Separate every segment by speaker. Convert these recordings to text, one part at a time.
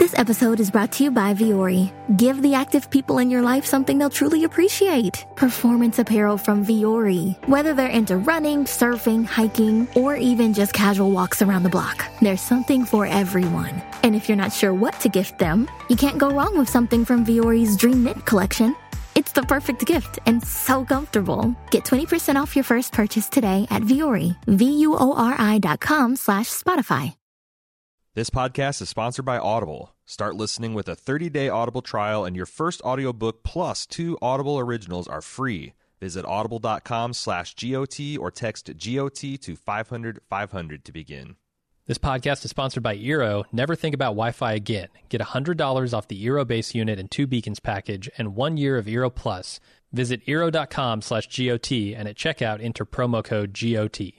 Speaker 1: This episode is brought to you by Vuori. Give the active people in your life something they'll truly appreciate. Performance apparel from Vuori. Whether they're into running, surfing, hiking, or even just casual walks around the block, there's something for everyone. And if you're not sure what to gift them, you can't go wrong with something from Vuori's Dream Knit collection. It's the perfect gift and so comfortable. Get 20% off your first purchase today at Vuori. VUORI.com/Spotify.
Speaker 2: This podcast is sponsored by Audible. Start listening with a 30-day Audible trial, and your first audiobook plus 2 Audible originals are free. Visit audible.com/GOT or text GOT to 500-500 to begin.
Speaker 3: This podcast is sponsored by Eero. Never think about Wi-Fi again. Get $100 off the Eero base unit and 2 beacons package and 1 year of Eero Plus. Visit Eero.com/GOT and at checkout enter promo code GOT.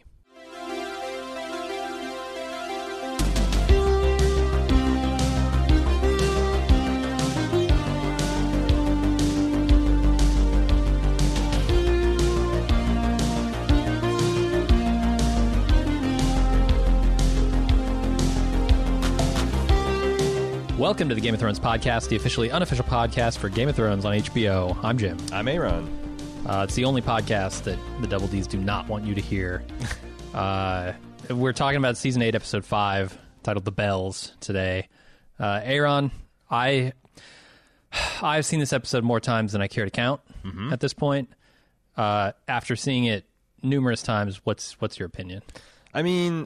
Speaker 3: Welcome to the Game of Thrones podcast, the officially unofficial podcast for Game of Thrones on HBO. I'm Jim.
Speaker 2: I'm Aaron.
Speaker 3: It's the only podcast that the Double Ds do not want you to hear. We're talking about Season 8, Episode 5, titled The Bells, today. Aaron, I've seen this episode more times than I care to count at this point. After seeing it numerous times, what's your opinion?
Speaker 2: I mean...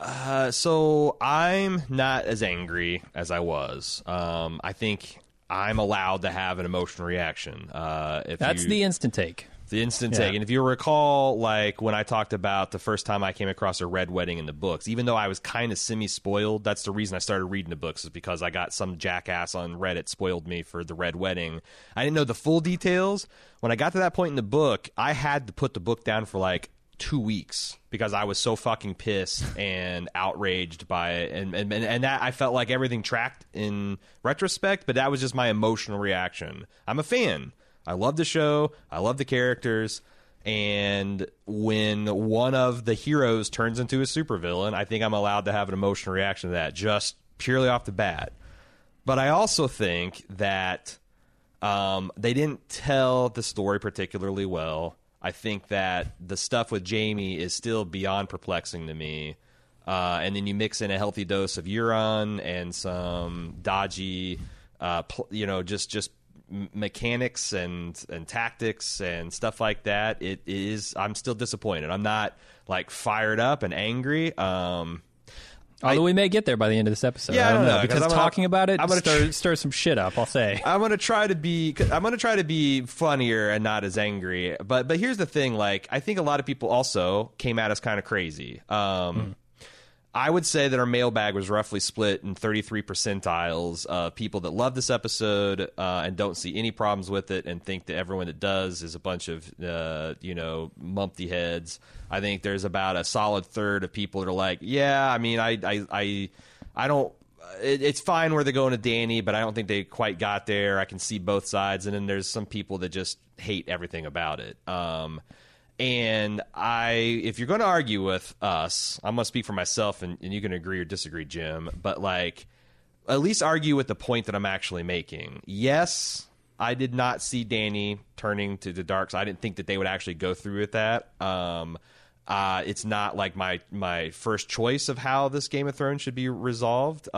Speaker 2: So I'm not as angry as I was. I think I'm allowed to have an emotional reaction.
Speaker 3: That's the instant take.
Speaker 2: The instant take. And if you recall, like when I talked about the first time I came across a red wedding in the books, even though I was kind of semi-spoiled, that's the reason I started reading the books, is because I got some jackass on Reddit spoiled me for the red wedding. I didn't know the full details. When I got to that point in the book, I had to put the book down for like 2 weeks because I was so fucking pissed and outraged by it, and that I felt like everything tracked in retrospect, but that was just my emotional reaction. I'm a fan. I love the show. I love the characters, and when one of the heroes turns into a supervillain, I think I'm allowed to have an emotional reaction to that just purely off the bat. But I also think that they didn't tell the story particularly well. I think that the stuff with Jaime is still beyond perplexing to me. And then you mix in a healthy dose of Euron and some dodgy, just mechanics and tactics and stuff like that. I'm still disappointed. I'm not like fired up and angry.
Speaker 3: Although we may get there by the end of this episode.
Speaker 2: Yeah,
Speaker 3: I don't know
Speaker 2: because
Speaker 3: talking about it stirs some shit up, I'll say.
Speaker 2: I'm gonna try to be funnier and not as angry. But here's the thing: like, I think a lot of people also came at us kind of crazy. I would say that our mailbag was roughly split in 33 percentiles of people that love this episode and don't see any problems with it, and think that everyone that does is a bunch of mumpty heads. I think there's about a solid third of people that are like, yeah, I mean, I don't. It's fine where they're going to Dany, but I don't think they quite got there. I can see both sides, and then there's some people that just hate everything about it. And if you're going to argue with us, I'm going to speak for myself, and you can agree or disagree, Jim, but like, at least argue with the point that I'm actually making. Yes, I did not see Dany turning to the dark side. I didn't think that they would actually go through with that. It's not like my first choice of how this Game of Thrones should be resolved.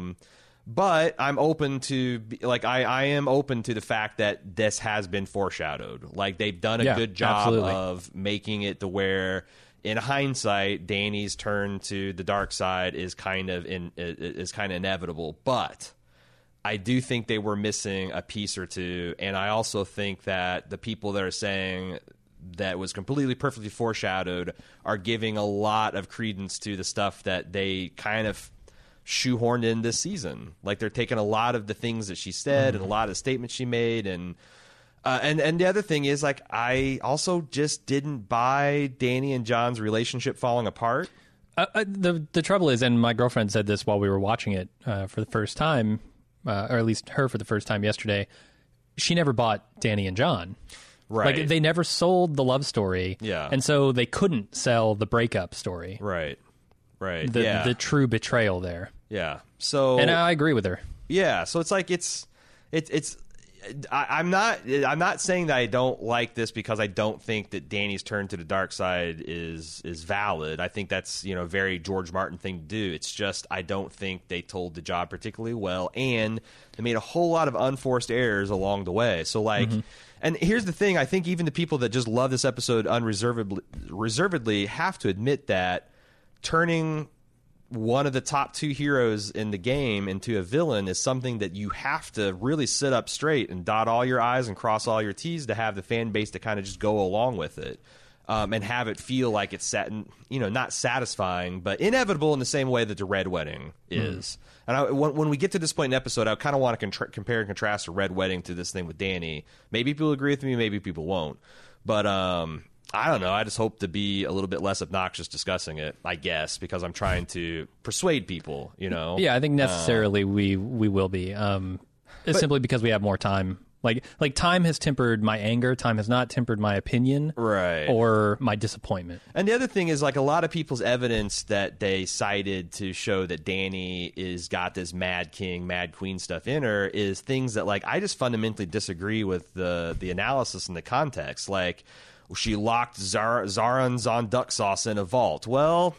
Speaker 2: But I'm open to, like, I am open to the fact that this has been foreshadowed. Like, they've done a good job of making it to where, in hindsight, Dany's turn to the dark side is kind of inevitable. But I do think they were missing a piece or two, and I also think that the people that are saying that was completely perfectly foreshadowed are giving a lot of credence to the stuff that they kind of shoehorned in this season. Like, they're taking a lot of the things that she said and a lot of the statements she made, and the other thing is, like, I also just didn't buy Dany and Jon's relationship falling apart.
Speaker 3: The trouble is, and my girlfriend said this while we were watching it for the first time, or at least her for the first time yesterday, she never bought Dany and Jon.
Speaker 2: Right.
Speaker 3: Like, they never sold the love story.
Speaker 2: Yeah.
Speaker 3: And so they couldn't sell the breakup story.
Speaker 2: Right.
Speaker 3: The true betrayal there.
Speaker 2: Yeah. So,
Speaker 3: and I agree with her.
Speaker 2: Yeah, so it's like I'm not saying that I don't like this because I don't think that Dany's turn to the dark side is valid. I think that's, a very George Martin thing to do. It's just I don't think they told the job particularly well, and they made a whole lot of unforced errors along the way. So and here's the thing, I think even the people that just love this episode reservedly have to admit that turning one of the top two heroes in the game into a villain is something that you have to really sit up straight and dot all your I's and cross all your T's to have the fan base to kind of just go along with it, and have it feel like it's not satisfying, but inevitable in the same way that the Red Wedding is. And when we get to this point in the episode, I kind of want to compare and contrast the Red Wedding to this thing with Dany. Maybe people agree with me, maybe people won't. But I don't know. I just hope to be a little bit less obnoxious discussing it, I guess, because I'm trying to persuade people,
Speaker 3: Yeah, I think necessarily we will be. Simply because we have more time. Like time has tempered my anger. Time has not tempered my opinion,
Speaker 2: right,
Speaker 3: or my disappointment.
Speaker 2: And the other thing is, like, a lot of people's evidence that they cited to show that Dany is got this Mad King, Mad Queen stuff in her is things that, like, I just fundamentally disagree with the analysis and the context. Like, she locked Zaran on duck sauce in a vault. Well,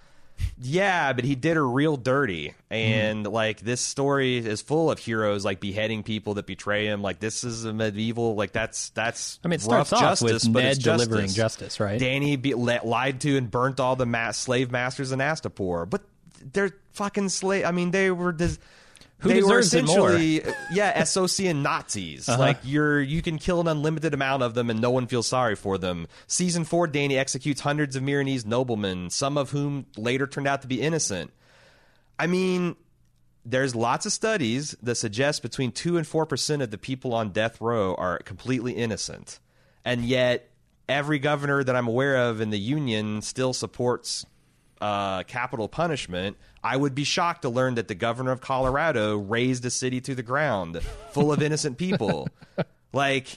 Speaker 2: yeah, but he did her real dirty. And like, this story is full of heroes like beheading people that betray him. Like, this is a medieval, like, that's
Speaker 3: I mean, it starts off
Speaker 2: justice,
Speaker 3: with
Speaker 2: but
Speaker 3: Ned
Speaker 2: it's
Speaker 3: delivering justice, right?
Speaker 2: Dany lied to and burnt all the slave masters in Astapor. But they're fucking slave. I mean, they were
Speaker 3: Who
Speaker 2: they were
Speaker 3: deserves it more?
Speaker 2: essentially, SOC and Nazis. Like, you can kill an unlimited amount of them and no one feels sorry for them. Season 4, Dany executes hundreds of Myronese noblemen, some of whom later turned out to be innocent. I mean, there's lots of studies that suggest between 2 and 4% of the people on death row are completely innocent. And yet, every governor that I'm aware of in the Union still supports capital punishment. I would be shocked to learn that the governor of Colorado razed a city to the ground full of innocent people. Like,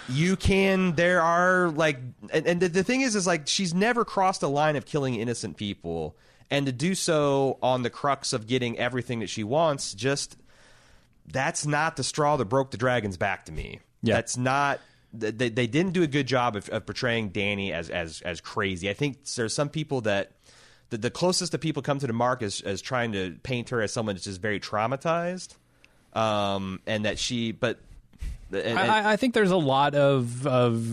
Speaker 2: there are, like, and the thing is like, she's never crossed a line of killing innocent people, and to do so on the crux of getting everything that she wants, that's not the straw that broke the dragon's back to me.
Speaker 3: Yeah.
Speaker 2: That's not. They didn't do a good job of portraying Dany as crazy. I think there's some people that the closest that people come to the mark is trying to paint her as someone that's just very traumatized, and that she. But
Speaker 3: I think there's a lot of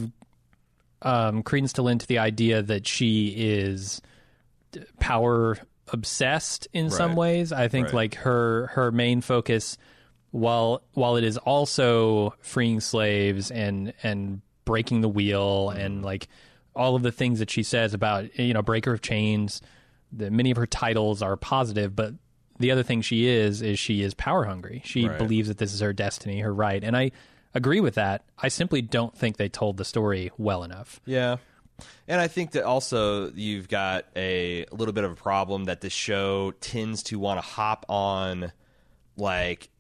Speaker 3: credence to lend to the idea that she is power obsessed in some ways. I think like her main focus, while it is also freeing slaves and breaking the wheel and like all of the things that she says about, breaker of chains. Many of her titles are positive, but the other thing she is she is power hungry. She believes that this is her destiny, her right. And I agree with that. I simply don't think they told the story well enough.
Speaker 2: Yeah. And I think that also you've got a little bit of a problem that this show tends to want to hop on, like,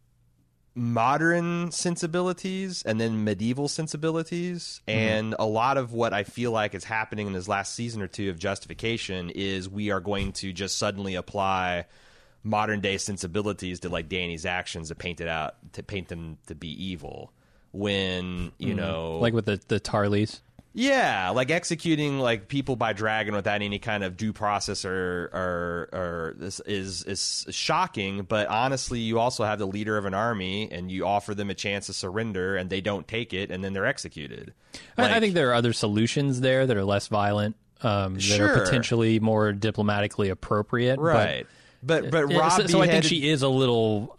Speaker 2: modern sensibilities and then medieval sensibilities, and a lot of what I feel like is happening in this last season or two of Justification is we are going to just suddenly apply modern day sensibilities to, like, Dany's actions to paint them to be evil when
Speaker 3: like with the Tarleys.
Speaker 2: Yeah, like executing like people by dragon without any kind of due process or this is shocking. But honestly, you also have the leader of an army, and you offer them a chance to surrender, and they don't take it, and then they're executed.
Speaker 3: I think there are other solutions there that are less violent, that are potentially more diplomatically appropriate.
Speaker 2: Right, but Robb.
Speaker 3: So I think she is a little.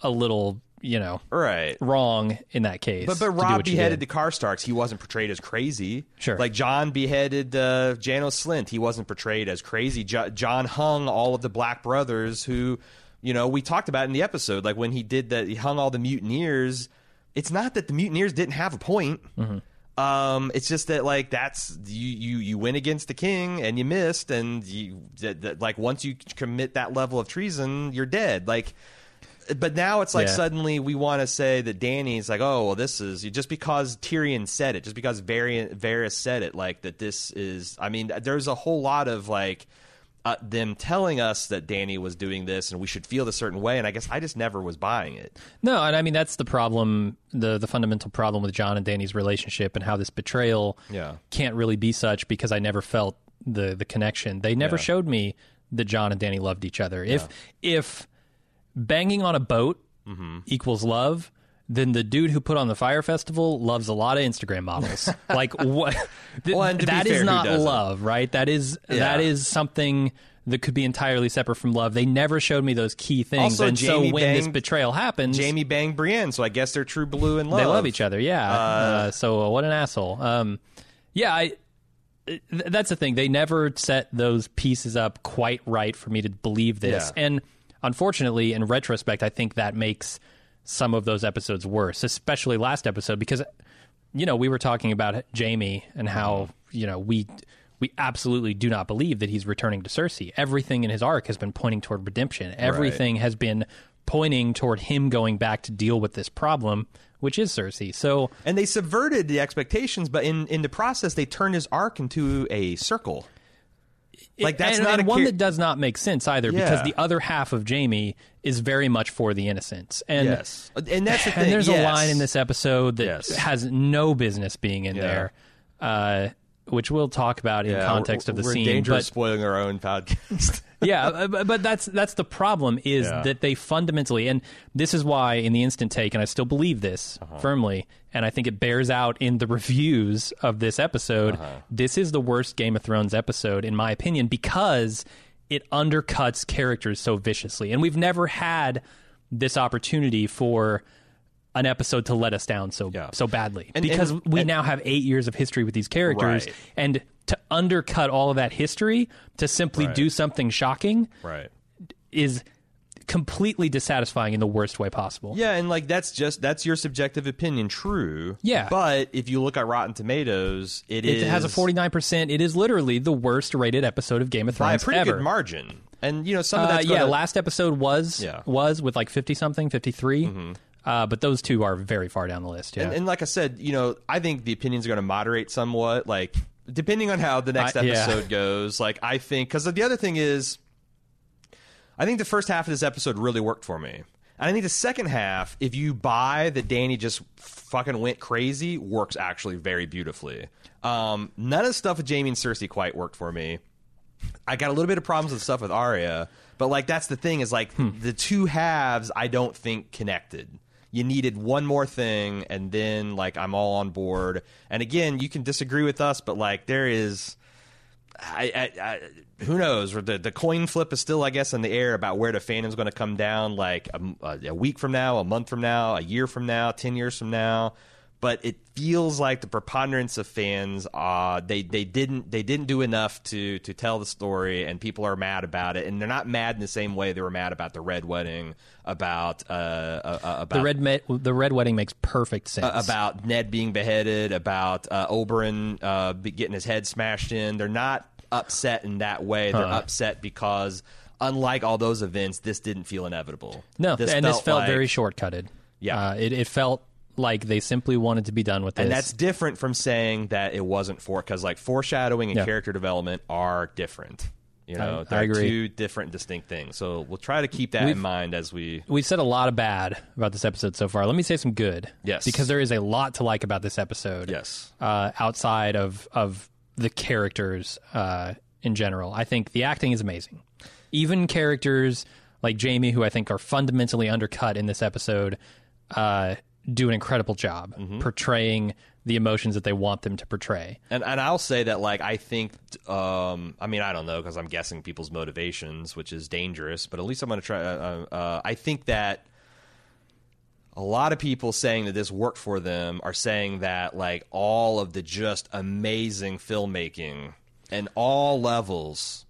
Speaker 2: Right.
Speaker 3: Wrong in that case.
Speaker 2: But Robb beheaded the Karstarks. He wasn't portrayed as crazy.
Speaker 3: Sure.
Speaker 2: Like Jon beheaded Janos Slynt. He wasn't portrayed as crazy. Jon hung all of the Black Brothers who, we talked about in the episode. Like when he did that, he hung all the mutineers. It's not that the mutineers didn't have a point. It's just that, like, that's you win against the king and you missed, and like once you commit that level of treason, you're dead. Like. But now it's like suddenly we want to say that Dany's like, oh, well, this is just because Tyrion said it, just because Varys said it, like that this is. I mean, there's a whole lot of like them telling us that Dany was doing this and we should feel a certain way, and I guess I just never was buying it.
Speaker 3: No, and I mean that's the problem, the fundamental problem with Jon and Dany's relationship and how this betrayal can't really be such because I never felt the connection. They never showed me that Jon and Dany loved each other. If banging on a boat equals love, then the dude who put on the Fire Festival loves a lot of Instagram models. Like what? That is not love, right? That is something that could be entirely separate from love. They never showed me those key things,
Speaker 2: also,
Speaker 3: and so when this betrayal happens,
Speaker 2: Jaime banged Brienne, so I guess they're true blue in love.
Speaker 3: They love each other, yeah. So what an asshole. That's the thing. They never set those pieces up quite right for me to believe this, and unfortunately, in retrospect, I think that makes some of those episodes worse, especially last episode, because, we were talking about Jaime and how, we absolutely do not believe that he's returning to Cersei. Everything in his arc has been pointing toward redemption. Everything has been pointing toward him going back to deal with this problem, which is Cersei. So,
Speaker 2: and they subverted the expectations, but in the process, they turned his arc into a circle. Like that's
Speaker 3: and one that does not make sense either, because the other half of Jaime is very much for the innocents. And
Speaker 2: and that's the thing.
Speaker 3: And there's a line in this episode that has no business being in there, which we'll talk about in context of the scene.
Speaker 2: We're dangerous spoiling our own podcast.
Speaker 3: But that's the problem is that they fundamentally, and this is why in the instant take, and I still believe this firmly, and I think it bears out in the reviews of this episode, this is the worst Game of Thrones episode, in my opinion, because it undercuts characters so viciously. And we've never had this opportunity for an episode to let us down so badly. Because we now have 8 years of history with these characters, and to undercut all of that history to simply do something shocking is completely dissatisfying in the worst way possible.
Speaker 2: Yeah, and like that's your subjective opinion, true.
Speaker 3: Yeah.
Speaker 2: But if you look at Rotten Tomatoes, it
Speaker 3: has a 49%. It is literally the worst rated episode of Game of Thrones
Speaker 2: by a pretty
Speaker 3: ever.
Speaker 2: good margin. And some of that's
Speaker 3: last episode was with like 50-something, 53. But those two are very far down the list. Yeah.
Speaker 2: And like I said, I think the opinions are going to moderate somewhat, like depending on how the next episode goes. Like I think, because the other thing is, I think the first half of this episode really worked for me. And I think the second half, if you buy that Dany just fucking went crazy, works actually very beautifully. None of the stuff with Jaime and Cersei quite worked for me. I got a little bit of problems with stuff with Arya, but like that's the thing is like the two halves I don't think connected. You needed one more thing, and then like I'm all on board. And again, you can disagree with us, but like there is, who knows? The coin flip is still, I guess, in the air about where the fandom's going to come down. Like a week from now, a month from now, a year from now, 10 years from now. But it feels like the preponderance of fans, they didn't do enough to tell the story, and people are mad about it. And they're not mad in the same way they were mad about the Red Wedding, about
Speaker 3: the Red Wedding makes perfect sense.
Speaker 2: About Ned being beheaded, about Oberyn getting his head smashed in. They're not upset in that way. They're upset because, unlike all those events, this didn't feel inevitable.
Speaker 3: No, this felt very shortcutted.
Speaker 2: Yeah,
Speaker 3: it felt like they simply wanted to be done with this.
Speaker 2: And that's different from saying that it wasn't because like foreshadowing and character development are different. They're two different, distinct things. So we'll try to keep that in mind as we've
Speaker 3: said a lot of bad about this episode so far. Let me say some good.
Speaker 2: Yes.
Speaker 3: Because there is a lot to like about this episode.
Speaker 2: Yes.
Speaker 3: Outside of the characters in general. I think the acting is amazing. Even characters like Jaime, who I think are fundamentally undercut in this episode, do an incredible job portraying the emotions that they want them to portray.
Speaker 2: And I'll say that, like, I think, I mean, I don't know, because I'm guessing people's motivations, which is dangerous, but at least I'm going to try. I think that a lot of people saying that this worked for them are saying that, like, all of the just amazing filmmaking and all levels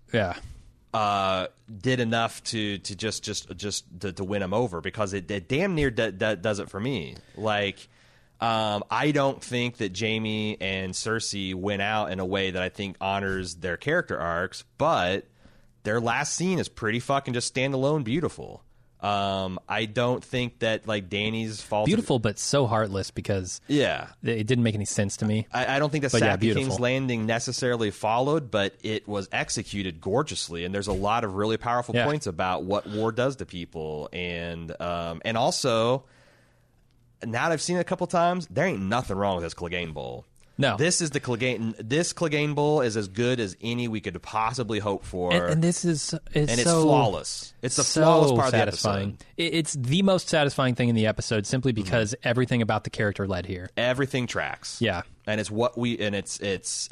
Speaker 2: did enough to win them over, because it damn near does it for me. Like, I don't think that Jaime and Cersei went out in a way that I think honors their character arcs, but their last scene is pretty fucking just standalone beautiful. I don't think that like Danny's fault.
Speaker 3: Beautiful, but so heartless because it didn't make any sense to me.
Speaker 2: I don't think that
Speaker 3: But
Speaker 2: Sappy
Speaker 3: beautiful.
Speaker 2: King's Landing necessarily followed, but it was executed gorgeously. And there's a lot of really powerful points about what war does to people, and also now that I've seen it a couple times, there ain't nothing wrong with this Clegane Bowl.
Speaker 3: No.
Speaker 2: This is the Clegane. This Clegane Bowl is as good as any we could possibly hope for,
Speaker 3: And this is
Speaker 2: it's
Speaker 3: so
Speaker 2: flawless. It's the
Speaker 3: so
Speaker 2: flawless part
Speaker 3: satisfying.
Speaker 2: of the episode.
Speaker 3: It's the most satisfying thing in the episode, simply because everything about the character led here.
Speaker 2: Everything tracks.
Speaker 3: Yeah,
Speaker 2: and it's what we and it's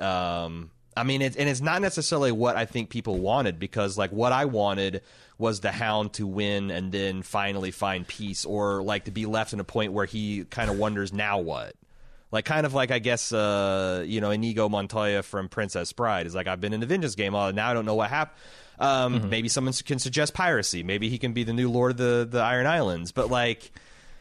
Speaker 2: I mean, it's not necessarily what I think people wanted, because like what I wanted was the Hound to win and then finally find peace, or like to be left in a point where he kind of wonders now what. Like, kind of like, I guess, Inigo Montoya from Princess Bride is like, I've been in the Vengeance game, now I don't know what happened. Maybe someone can suggest piracy. Maybe he can be the new Lord of the Iron Islands. But, like,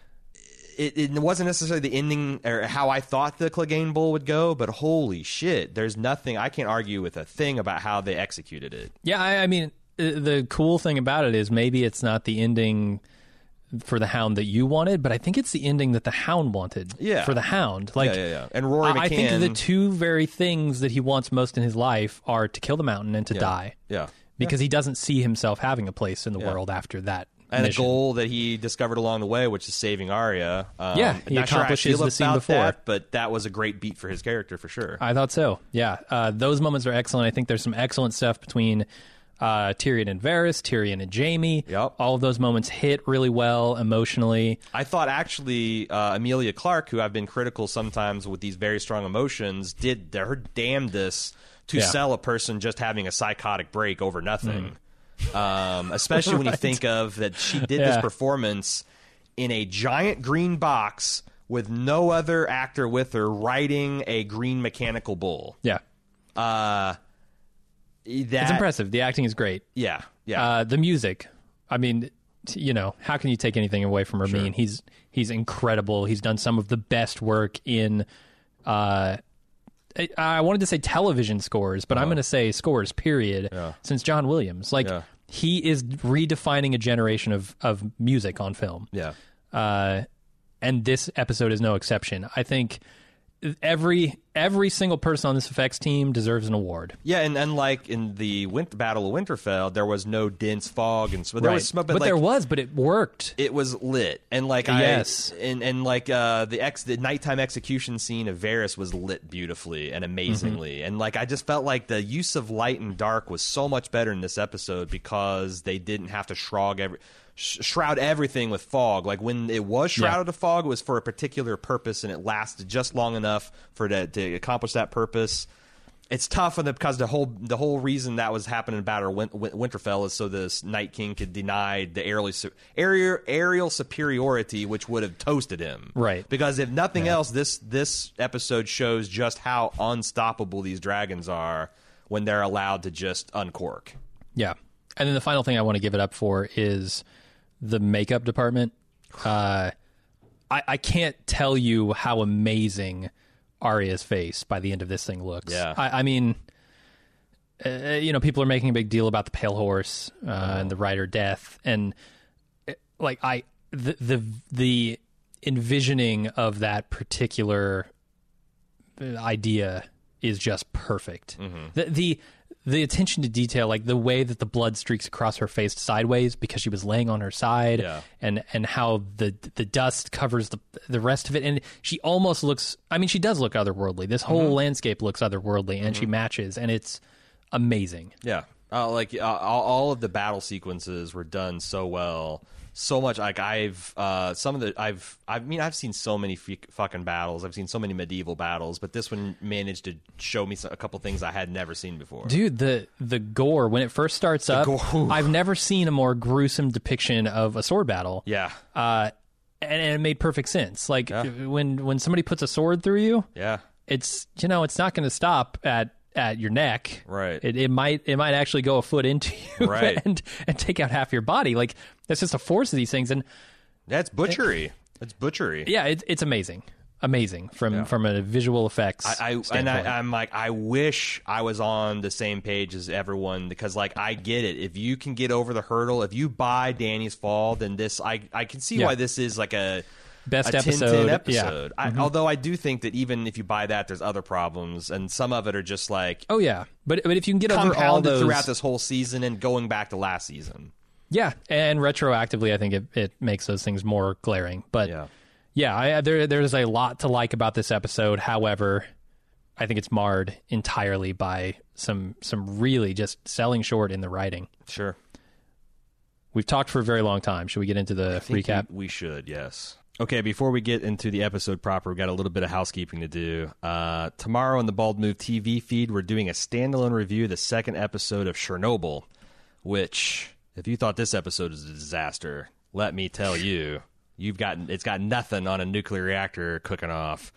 Speaker 2: it wasn't necessarily the ending or how I thought the Clegane Bowl would go, but holy shit, there's nothing, I can't argue with a thing about how they executed it.
Speaker 3: yeah. I mean, the cool thing about it is maybe it's not the ending for the Hound that you wanted, but I think it's the ending that the Hound wanted for the Hound. Like,
Speaker 2: And Rory McCann,
Speaker 3: I think the two very things that he wants most in his life are to kill the Mountain and to die.
Speaker 2: Yeah.
Speaker 3: Because he doesn't see himself having a place in the world after that.
Speaker 2: And
Speaker 3: mission.
Speaker 2: a goal that he discovered along the way, which is saving Arya.
Speaker 3: He
Speaker 2: not sure how I
Speaker 3: accomplishes
Speaker 2: feel
Speaker 3: the scene
Speaker 2: about
Speaker 3: before.
Speaker 2: that, but that was a great beat for his character for sure.
Speaker 3: I thought so. Yeah. Those moments are excellent. I think there's some excellent stuff between Tyrion and Varys, Tyrion and Jaime.
Speaker 2: Yep.
Speaker 3: All of those moments hit really well emotionally.
Speaker 2: I thought actually Emilia Clarke, who I've been critical sometimes with these very strong emotions, did her damnedest to sell a person just having a psychotic break over nothing. Especially when you think of that she did this performance in a giant green box with no other actor with her, riding a green mechanical bull.
Speaker 3: Yeah. It's impressive. The acting is great.
Speaker 2: Yeah.
Speaker 3: The music, I mean, how can you take anything away from Ramin? He's incredible. He's done some of the best work in I wanted to say television scores, but I'm going to say scores, period, since John Williams. Like, he is redefining a generation of music on film.
Speaker 2: Yeah.
Speaker 3: And this episode is no exception. I think every single person on this effects team deserves an award.
Speaker 2: Yeah, and unlike in the Battle of Winterfell, there was no dense fog, and so there was smoke,
Speaker 3: but there was, but it worked.
Speaker 2: It was lit, and like the nighttime execution scene of Varys was lit beautifully and amazingly, and like I just felt like the use of light and dark was so much better in this episode because they didn't have to shroud everything with fog. Like when it was shrouded with fog, it was for a particular purpose, and it lasted just long enough for to accomplish that purpose. It's tough because the whole reason that was happening in Battle of Winterfell is so this Night King could deny the aerial superiority, which would have toasted him.
Speaker 3: Right.
Speaker 2: Because if nothing else, this episode shows just how unstoppable these dragons are when they're allowed to just uncork.
Speaker 3: Yeah. And then the final thing I want to give it up for is the makeup department. I can't tell you how amazing Arya's face by the end of this thing looks.
Speaker 2: Yeah.
Speaker 3: I mean, people are making a big deal about the pale horse and the rider death, and like the envisioning of that particular idea is just perfect. The attention to detail, like the way that the blood streaks across her face sideways because she was laying on her side, and how the dust covers the rest of it, and she almost looks, I mean, she does look otherworldly. This whole landscape looks otherworldly, and she matches, and it's amazing.
Speaker 2: Yeah, all of the battle sequences were done so well. So much, like I've seen so many fucking battles. I've seen so many medieval battles, but this one managed to show me a couple things I had never seen before.
Speaker 3: Dude, the gore when it first starts up, I've never seen a more gruesome depiction of a sword battle.
Speaker 2: Yeah,
Speaker 3: and it made perfect sense. Like when somebody puts a sword through you, it's it's not going to stop at your neck.
Speaker 2: Right.
Speaker 3: It might actually go a foot into you,
Speaker 2: right,
Speaker 3: and take out half your body. Like, that's just the force of these things, and
Speaker 2: that's butchery. It's butchery.
Speaker 3: Yeah, it's amazing. amazing from a visual effects standpoint.
Speaker 2: I'm like, I wish I was on the same page as everyone, because like I get it. If you can get over the hurdle, if you buy Danny's Fall, then this I can see why this is like a
Speaker 3: best
Speaker 2: a
Speaker 3: episode.
Speaker 2: 10-10 episode.
Speaker 3: Yeah.
Speaker 2: Although I do think that even if you buy that, there's other problems, and some of it are just like
Speaker 3: oh yeah, but if you can get over all
Speaker 2: compounded
Speaker 3: those
Speaker 2: throughout this whole season and going back to last season.
Speaker 3: Yeah, and retroactively, I think it makes those things more glaring. But there's a lot to like about this episode. However, I think it's marred entirely by some really just selling short in the writing.
Speaker 2: Sure.
Speaker 3: We've talked for a very long time. Should we get into the recap?
Speaker 2: We should, yes. Okay, before we get into the episode proper, we've got a little bit of housekeeping to do. Tomorrow on the Bald Move TV feed, we're doing a standalone review of the second episode of Chernobyl, which, if you thought this episode was a disaster, let me tell you, it's got nothing on a nuclear reactor cooking off.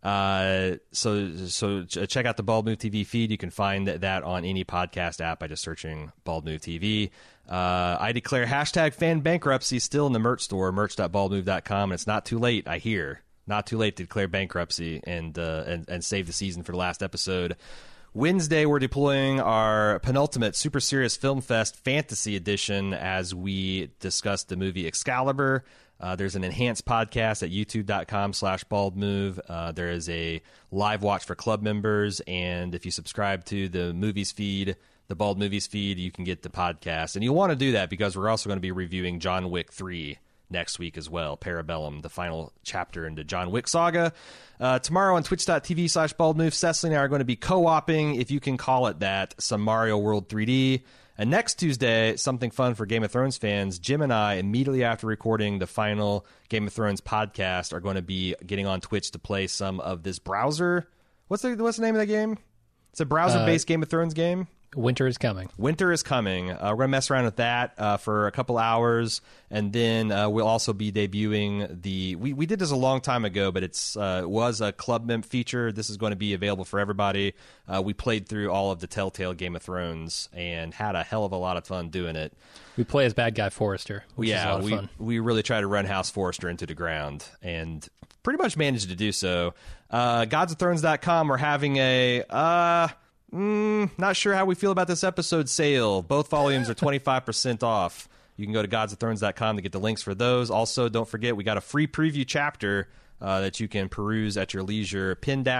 Speaker 2: So check out the Bald Move TV feed. You can find that on any podcast app by just searching Bald Move TV. I declare hashtag fan bankruptcy still in the merch store, merch.baldmove.com. And it's not too late, I hear. Not too late to declare bankruptcy and save the season for the last episode. Wednesday, we're deploying our penultimate Super Serious Film Fest Fantasy Edition as we discuss the movie Excalibur. There's an enhanced podcast at youtube.com/baldmove. There is a live watch for club members, and if you subscribe to the movies feed, the Bald Movies feed, you can get the podcast. And you'll want to do that because we're also going to be reviewing John Wick 3 next week as well, Parabellum, the final chapter into John Wick saga. Tomorrow on twitch.tv/baldmove, Cecily and I are going to be co-oping, if you can call it that, some Mario World 3D. And next Tuesday, something fun for Game of Thrones fans, Jim and I, immediately after recording the final Game of Thrones podcast, are going to be getting on Twitch to play some of this browser. What's the name of that game? It's a browser-based Game of Thrones game.
Speaker 3: Winter is coming.
Speaker 2: Winter is coming. We're going to mess around with that for a couple hours, and then we'll also be debuting the... We did this a long time ago, but it was a Club Memp feature. This is going to be available for everybody. We played through all of the Telltale Game of Thrones and had a hell of a lot of fun doing it.
Speaker 3: We play as bad guy Forrester, which is a lot of fun.
Speaker 2: We really try to run House Forrester into the ground, and pretty much managed to do so. GodsOfThrones.com, we're having a... not sure how we feel about this episode sale. Both volumes are 25% off. You can go to GodsOfThrones.com to get the links for those. Also, don't forget, we got a free preview chapter that you can peruse at your leisure.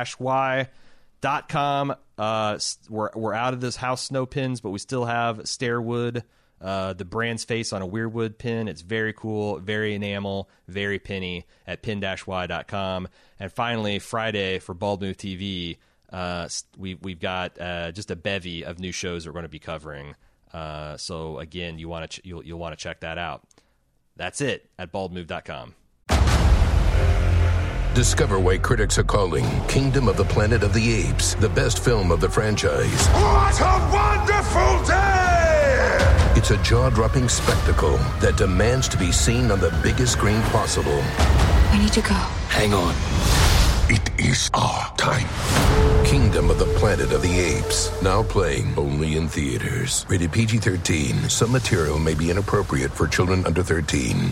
Speaker 2: Pin-y.com. We're out of this House Snow pins, but we still have Stairwood, the brand's face on a Weirwood pin. It's very cool, very enamel, very penny at pin-y.com. And finally, Friday for Bald Move TV, we've got just a bevy of new shows that we're going to be covering. So again, you'll want to check that out. That's it at baldmove.com.
Speaker 4: Discover why critics are calling Kingdom of the Planet of the Apes the best film of the franchise.
Speaker 5: What a wonderful day!
Speaker 4: It's a jaw-dropping spectacle that demands to be seen on the biggest screen possible.
Speaker 6: We need to go.
Speaker 4: Hang on.
Speaker 5: It is our time.
Speaker 4: Kingdom of the Planet of the Apes. Now playing only in theaters. Rated PG-13. Some material may be inappropriate for children under 13.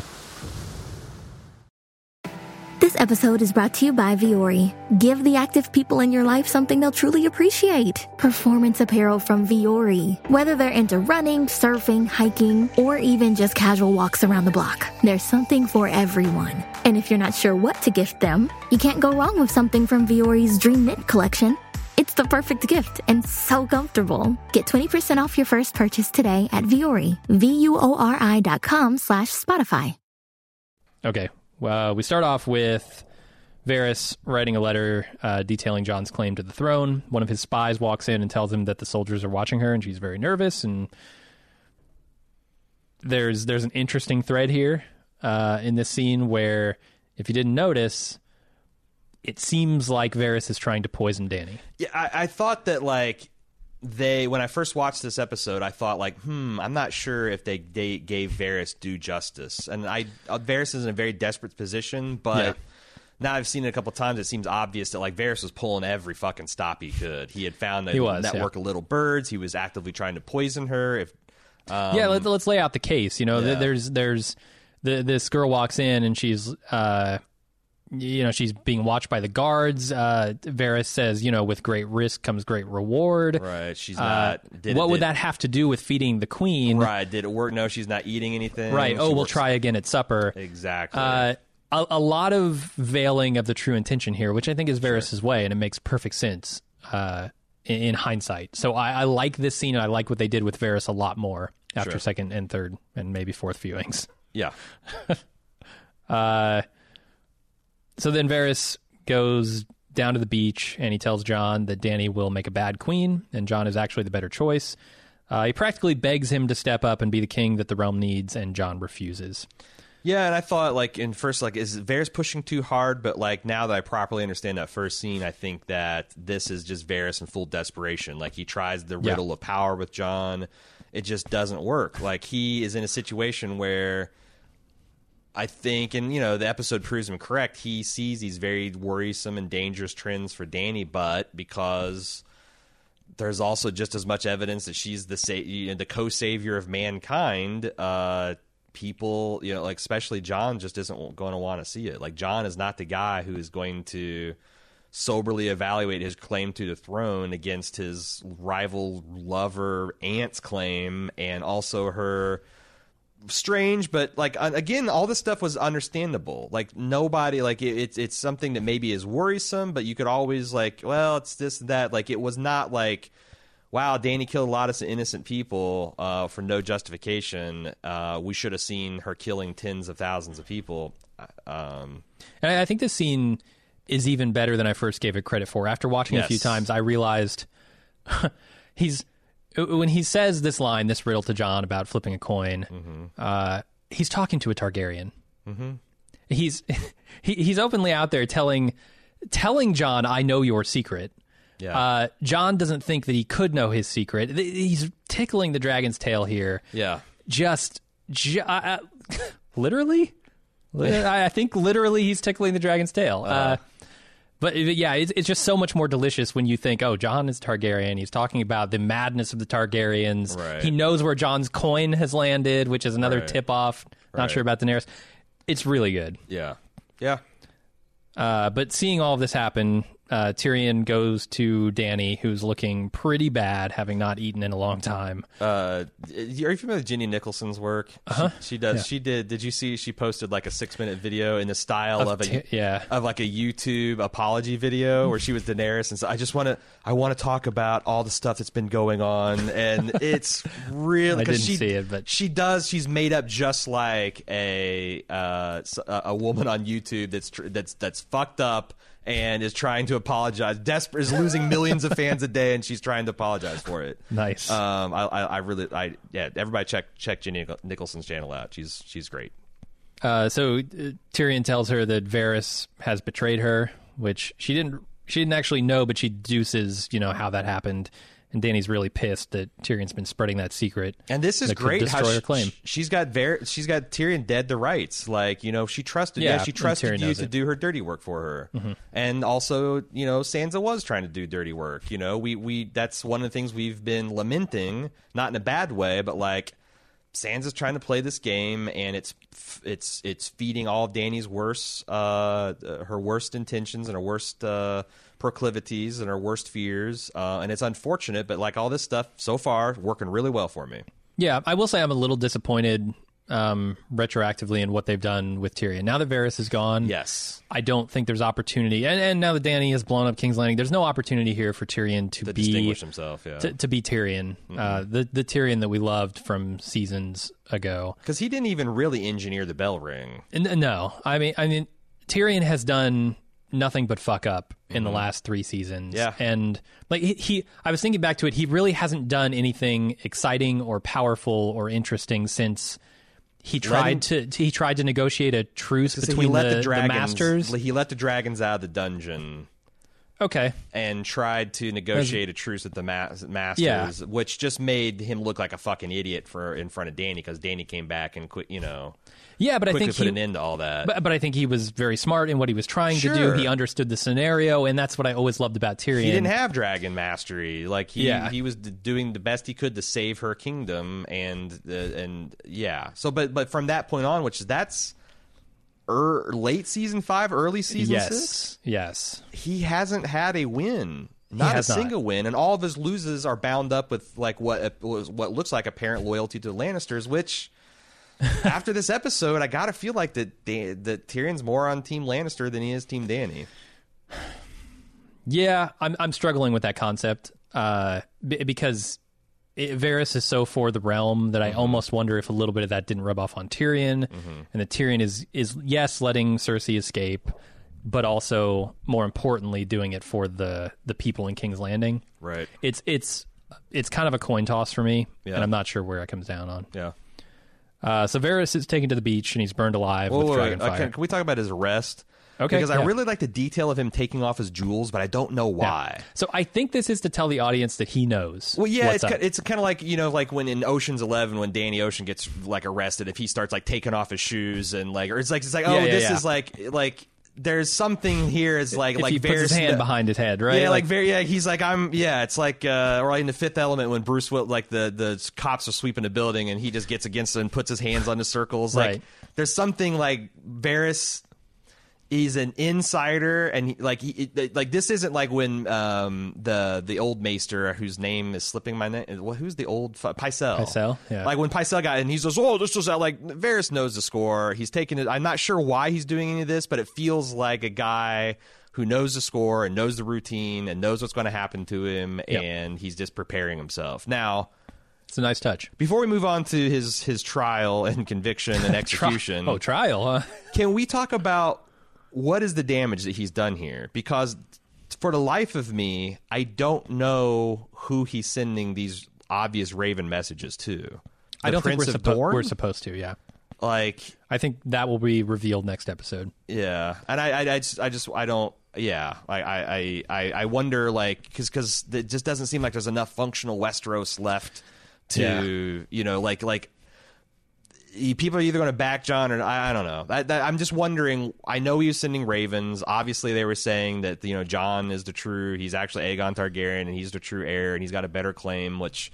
Speaker 1: This episode is brought to you by Vuori. Give the active people in your life something they'll truly appreciate. Performance apparel from Vuori. Whether they're into running, surfing, hiking, or even just casual walks around the block, there's something for everyone. And if you're not sure what to gift them, you can't go wrong with something from Vuori's Dream Knit collection. It's the perfect gift and so comfortable. Get 20% off your first purchase today at Vuori. VUORI.com/Spotify.
Speaker 3: Okay. We start off with Varys writing a letter detailing Jon's claim to the throne. One of his spies walks in and tells him that the soldiers are watching her, and she's very nervous. And there's an interesting thread here in this scene where, if you didn't notice, it seems like Varys is trying to poison Dany.
Speaker 2: Yeah, I thought that, like, when I first watched this episode, I thought, like, I'm not sure if they gave Varys due justice. And Varys is in a very desperate position, but now I've seen it a couple times, it seems obvious that, like, Varys was pulling every fucking stop he could. He had found a network of little birds. He was actively trying to poison her.
Speaker 3: Let's lay out the case. You know, there's this girl walks in and she's she's being watched by the guards. Varys says, with great risk comes great reward.
Speaker 2: Right. She's not.
Speaker 3: What would that have to do with feeding the queen?
Speaker 2: Right. Did it work? No, she's not eating anything.
Speaker 3: Right. We'll try again at supper.
Speaker 2: Exactly.
Speaker 3: A lot of veiling of the true intention here, which I think is Varys' way, and it makes perfect sense in hindsight. So I like this scene, and I like what they did with Varys a lot more after second and third and maybe fourth viewings.
Speaker 2: Yeah.
Speaker 3: So then Varys goes down to the beach, and he tells Jon that Dany will make a bad queen, and Jon is actually the better choice. He practically begs him to step up and be the king that the realm needs, and Jon refuses.
Speaker 2: Yeah, and I thought, in first, is Varys pushing too hard? But, now that I properly understand that first scene, I think that this is just Varys in full desperation. He tries the riddle of power with Jon. It just doesn't work. He is in a situation where I think, and, the episode proves him correct, he sees these very worrisome and dangerous trends for Dany, but because there's also just as much evidence that she's the co-savior of mankind, people, especially Jon, just isn't going to want to see it. Jon is not the guy who is going to soberly evaluate his claim to the throne against his rival lover Aunt's claim, and also her strange, but again, all this stuff was understandable. Nobody, it's something that maybe is worrisome, but you could always it's this and that. It was not wow, Dany killed a lot of innocent people for no justification. We should have seen her killing tens of thousands of people.
Speaker 3: And I think this scene is even better than I first gave it credit for. After watching it a few times, I realized when he says this line, this riddle to Jon about flipping a coin, he's talking to a Targaryen. Mm-hmm. He's openly out there telling Jon, "I know your secret." Yeah. Jon doesn't think that he could know his secret. He's tickling the dragon's tail here.
Speaker 2: Yeah.
Speaker 3: Literally? I think literally he's tickling the dragon's tail. But yeah, it's just so much more delicious when you think, oh, Jon is Targaryen. He's talking about the madness of the Targaryens.
Speaker 2: Right.
Speaker 3: He knows where Jon's coin has landed, which is another tip-off. Not sure about Daenerys. It's really good.
Speaker 2: Yeah. Yeah.
Speaker 3: But seeing all of this happen, Tyrion goes to Dany, who's looking pretty bad, having not eaten in a long time.
Speaker 2: Are you familiar with Jenny Nicholson's work?
Speaker 3: Uh-huh.
Speaker 2: She does. Yeah. She did. Did you see? She posted a 6-minute video in the style of a YouTube apology video where she was Daenerys, and so I want to talk about all the stuff that's been going on, and it's really.
Speaker 3: I didn't see it, but
Speaker 2: she does. She's made up just like a woman on YouTube that's fucked up and is trying to apologize. Desperate, is losing millions of fans a day, and she's trying to apologize for it.
Speaker 3: Nice.
Speaker 2: Everybody check Jenny Nicholson's channel out. She's great.
Speaker 3: So Tyrion tells her that Varys has betrayed her, which she didn't actually know, but she deduces, how that happened. And Dany's really pissed that Tyrion's been spreading that secret.
Speaker 2: And this is great.
Speaker 3: Destroy her claim.
Speaker 2: She's got Tyrion dead to rights. She trusted. Yeah, she trusted you to do her dirty work for her. Mm-hmm. And also, Sansa was trying to do dirty work. We that's one of the things we've been lamenting, not in a bad way, but Sansa's trying to play this game, and it's feeding all of Dany's her worst intentions and her worst proclivities and her worst fears, and it's unfortunate, but all this stuff so far working really well for me.
Speaker 3: Yeah, I will say I'm a little disappointed retroactively in what they've done with Tyrion. Now that Varys is gone,
Speaker 2: yes,
Speaker 3: I don't think there's opportunity, and now that Dany has blown up King's Landing, there's no opportunity here for Tyrion to
Speaker 2: distinguish himself,
Speaker 3: to be Tyrion, the Tyrion that we loved from seasons ago.
Speaker 2: Because he didn't even really engineer the bell ring.
Speaker 3: No, I mean, Tyrion has done nothing but fuck up in the last 3 seasons.
Speaker 2: Yeah.
Speaker 3: And I was thinking back to it, he really hasn't done anything exciting or powerful or interesting since he tried to negotiate a truce between the masters.
Speaker 2: He let the dragons out of the dungeon.
Speaker 3: Okay.
Speaker 2: And tried to negotiate a truce with the masters, which just made him look like a fucking idiot in front of Dany, because Dany came back and quit,
Speaker 3: Yeah, but I think
Speaker 2: put an end to all that.
Speaker 3: But I think he was very smart in what he was trying to do. He understood the scenario, and that's what I always loved about Tyrion.
Speaker 2: He didn't have dragon mastery. He was doing the best he could to save her kingdom, and yeah. So, but from that point on, late season 5, early season 6.
Speaker 3: Yes.
Speaker 2: He hasn't had a win. Not a single win, and all of his loses are bound up with like what looks like apparent loyalty to the Lannisters. Which, after this episode, I gotta feel like that Tyrion's more on Team Lannister than he is Team Dany.
Speaker 3: Yeah, I'm struggling with that concept because Varys is so for the realm that I almost wonder if a little bit of that didn't rub off on Tyrion, and that Tyrion is yes letting Cersei escape, but also, more importantly, doing it for the people in King's Landing.
Speaker 2: Right.
Speaker 3: It's kind of a coin toss for me, and I'm not sure where it comes down on.
Speaker 2: Yeah.
Speaker 3: So Varys is taken to the beach, and he's burned alive with Dragonfire.
Speaker 2: Can we talk about his arrest?
Speaker 3: Okay.
Speaker 2: Because I really like the detail of him taking off his jewels, but I don't know why.
Speaker 3: Yeah. So I think this is to tell the audience that he knows.
Speaker 2: Well, yeah, it's kind of like, like when in Ocean's 11 when Danny Ocean gets like arrested, if he starts like taking off his shoes and like, or it's like is like. There's something here is like
Speaker 3: he puts his hand behind his head, right?
Speaker 2: Yeah, he's like it's like or in The Fifth Element when Bruce Willis, like the cops are sweeping the building and he just gets against it and puts his hands on the circles. Like
Speaker 3: right.
Speaker 2: There's something like Varys. He's an insider, and this isn't like when the old maester whose name is slipping my name. Who's the old Pycelle?
Speaker 3: Pycelle, yeah.
Speaker 2: Like when Pycelle got, and he says, "Oh, this was like Varys knows the score. He's taking it. I'm not sure why he's doing any of this, but it feels like a guy who knows the score and knows the routine and knows what's going to happen to him, and he's just preparing himself now."
Speaker 3: It's a nice touch.
Speaker 2: Before we move on to his trial and conviction and execution,
Speaker 3: trial, huh?
Speaker 2: Can we talk about what is the damage that he's done here? Because for the life of me, I don't know who he's sending these obvious Raven messages to.
Speaker 3: I don't think
Speaker 2: we're
Speaker 3: supposed to, yeah.
Speaker 2: Like,
Speaker 3: I think that will be revealed next episode.
Speaker 2: Yeah. And I don't, yeah. I wonder, like, because it just doesn't seem like there's enough functional Westeros left to, like, people are either going to back Jon or I don't know. I'm just wondering. I know he was sending ravens. Obviously, they were saying that Jon is he's actually Aegon Targaryen and he's the true heir and he's got a better claim. Which,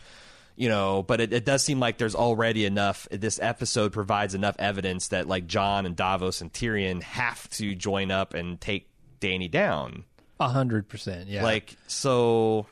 Speaker 2: but it does seem like there's already enough. This episode provides enough evidence that like Jon and Davos and Tyrion have to join up and take Dany down.
Speaker 3: 100%. Yeah.
Speaker 2: Like so.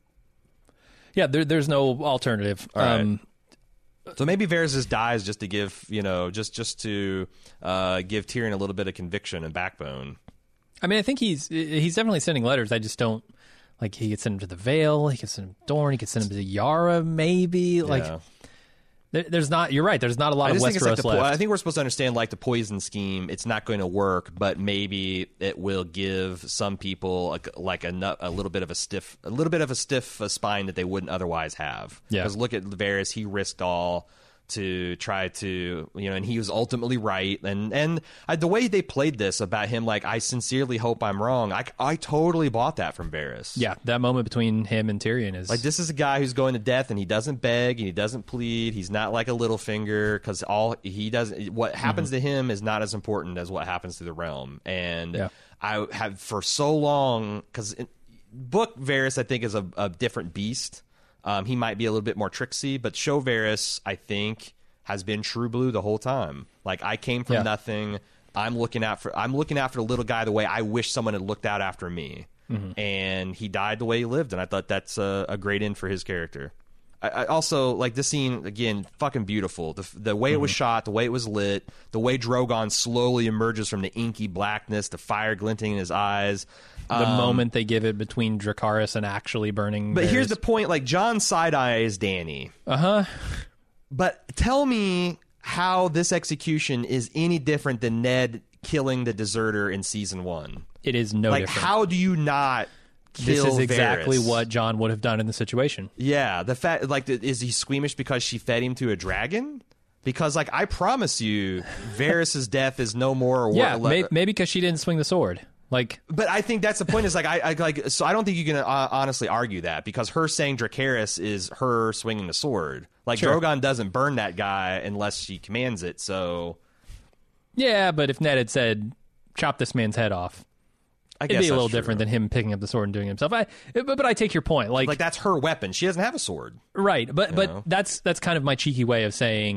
Speaker 3: Yeah. There's no alternative.
Speaker 2: Right. So maybe Varys just dies just to give, just to give Tyrion a little bit of conviction and backbone.
Speaker 3: I mean, I think he's definitely sending letters. I just don't like. He could send him to the Vale. He could send him to Dorne. He could send him to Yara. Maybe like. There's not. You're right. There's not a lot of Westeros left.
Speaker 2: I think we're supposed to understand like the poison scheme. It's not going to work, but maybe it will give some people a little bit of a stiff spine that they wouldn't otherwise have.
Speaker 3: Yeah.
Speaker 2: Because look at Varys. He risked all to try to and he was ultimately right. And the way they played this about him, like I sincerely hope I'm wrong. I totally bought that from Varys.
Speaker 3: Yeah, that moment between him and Tyrion is
Speaker 2: like this is a guy who's going to death and he doesn't beg and he doesn't plead. He's not like a Littlefinger because all he does, what happens to him is not as important as what happens to the realm. And I have for so long because book Varys I think is a different beast. He might be a little bit more tricksy, but show Varys, I think, has been true blue the whole time. Like I came from nothing. I'm looking out for the little guy the way I wish someone had looked out after me. And he died the way he lived, and I thought that's a great end for his character. I also like this scene again, fucking beautiful. The way it was shot, the way it was lit, the way Drogon slowly emerges from the inky blackness, the fire glinting in his eyes.
Speaker 3: The moment they give it between Dracarys and actually burning.
Speaker 2: But here's the point: like Jon side eyes Dany. But tell me how this execution is any different than Ned killing the deserter in season 1.
Speaker 3: It is no different.
Speaker 2: How do you not?
Speaker 3: This is exactly what Jon would have done in the situation.
Speaker 2: Yeah, the fact is he squeamish because she fed him to a dragon? Because like I promise you, Varys' death is no more.
Speaker 3: Maybe because she didn't swing the sword.
Speaker 2: But I think that's the point. Is so I don't think you can honestly argue that because her saying Dracarys is her swinging the sword. Like Drogon doesn't burn that guy unless she commands it. So
Speaker 3: yeah, but if Ned had said chop this man's head off, it'd be a little different than him picking up the sword and doing it himself. But I take your point. Like
Speaker 2: that's her weapon. She doesn't have a sword,
Speaker 3: right? But that's kind of my cheeky way of saying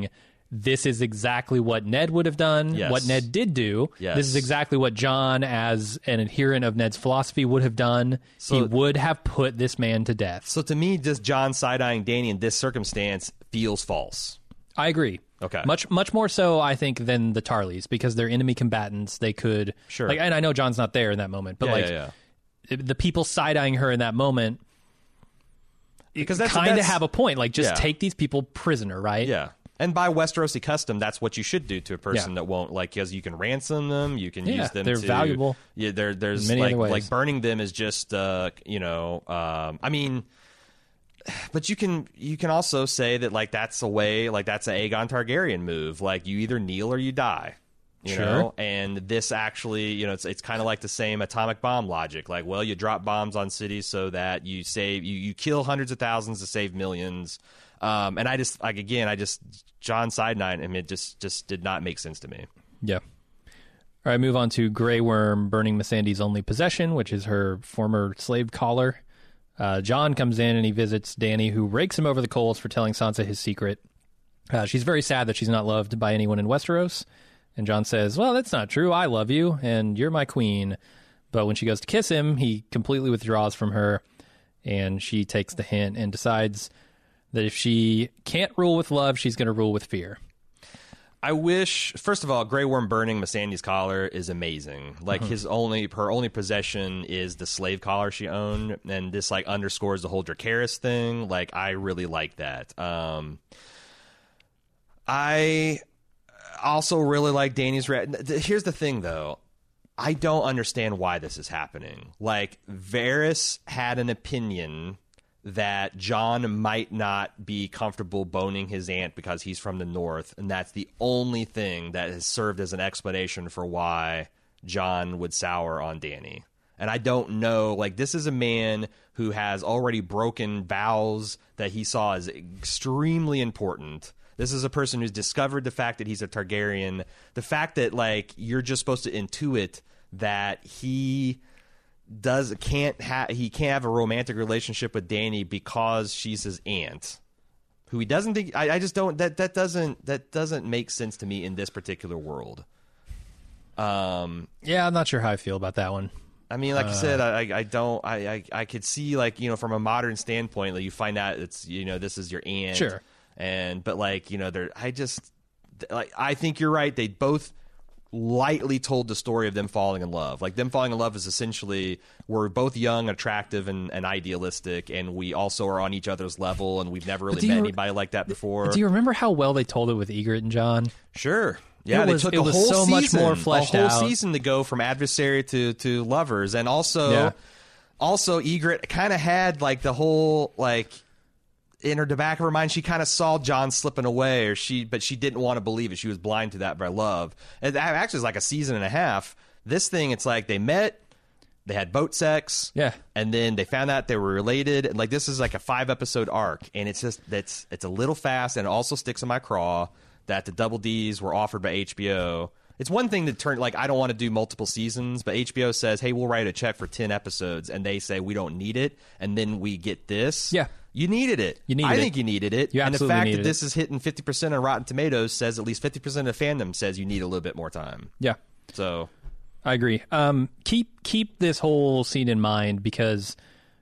Speaker 3: this is exactly what Ned would have done,
Speaker 2: Yes.
Speaker 3: what Ned did do.
Speaker 2: Yes.
Speaker 3: This is exactly what Jon, as an adherent of Ned's philosophy, would have done. He would have put this man to death.
Speaker 2: So to me, just Jon side-eyeing Dany in this circumstance feels false.
Speaker 3: I agree.
Speaker 2: Okay.
Speaker 3: Much more so, I think, than the Tarleys, because they're enemy combatants. They could...
Speaker 2: Sure.
Speaker 3: And I know Jon's not there in that moment, but the people side-eyeing her in that moment...
Speaker 2: Because
Speaker 3: kind of have a point. Like, just
Speaker 2: Yeah.
Speaker 3: take these people prisoner, right?
Speaker 2: Yeah. And by Westerosi custom, that's what you should do to a person that won't, like, because you can ransom them, you can use them
Speaker 3: they're
Speaker 2: to...
Speaker 3: valuable.
Speaker 2: Yeah, there's
Speaker 3: many other ways.
Speaker 2: like burning them is just, I mean... But you can also say that, like, that's a way, like, that's an Aegon Targaryen move. Like, you either kneel or you die. You know? And this actually, you know, it's kind of like the same atomic bomb logic. Like, well, you drop bombs on cities so that you save, you kill hundreds of thousands to save millions. And I just, like, again, Jon side-eyeing him, it just did not make sense to me.
Speaker 3: Yeah. All right, move on to Grey Worm burning Missandei's only possession, which is her former slave collar. Jon comes in and he visits Dany, who rakes him over the coals for telling Sansa his secret. She's very sad that she's not loved by anyone in Westeros. And Jon says, well, that's not true. I love you, and you're my queen. But when she goes to kiss him, he completely withdraws from her, and she takes the hint and decides that if she can't rule with love, she's going to rule with fear.
Speaker 2: I wish, first of all, Grey Worm burning Missandei's collar is amazing. Like, her only possession is the slave collar she owned, and this, like, underscores the whole Dracarys thing. Like, I really like that. I also really like Dany's... Here's the thing, though. I don't understand why this is happening. Like, Varys had an opinion that Jon might not be comfortable boning his aunt because he's from the north, and that's the only thing that has served as an explanation for why Jon would sour on Dany. And I don't know, like, this is a man who has already broken vows that he saw as extremely important. This is a person who's discovered the fact that he's a Targaryen. The fact that, like, you're just supposed to intuit that he can't have a romantic relationship with Dany because she's his aunt, who he doesn't think. I just don't. That doesn't make sense to me in this particular world.
Speaker 3: Yeah, I'm not sure how I feel about that one.
Speaker 2: I mean, like you said, I don't. I could see, like, you know, from a modern standpoint, like, you find out it's, you know, this is your aunt.
Speaker 3: Sure.
Speaker 2: But, like, you know, I think you're right. They both lightly told the story of them falling in love. Like, them falling in love is essentially, we're both young, attractive, and idealistic, and we also are on each other's level, and we've never really met anybody like that before.
Speaker 3: Do you remember how well they told it with Ygritte and Jon?
Speaker 2: Sure. Yeah,
Speaker 3: it
Speaker 2: they
Speaker 3: was
Speaker 2: took a whole
Speaker 3: so
Speaker 2: season,
Speaker 3: much more fleshed
Speaker 2: a whole
Speaker 3: out.
Speaker 2: season to go from adversary to lovers, and also Ygritte kind of had, like, the whole, like, in the back of her mind, she kind of saw Jon slipping away, but she didn't want to believe it. She was blind to that by love. And that actually is like a season and a half. This thing, it's like they met, they had boat sex, and then they found out they were related. And, like, this is like a 5-episode arc, and it's just it's a little fast, and it also sticks in my craw that the Double Ds were offered by HBO. It's one thing to turn, like, I don't want to do multiple seasons, but HBO says, hey, we'll write a check for 10 episodes, and they say we don't need it, and then we get this.
Speaker 3: Yeah.
Speaker 2: You needed it. I think you needed it.
Speaker 3: You
Speaker 2: and the
Speaker 3: absolutely
Speaker 2: fact
Speaker 3: needed
Speaker 2: that this is hitting 50% on Rotten Tomatoes says at least 50% of fandom says you need a little bit more time.
Speaker 3: Yeah.
Speaker 2: So
Speaker 3: I agree. Keep this whole scene in mind, because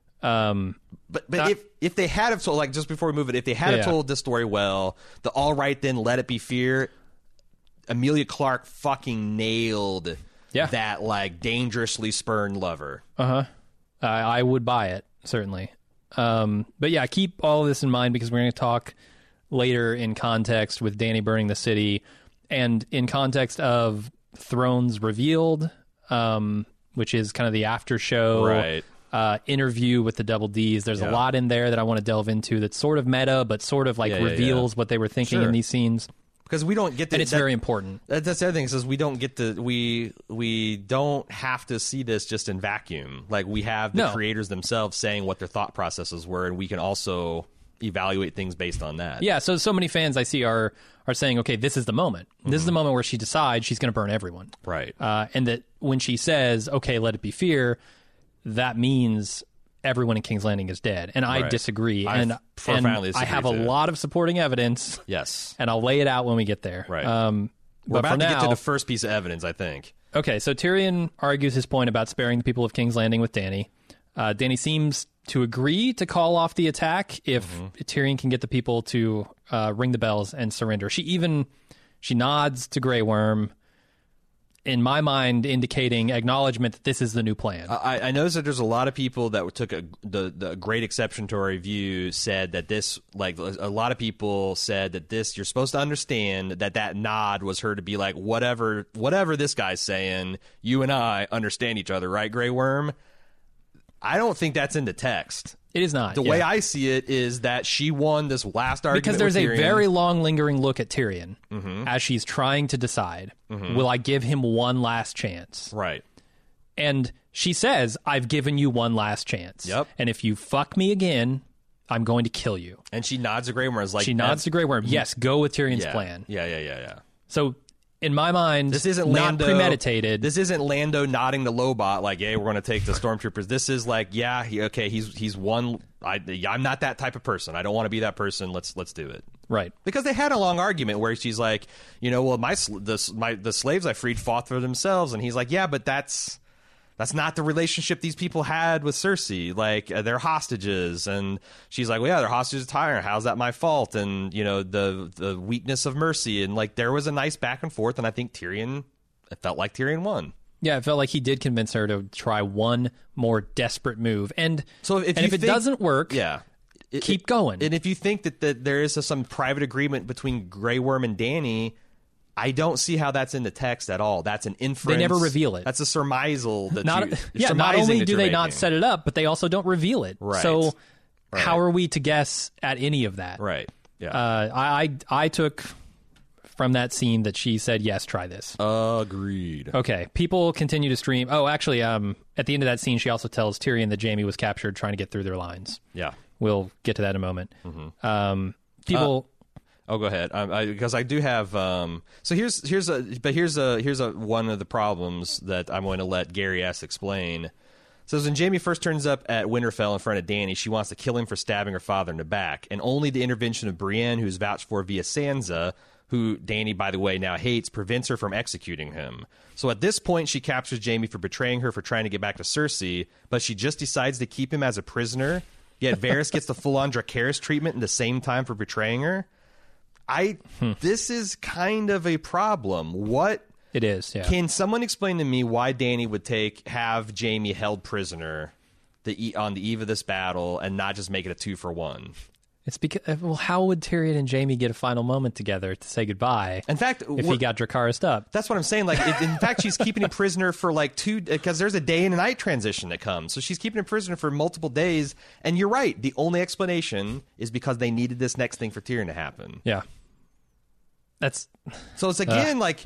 Speaker 2: But if they had have told, like, just before we move it, if they had have told this story well, the all right then let it be fear, Emilia Clarke fucking nailed that, like, dangerously spurned lover.
Speaker 3: I would buy it, certainly. But yeah, keep all of this in mind, because we're going to talk later in context with Dany burning the city, and in context of Thrones Revealed, which is kind of the after show interview with the Double Ds. There's a lot in there that I want to delve into that's sort of meta, but sort of like reveals what they were thinking in these scenes.
Speaker 2: Because we don't get to,
Speaker 3: and it's very important.
Speaker 2: That's the other thing, is we don't get to, we don't have to see this just in vacuum. Like, we have the creators themselves saying what their thought processes were, and we can also evaluate things based on that.
Speaker 3: Yeah, so many fans I see are saying, okay, this is the moment. This is the moment where she decides she's going to burn everyone.
Speaker 2: Right.
Speaker 3: And that when she says, okay, let it be fear, that means everyone in King's Landing is dead, and I
Speaker 2: Right.
Speaker 3: disagree.
Speaker 2: I
Speaker 3: and
Speaker 2: profoundly
Speaker 3: I have a
Speaker 2: disagree, too.
Speaker 3: lot of supporting evidence,
Speaker 2: Yes.
Speaker 3: and I'll lay it out when we get there.
Speaker 2: Right.
Speaker 3: but
Speaker 2: We're about
Speaker 3: for
Speaker 2: to
Speaker 3: now,
Speaker 2: get to the first piece of evidence, I think.
Speaker 3: okay, so Tyrion argues his point about sparing the people of King's Landing with Dany. Dany seems to agree to call off the attack if Tyrion can get the people to ring the bells and surrender. She nods to Grey Worm, in my mind, indicating acknowledgement that this is the new plan.
Speaker 2: I noticed that there's a lot of people that took the great exception to our review, said that this, like, a lot of people said that this, you're supposed to understand that nod was her to be like, whatever this guy's saying, you and I understand each other, right, Grey Worm? I don't think that's in the text.
Speaker 3: It is not.
Speaker 2: The way I see it is that she won this last argument
Speaker 3: because there's
Speaker 2: with
Speaker 3: a
Speaker 2: Tyrion.
Speaker 3: very long lingering look at Tyrion as she's trying to decide, will I give him one last chance?
Speaker 2: Right.
Speaker 3: And she says, I've given you one last chance.
Speaker 2: Yep.
Speaker 3: And if you fuck me again, I'm going to kill you.
Speaker 2: And she nods to Grey Worm. Like,
Speaker 3: She nods to Grey Worm. Yes, go with Tyrion's plan.
Speaker 2: Yeah.
Speaker 3: So, in my mind,
Speaker 2: This isn't
Speaker 3: not
Speaker 2: Lando,
Speaker 3: premeditated.
Speaker 2: This isn't Lando nodding to Lobot like, "Hey, we're going to take the stormtroopers." This is like, he's one. I'm not that type of person. I don't want to be that person. Let's do it.
Speaker 3: Right.
Speaker 2: Because they had a long argument where she's like, well, the slaves I freed fought for themselves, and he's like, yeah, but that's not the relationship these people had with Cersei. Like, they're hostages. And she's like, well, yeah, they're hostages to Tyrion. How's that my fault? And, the weakness of mercy. And, like, there was a nice back and forth. And I think it felt like Tyrion won.
Speaker 3: Yeah, it felt like he did convince her to try one more desperate move. And
Speaker 2: So if
Speaker 3: it doesn't work,
Speaker 2: yeah,
Speaker 3: keep going.
Speaker 2: And if you think that there is some private agreement between Grey Worm and Dany, I don't see how that's in the text at all. That's an inference.
Speaker 3: They never reveal it.
Speaker 2: That's a surmisal.
Speaker 3: not only do they not set it up, but they also don't reveal it.
Speaker 2: Right.
Speaker 3: So how are we to guess at any of that?
Speaker 2: Right. Yeah.
Speaker 3: I took from that scene that she said, yes, try this.
Speaker 2: Agreed.
Speaker 3: Okay. People continue to stream. Oh, actually, at the end of that scene, she also tells Tyrion that Jaime was captured trying to get through their lines.
Speaker 2: Yeah.
Speaker 3: We'll get to that in a moment.
Speaker 2: Mm-hmm.
Speaker 3: People...
Speaker 2: Oh, go ahead. Because I do have. So here's one of the problems that I'm going to let Gary S. explain. So when Jaime first turns up at Winterfell in front of Dany, she wants to kill him for stabbing her father in the back, and only the intervention of Brienne, who's vouched for via Sansa, who Dany, by the way, now hates, prevents her from executing him. So at this point, she captures Jaime for betraying her for trying to get back to Cersei, but she just decides to keep him as a prisoner. Yet Varys gets the full-on Dracarys treatment in the same time for betraying her. This is kind of a problem. What
Speaker 3: It is, yeah.
Speaker 2: can someone explain to me why Dany would have Jaime held prisoner on the eve of this battle and not just make it a 2-for-1?
Speaker 3: It's because, well, how would Tyrion and Jaime get a final moment together to say goodbye?
Speaker 2: In fact,
Speaker 3: if he got Dracarys up,
Speaker 2: that's what I'm saying. Like, in fact, she's keeping him prisoner for like because there's a day and a night transition that comes. So she's keeping him prisoner for multiple days. And you're right. The only explanation is because they needed this next thing for Tyrion to happen.
Speaker 3: yeah. That's
Speaker 2: So it's again like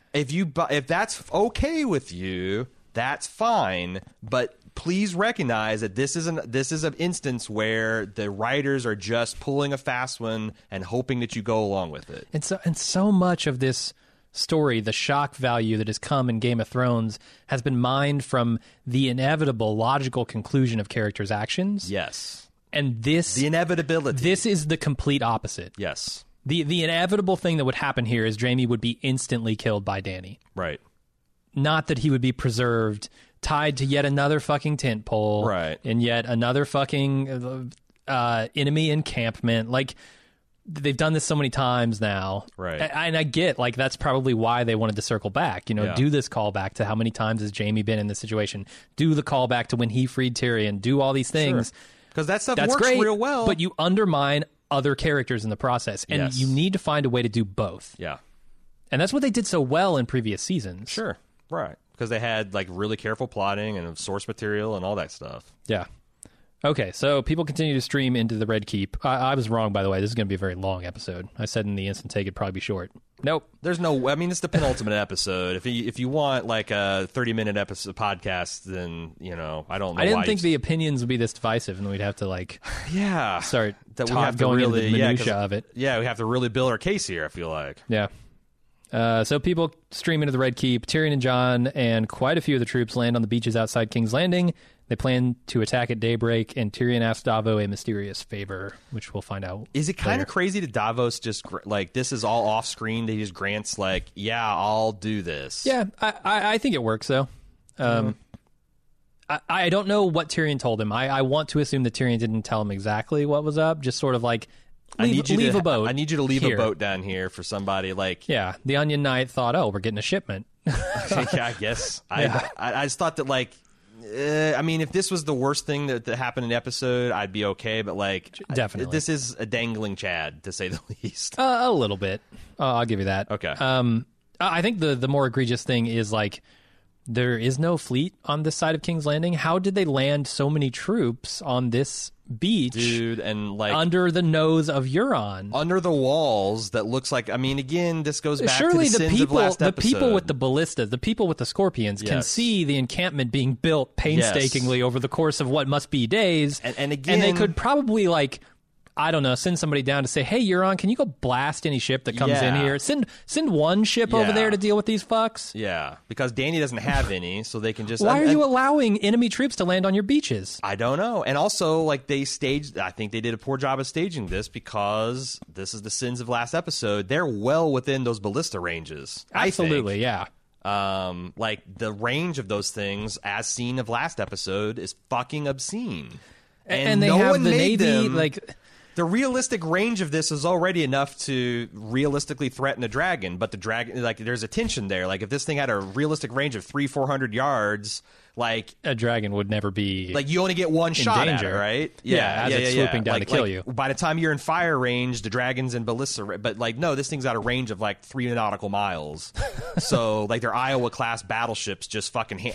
Speaker 2: if that's okay with you, that's fine. But please recognize that this is an instance where the writers are just pulling a fast one and hoping that you go along with it.
Speaker 3: and so much of this story, the shock value that has come in Game of Thrones, has been mined from the inevitable logical conclusion of characters' actions.
Speaker 2: Yes,
Speaker 3: And
Speaker 2: the inevitability.
Speaker 3: This is the complete opposite.
Speaker 2: Yes,
Speaker 3: The inevitable thing that would happen here is Jaime would be instantly killed by Dany.
Speaker 2: right.
Speaker 3: Not that he would be preserved, tied to yet another fucking tent pole,
Speaker 2: Right.
Speaker 3: in yet another fucking enemy encampment. Like, they've done this so many times now.
Speaker 2: Right.
Speaker 3: And I get, like, that's probably why they wanted to circle back.
Speaker 2: Yeah.
Speaker 3: Do this callback to how many times has Jaime been in this situation. Do the callback to when he freed Tyrion. Do all these things.
Speaker 2: Because that stuff
Speaker 3: That's
Speaker 2: works
Speaker 3: great,
Speaker 2: real well.
Speaker 3: but you undermine other characters in the process. And
Speaker 2: Yes.
Speaker 3: you need to find a way to do both.
Speaker 2: yeah,
Speaker 3: And that's what they did so well in previous seasons.
Speaker 2: sure, right. Because they had like really careful plotting and source material and all that stuff.
Speaker 3: Yeah. Okay, so people continue to stream into the Red Keep. I was wrong, by the way. This is going to be a very long episode. I said in the instant take it'd probably be short. Nope.
Speaker 2: There's no. I mean, it's the penultimate episode. If you want like a 30-minute episode podcast, then I don't know.
Speaker 3: I didn't
Speaker 2: why
Speaker 3: think the opinions would be this divisive, and we'd have to
Speaker 2: yeah
Speaker 3: start
Speaker 2: that we have to
Speaker 3: going
Speaker 2: really
Speaker 3: into the minutia
Speaker 2: 'cause-
Speaker 3: of it.
Speaker 2: Yeah, we have to really build our case here. I feel like.
Speaker 3: Yeah. So people stream into the Red Keep. Tyrion and Jon and quite a few of the troops land on the beaches outside King's Landing. They plan to attack at daybreak, and Tyrion asks Davos a mysterious favor, which we'll find out.
Speaker 2: Is it kind of crazy to Davos just like this is all off screen? He just grants like, yeah, I'll do this.
Speaker 3: Yeah, I think it works though. I don't know what Tyrion told him. I want to assume that Tyrion didn't tell him exactly what was up. Just sort of like leave a boat.
Speaker 2: I need you to leave
Speaker 3: here.
Speaker 2: A boat down here for somebody. Like,
Speaker 3: yeah, the Onion Knight thought, oh, we're getting a shipment.
Speaker 2: yeah, I guess. I just thought that like. I mean, if this was the worst thing that happened in the episode, I'd be okay. But like,
Speaker 3: definitely,
Speaker 2: this is a dangling Chad, to say the least.
Speaker 3: A little bit. I'll give you that.
Speaker 2: Okay.
Speaker 3: I think the more egregious thing is like there is no fleet on this side of King's Landing. How did they land so many troops on this beach,
Speaker 2: dude? And like
Speaker 3: under the nose of Euron,
Speaker 2: under the walls that looks like. I mean, again, this goes back
Speaker 3: surely
Speaker 2: to the sins
Speaker 3: people,
Speaker 2: of last episode.
Speaker 3: The people with the ballistas, the people with the scorpions, can see the encampment being built painstakingly over the course of what must be days,
Speaker 2: and again,
Speaker 3: and they could probably like. I don't know, send somebody down to say, hey, Euron, can you go blast any ship that comes in here? Send one ship over there to deal with these fucks.
Speaker 2: Yeah, because Dany doesn't have any, so they can just...
Speaker 3: Why are you allowing enemy troops to land on your beaches?
Speaker 2: I don't know. And also, like, they staged... I think they did a poor job of staging this because this is the sins of last episode. They're well within those ballista ranges.
Speaker 3: Absolutely, yeah.
Speaker 2: Like, the range of those things, as seen of last episode, is fucking obscene.
Speaker 3: And they have the Navy, like...
Speaker 2: The realistic range of this is already enough to realistically threaten a dragon, but the dragon, like, there's a tension there. Like, if this thing had a realistic range of 300-400 yards, like
Speaker 3: a dragon would never be
Speaker 2: like you only get one shot
Speaker 3: danger.
Speaker 2: At it, right?
Speaker 3: Yeah, as it's swooping down to kill you.
Speaker 2: By the time you're in fire range, the dragon's in ballista. But like, no, this thing's got a range of like 3 nautical miles. So like, their Iowa class battleships just fucking.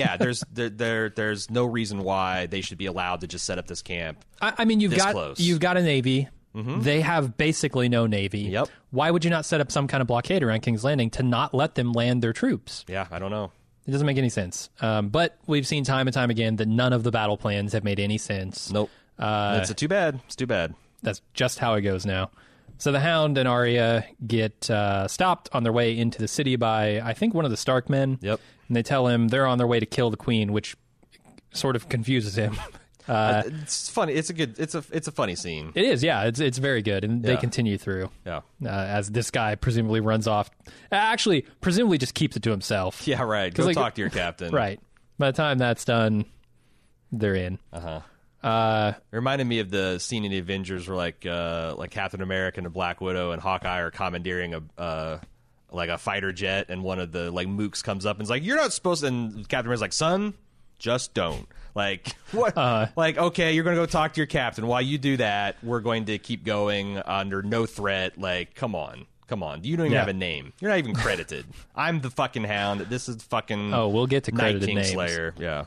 Speaker 2: There's no reason why they should be allowed to just set up this camp.
Speaker 3: I mean, you've got a navy.
Speaker 2: Mm-hmm.
Speaker 3: They have basically no navy.
Speaker 2: Yep.
Speaker 3: Why would you not set up some kind of blockade around King's Landing to not let them land their troops?
Speaker 2: Yeah, I don't know.
Speaker 3: It doesn't make any sense. But we've seen time and time again that none of the battle plans have made any sense.
Speaker 2: Nope. It's too bad. It's too bad.
Speaker 3: That's just how it goes now. So the Hound and Arya get stopped on their way into the city by, I think, one of the Stark men.
Speaker 2: Yep.
Speaker 3: And they tell him they're on their way to kill the queen, which sort of confuses him.
Speaker 2: It's funny. It's a funny scene.
Speaker 3: It is, yeah. It's very good, and they continue through.
Speaker 2: Yeah.
Speaker 3: As this guy presumably runs off. Actually, presumably just keeps it to himself.
Speaker 2: Yeah, right. Go talk to your captain.
Speaker 3: Right. By the time that's done, they're in.
Speaker 2: It reminded me of the scene in the Avengers where like Captain America and the Black Widow and Hawkeye are commandeering a fighter jet, and one of the like mooks comes up and is like, "You're not supposed to," and Captain America's like, "Son, just don't." Like, what? Like, okay, you're going to go talk to your captain. While you do that, we're going to keep going under no threat. Like, come on. You don't even have a name. You're not even credited. I'm the fucking Hound. This is fucking...
Speaker 3: Oh, we'll get to credited
Speaker 2: Night King
Speaker 3: names.
Speaker 2: Slayer. Yeah.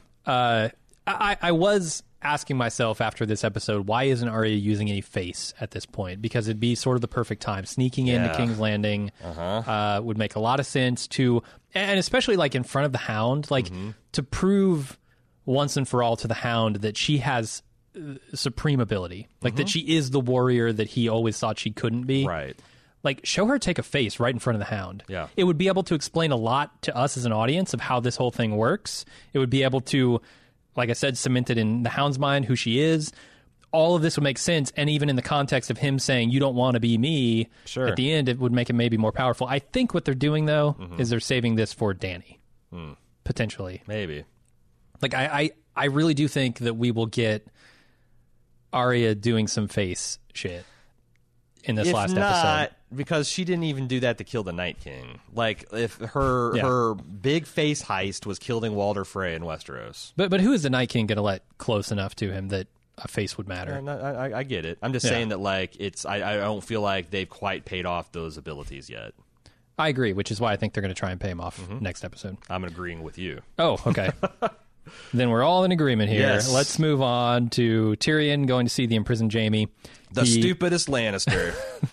Speaker 3: I was asking myself after this episode, why isn't Arya using any face at this point? Because it'd be sort of the perfect time. Sneaking into King's Landing would make a lot of sense to... And especially, like, in front of the Hound, like, to prove... once and for all to the Hound that she has supreme ability, like that she is the warrior that he always thought she couldn't be.
Speaker 2: Right.
Speaker 3: Like, show her take a face right in front of the Hound.
Speaker 2: Yeah.
Speaker 3: It would be able to explain a lot to us as an audience of how this whole thing works. It would be able to, like I said, cement it in the Hound's mind who she is. All of this would make sense, and even in the context of him saying, "You don't want to be me," at the end, it would make it maybe more powerful. I think what they're doing, though, is they're saving this for Dany. Potentially.
Speaker 2: Maybe.
Speaker 3: Like, I really do think that we will get Arya doing some face shit in this last episode.
Speaker 2: Because she didn't even do that to kill the Night King. Like, if her big face heist was killing Walder Frey in Westeros.
Speaker 3: But who is the Night King going to let close enough to him that a face would matter?
Speaker 2: I get it. I'm just saying that, like, I don't feel like they've quite paid off those abilities yet.
Speaker 3: I agree, which is why I think they're going to try and pay him off next episode.
Speaker 2: I'm agreeing with you.
Speaker 3: Oh, okay. Then we're all in agreement here.
Speaker 2: Yes.
Speaker 3: Let's move on to Tyrion going to see the imprisoned Jaime.
Speaker 2: The stupidest Lannister.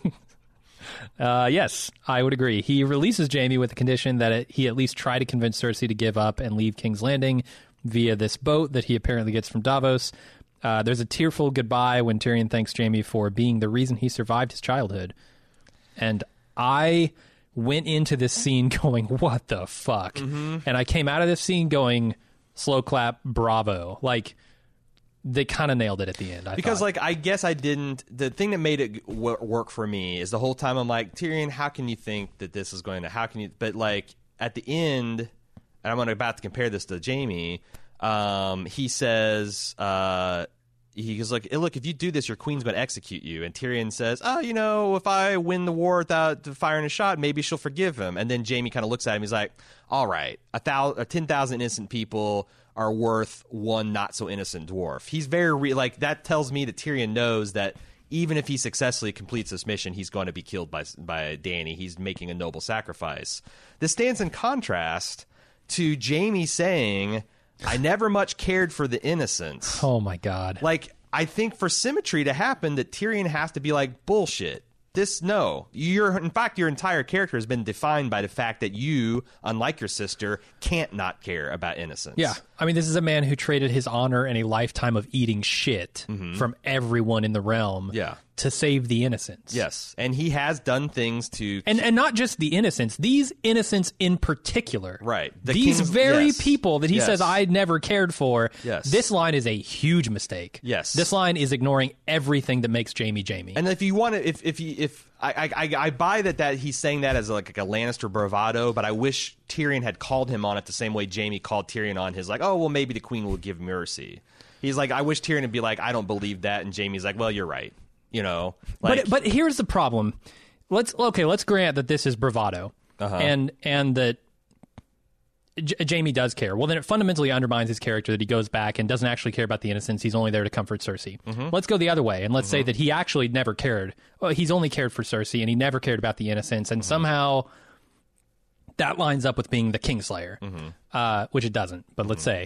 Speaker 3: Yes, I would agree. He releases Jaime with the condition that he at least try to convince Cersei to give up and leave King's Landing via this boat that he apparently gets from Davos. There's a tearful goodbye when Tyrion thanks Jaime for being the reason he survived his childhood. And I went into this scene going, what the fuck? And I came out of this scene going, slow clap, bravo. Like, they kind of nailed it at the end.
Speaker 2: Because, like, I guess I didn't... The thing that made it work for me is the whole time I'm like, Tyrion, how can you think that this is going to... How can you... But, like, at the end, and I'm about to compare this to Jaime, he says... He goes, like, look, if you do this, your queen's going to execute you. And Tyrion says, oh, you know, if I win the war without firing a shot, maybe she'll forgive him. And then Jaime kind of looks at him. He's like, all right, 10,000 innocent people are worth one not so innocent dwarf. He's very like, that tells me that Tyrion knows that even if he successfully completes this mission, he's going to be killed by Dany. He's making a noble sacrifice. This stands in contrast to Jaime saying, I never much cared for the innocents.
Speaker 3: Oh, my God.
Speaker 2: Like, I think for symmetry to happen, that Tyrion has to be like, bullshit. In fact, your entire character has been defined by the fact that you, unlike your sister, can't not care about innocence.
Speaker 3: Yeah. I mean, this is a man who traded his honor and a lifetime of eating shit from everyone in the realm to save the innocents.
Speaker 2: Yes. And he has done things to...
Speaker 3: And not just the innocents, these innocents in particular.
Speaker 2: Right.
Speaker 3: These very people that he says, I never cared for.
Speaker 2: Yes.
Speaker 3: This line is a huge mistake.
Speaker 2: Yes.
Speaker 3: This line is ignoring everything that makes Jaime Jaime.
Speaker 2: And if you want to... If I buy that he's saying that as like a Lannister bravado, but I wish Tyrion had called him on it the same way Jaime called Tyrion on his, like, oh, well, maybe the queen will give mercy. He's like, I wish Tyrion would be like, I don't believe that. And Jaime's like, well, you're right. You know, like,
Speaker 3: but here's the problem. Let's grant that this is bravado, and that Jaime does care. Well, then it fundamentally undermines his character that he goes back and doesn't actually care about the innocents. He's only there to comfort Cersei. Let's go the other way, and let's say that he actually never cared. Well, he's only cared for Cersei, and he never cared about the innocents, and somehow that lines up with being the Kingslayer, which it doesn't. But let's say,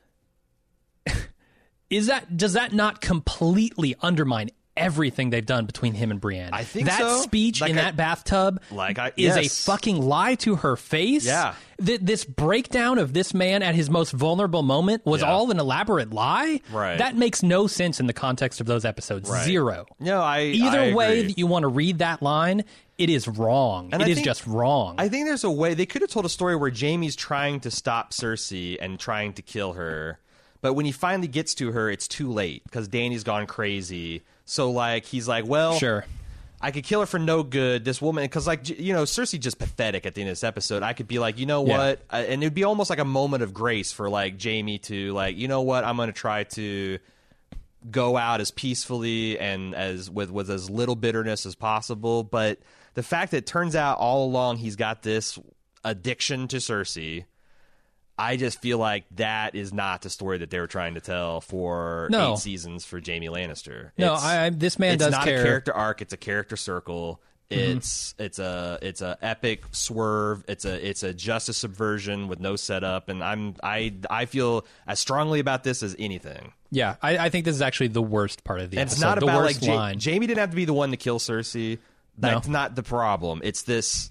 Speaker 3: does that not completely undermine everything they've done between him and Brienne?
Speaker 2: I think
Speaker 3: that
Speaker 2: so.
Speaker 3: speech in that bathtub is a fucking lie to her face.
Speaker 2: Yeah.
Speaker 3: This breakdown of this man at his most vulnerable moment was all an elaborate lie.
Speaker 2: Right.
Speaker 3: That makes no sense in the context of those episodes.
Speaker 2: Right.
Speaker 3: Zero.
Speaker 2: No,
Speaker 3: Either way
Speaker 2: agree.
Speaker 3: that you want to read that line, it is wrong.
Speaker 2: And
Speaker 3: it
Speaker 2: I
Speaker 3: is
Speaker 2: think-
Speaker 3: just wrong.
Speaker 2: I think there's a way they could have told a story where Jaime's trying to stop Cersei and trying to kill her, but when he finally gets to her, it's too late because Dany's gone crazy. So, like, he's like, well,
Speaker 3: Sure.
Speaker 2: I could kill her for no good. This woman, because, like, you know, Cersei's just pathetic at the end of this episode. I could be like, you know what? And it'd be almost like a moment of grace for, like, Jaime to, like, you know what? I'm going to try to go out as peacefully and as with as little bitterness as possible. But the fact that it turns out all along he's got this addiction to Cersei, I just feel like that is not the story that they were trying to tell for 8 seasons for Jaime Lannister.
Speaker 3: No, this man does care.
Speaker 2: It's not a character arc; it's a character circle. It's a epic swerve. It's a justice subversion with no setup, and I feel as strongly about this as anything.
Speaker 3: Yeah, I think this is actually the worst part of the episode.
Speaker 2: It's not
Speaker 3: the
Speaker 2: about
Speaker 3: worst
Speaker 2: like
Speaker 3: line.
Speaker 2: Jaime didn't have to be the one to kill Cersei. That's not the problem. It's this.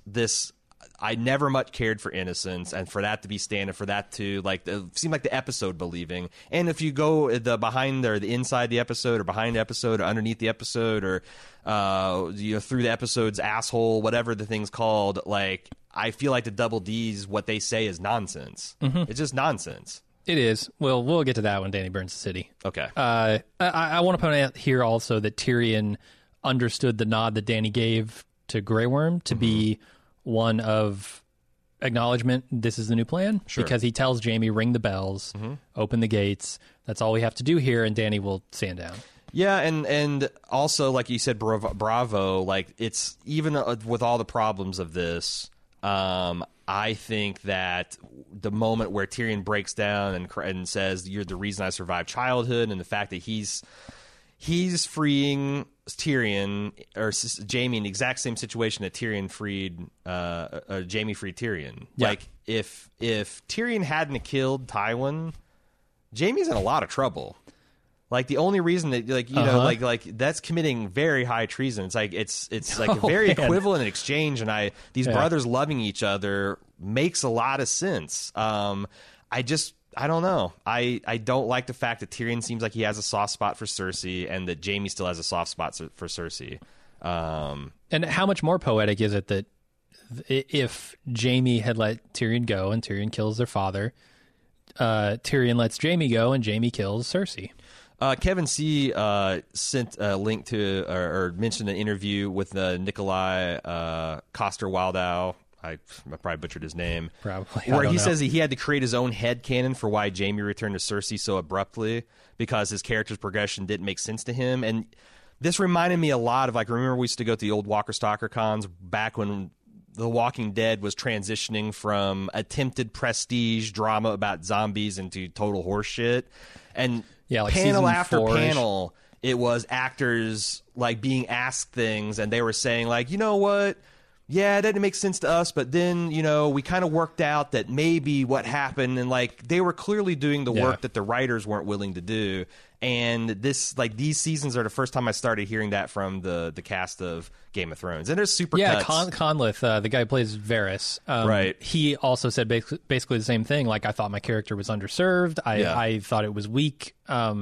Speaker 2: I never much cared for innocence, and for that to be standard, for that to like seem like the episode believing. And if you go the behind or the inside the episode, or behind the episode, or underneath the episode, or through the episode's asshole, whatever the thing's called, like I feel like the Double D's what they say is nonsense. It's just nonsense.
Speaker 3: It is. Well, we'll get to that when Dany burns the city.
Speaker 2: Okay.
Speaker 3: I want to point out here also that Tyrion understood the nod that Dany gave to Grey Worm to be one of acknowledgement. This is the new plan.
Speaker 2: Sure.
Speaker 3: Because he tells Jaime, ring the bells, open the gates. That's all we have to do here, and Dany will stand down.
Speaker 2: Yeah, and also, like you said, bravo. Like, it's even with all the problems of this, I think that the moment where Tyrion breaks down and says, "You're the reason I survived childhood," and the fact that he's freeing Tyrion or Jaime in the exact same situation that Tyrion freed Jaime freed Tyrion.
Speaker 3: Yeah.
Speaker 2: Like if Tyrion hadn't killed Tywin, Jaime's in a lot of trouble. Like the only reason that like that's committing very high treason. It's like it's like a very equivalent exchange, and these brothers loving each other makes a lot of sense. I don't know. I don't like the fact that Tyrion seems like he has a soft spot for Cersei, and that Jaime still has a soft spot for Cersei.
Speaker 3: And how much more poetic is it that if Jaime had let Tyrion go and Tyrion kills their father, Tyrion lets Jaime go and Jaime kills Cersei.
Speaker 2: Kevin C. Sent a link to or mentioned an interview with Nikolai Coster-Waldau. I probably butchered his name.
Speaker 3: Probably.
Speaker 2: Where he says he had to create his own headcanon for why Jaime returned to Cersei so abruptly because his character's progression didn't make sense to him. And this reminded me a lot of, like, remember we used to go to the old Walker Stalker cons back when The Walking Dead was transitioning from attempted prestige drama about zombies into total horseshit. And
Speaker 3: like
Speaker 2: panel
Speaker 3: season
Speaker 2: after
Speaker 3: 4-ish.
Speaker 2: panel, it was actors like being asked things and they were saying like, you know what? Yeah, it didn't make sense to us, but then, you know, we kind of worked out that maybe what happened, and like they were clearly doing the work that the writers weren't willing to do. And this, like, these seasons are the first time I started hearing that from the cast of Game of Thrones. And there's super cuts.
Speaker 3: Conleth, the guy who plays Varys,
Speaker 2: right?
Speaker 3: He also said basically the same thing. Like, I thought my character was underserved. I thought it was weak.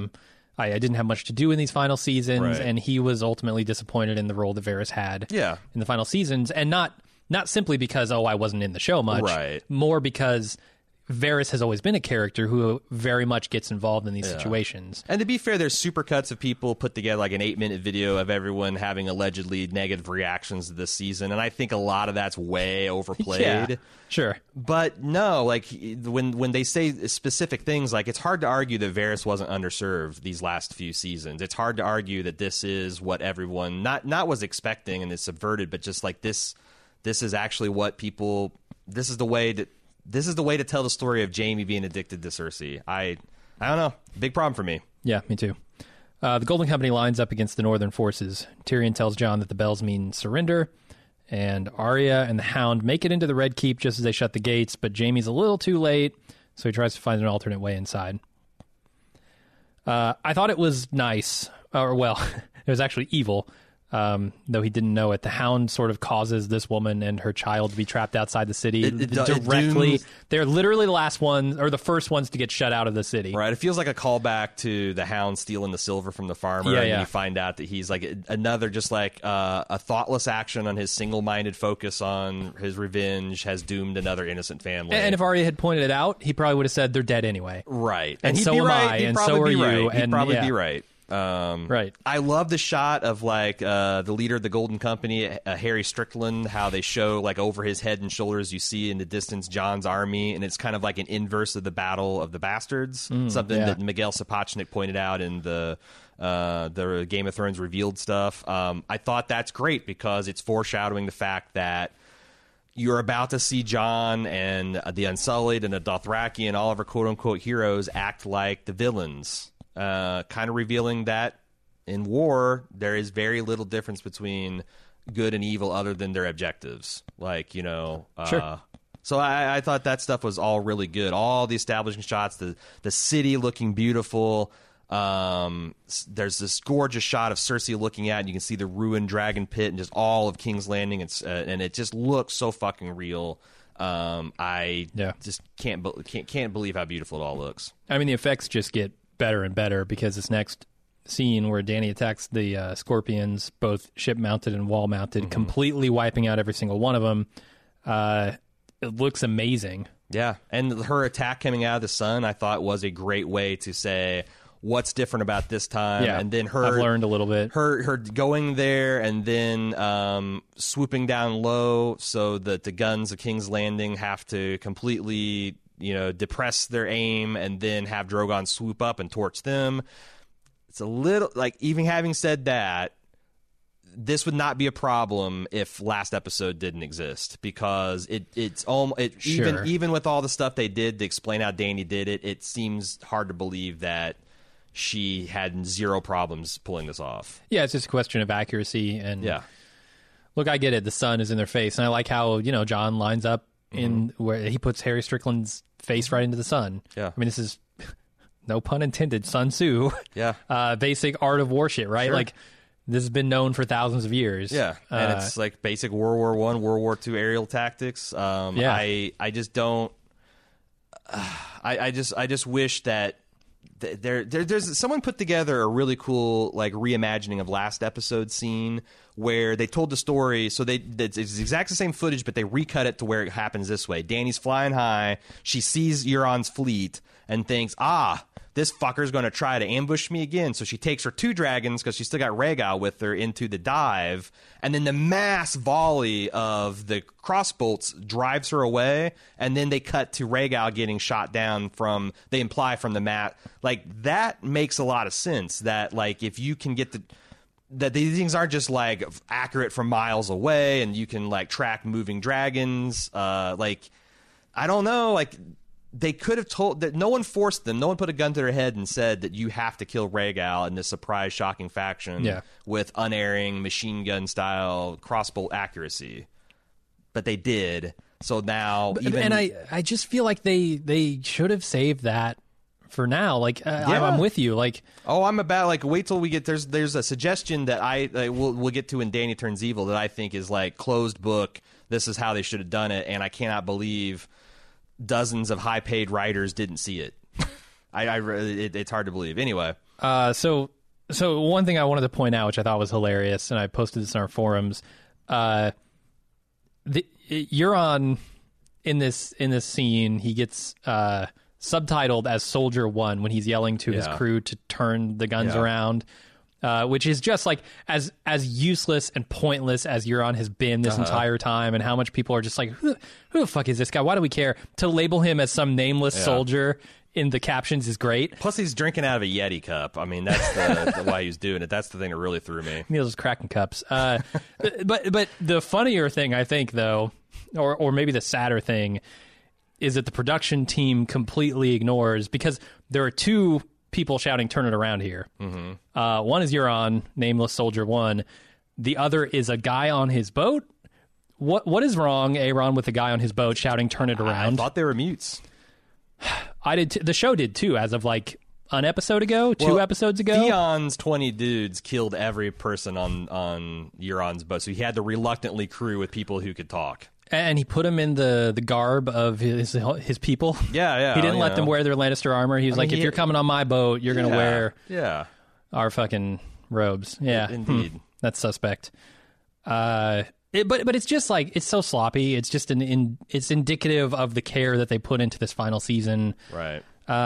Speaker 3: I didn't have much to do in these final seasons, and he was ultimately disappointed in the role that Varys had in the final seasons, and not simply because, I wasn't in the show much, more because Varys has always been a character who very much gets involved in these situations.
Speaker 2: And to be fair, there's supercuts of people put together like an 8-minute video of everyone having allegedly negative reactions to this season, and I think a lot of that's way overplayed.
Speaker 3: Yeah, sure.
Speaker 2: But no, like when they say specific things, like it's hard to argue that Varys wasn't underserved these last few seasons. It's hard to argue that this is what everyone not was expecting and is subverted, but just like this is actually what people. This is the way to tell the story of Jaime being addicted to Cersei. I don't know. Big problem for me.
Speaker 3: Yeah, me too. The Golden Company lines up against the Northern forces. Tyrion tells Jon that the bells mean surrender, and Arya and the Hound make it into the Red Keep just as they shut the gates, but Jaime's a little too late, so he tries to find an alternate way inside. I thought it was nice, it was actually evil, though he didn't know it. The Hound sort of causes this woman and her child to be trapped outside the city directly. They're literally the last ones, or the first ones to get shut out of the city.
Speaker 2: Right. It feels like a callback to the Hound stealing the silver from the farmer. And you find out that he's like another, just like a thoughtless action on his single-minded focus on his revenge has doomed another innocent family.
Speaker 3: And if Arya had pointed it out, he probably would have said they're dead anyway.
Speaker 2: Right.
Speaker 3: And so am I, and so are you.
Speaker 2: He'd probably be right.
Speaker 3: Right.
Speaker 2: I love the shot of like the leader of the Golden Company, Harry Strickland, how they show like over his head and shoulders you see in the distance Jon's army, and it's kind of like an inverse of the Battle of the Bastards, something that Miguel Sapochnik pointed out in the Game of Thrones revealed stuff. I thought that's great because it's foreshadowing the fact that you're about to see Jon and the Unsullied and the Dothraki and all of our quote-unquote heroes act like the villains. Kind of revealing that in war, there is very little difference between good and evil other than their objectives. Like, you know...
Speaker 3: Sure.
Speaker 2: So I thought that stuff was all really good. All the establishing shots, the city looking beautiful. There's this gorgeous shot of Cersei looking at, and you can see the ruined dragon pit and just all of King's Landing. And it just looks so fucking real. I just can't believe how beautiful it all looks.
Speaker 3: I mean, the effects just get better and better because this next scene where Dany attacks the scorpions, both ship mounted and wall mounted, completely wiping out every single one of them. It looks amazing.
Speaker 2: Yeah, and her attack coming out of the sun, I thought was a great way to say what's different about this time.
Speaker 3: Yeah,
Speaker 2: and then
Speaker 3: I've learned a little bit.
Speaker 2: Her going there and then swooping down low so that the guns of King's Landing have to completely, depress their aim and then have Drogon swoop up and torch them. It's a little, like, even having said that, this would not be a problem if last episode didn't exist, because even with all the stuff they did to explain how Dany did it, it seems hard to believe that she had zero problems pulling this off.
Speaker 3: Yeah, it's just a question of accuracy. And
Speaker 2: yeah,
Speaker 3: look, I get it. The sun is in their face, and I like how Jon lines up in where he puts Harry Strickland's face right into the sun.
Speaker 2: Yeah,
Speaker 3: I mean, this is no pun intended, Sun Tzu.
Speaker 2: Yeah,
Speaker 3: basic art of war shit, right?
Speaker 2: Sure.
Speaker 3: Like, this has been known for thousands of years.
Speaker 2: Yeah, and it's like basic World War I, World War II aerial tactics. I just don't. I just wish that there's someone put together a really cool like reimagining of last episode scene where they told the story. So it's exactly the same footage, but they recut it to where it happens this way. Dany's flying high. She sees Euron's fleet and thinks, this fucker's going to try to ambush me again. So she takes her 2 dragons, because she still got Rhaegal with her, into the dive. And then the mass volley of the crossbolts drives her away. And then they cut to Rhaegal getting shot down they imply from the mat. Like, that makes a lot of sense. That, like, if you can get that these things aren't just, like, accurate from miles away, and you can, like, track moving dragons. Like, I don't know, like... They could have told that no one forced them. No one put a gun to their head and said that you have to kill Rhaegal in this surprise, shocking faction with unerring machine gun style crossbow accuracy. But they did. So now,
Speaker 3: and I just feel like they should have saved that for now. Like I'm with you. Like
Speaker 2: I'm about like wait till we get there's a suggestion that we'll get to in Dany Turns Evil that I think is like closed book. This is how they should have done it, and I cannot believe dozens of high-paid writers didn't see it. It's hard to believe. Anyway,
Speaker 3: so one thing I wanted to point out, which I thought was hilarious, and I posted this in our forums. Euron in this scene, he gets subtitled as Soldier 1 when he's yelling to his crew to turn the guns around. Which is just like as useless and pointless as Euron has been this entire time, and how much people are just like, who the fuck is this guy? Why do we care? To label him as some nameless soldier in the captions is great.
Speaker 2: Plus, he's drinking out of a Yeti cup. I mean, that's why he's doing it. That's the thing that really threw me.
Speaker 3: Neil's just cracking cups. But the funnier thing, I think, though, or maybe the sadder thing, is that the production team completely ignores, because there are 2 people shouting "Turn it around" here. Mm-hmm. One is Euron, nameless Soldier 1. The other is a guy on his boat. What is wrong, Aaron, with the guy on his boat shouting "Turn it around"?
Speaker 2: I thought they were mutes.
Speaker 3: I did. The show did too, as of like an episode ago, 2 episodes ago.
Speaker 2: Theon's 20 dudes killed every person on Euron's boat, so he had to reluctantly crew with people who could talk.
Speaker 3: And he put them in the garb of his people.
Speaker 2: Yeah.
Speaker 3: He didn't let them wear their Lannister armor. He was if you're coming on my boat, you're going to wear our fucking robes. Yeah.
Speaker 2: Indeed.
Speaker 3: That's suspect. But it's just like, it's so sloppy. It's just it's indicative of the care that they put into this final season.
Speaker 2: Right.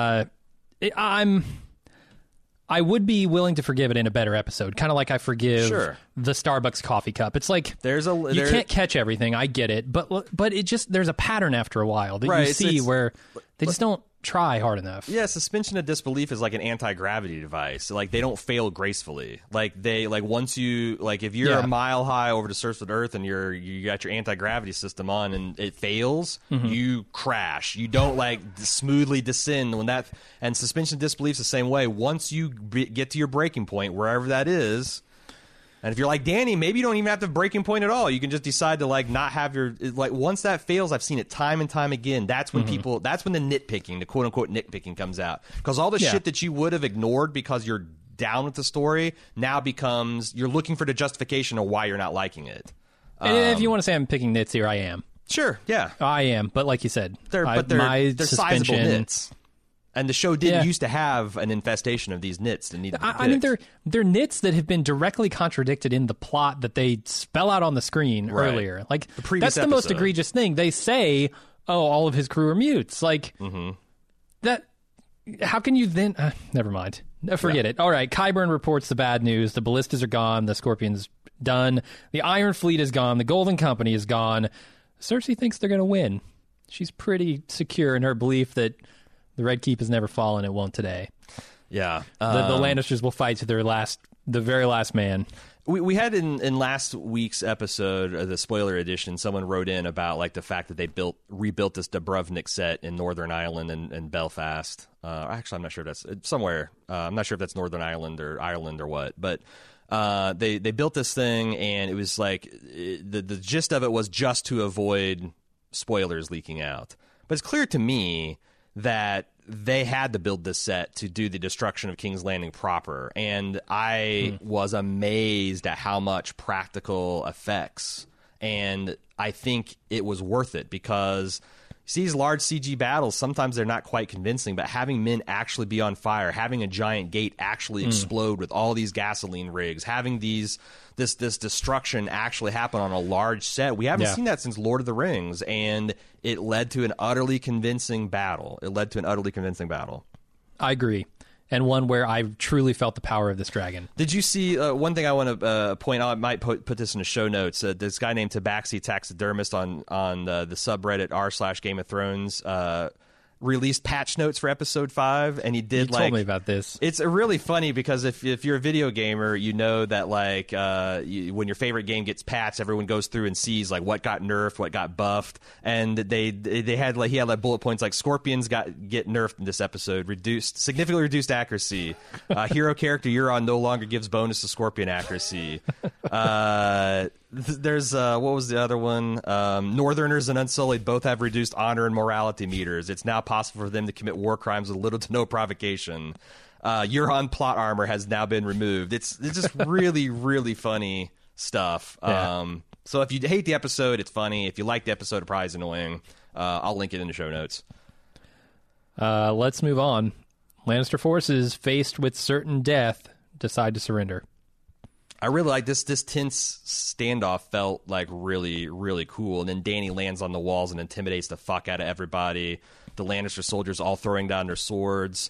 Speaker 3: I would be willing to forgive it in a better episode, kind of like I forgive the Starbucks coffee cup. It's like you can't catch everything. I get it, but it just there's a pattern after a while that you see where they just don't try hard enough.
Speaker 2: Yeah, suspension of disbelief is like an anti-gravity device. Like they don't fail gracefully. Like once you if you're a mile high over the surface of the earth and you got your anti-gravity system on and it fails, you crash. You don't smoothly descend and suspension of disbelief is the same way. Once you get to your breaking point, wherever that is. And if you're like Dany, maybe you don't even have to have a breaking point at all. You can just decide to not have your once that fails. I've seen it time and time again. That's when that's when the nitpicking, the quote unquote nitpicking, comes out, because all the shit that you would have ignored because you're down with the story now becomes you're looking for the justification of why you're not liking it.
Speaker 3: And if you want to say I'm picking nits here, I am.
Speaker 2: Sure, yeah,
Speaker 3: I am. But like you said,
Speaker 2: they're sizable nits. And the show didn't used to have an infestation of these nits that needed to be picked.
Speaker 3: I mean, they're nits that have been directly contradicted in the plot that they spell out on the screen earlier. Like, that's the most egregious thing. They say, all of his crew are mutes. Like, that... How can you then... never mind. Forget it. All right, Qyburn reports the bad news. The ballistas are gone. The Scorpion's done. The Iron Fleet is gone. The Golden Company is gone. Cersei thinks they're going to win. She's pretty secure in her belief that the Red Keep has never fallen. It won't today.
Speaker 2: Yeah.
Speaker 3: The Lannisters will fight to the very last man.
Speaker 2: We had in last week's episode, the spoiler edition, someone wrote in about the fact that they rebuilt this Dubrovnik set in Northern Ireland and Belfast. Actually, I'm not sure if that's somewhere. I'm not sure if that's Northern Ireland or what. But they built this thing, and it was the gist of it was just to avoid spoilers leaking out. But it's clear to me that they had to build this set to do the destruction of King's Landing proper. And I was amazed at how much practical effects. And I think it was worth it because see these large CG battles, sometimes they're not quite convincing, but having men actually be on fire, having a giant gate actually explode with all these gasoline rigs, having this destruction actually happen on a large set. We haven't seen that since Lord of the Rings, and it led to an utterly convincing battle.
Speaker 3: I agree. And one where I truly felt the power of this dragon.
Speaker 2: Did you see one thing I want to point out? I might put this in the show notes. This guy named Tabaxi Taxidermist on the subreddit r/Game of Thrones released patch notes for episode 5, and he did
Speaker 3: told me about this.
Speaker 2: It's really funny because if you're a video gamer, you know that like when your favorite game gets patched, everyone goes through and sees like what got nerfed, what got buffed, and they had like he had like bullet points like scorpions get nerfed in this episode, significantly reduced accuracy. Hero character Euron no longer gives bonus to scorpion accuracy. There's what was the other one? Northerners and Unsullied both have reduced honor and morality meters. It's now possible for them to commit war crimes with little to no provocation. Euron plot armor has now been removed. It's just really, really funny stuff.
Speaker 3: Yeah.
Speaker 2: So if you hate the episode, it's funny. If you like the episode, it's probably annoying. I'll link it in the show notes.
Speaker 3: Let's move on. Lannister forces, faced with certain death, decide to surrender.
Speaker 2: I really like this tense standoff felt like really, really cool. And then Dany lands on the walls and intimidates the fuck out of everybody. The Lannister soldiers all throwing down their swords.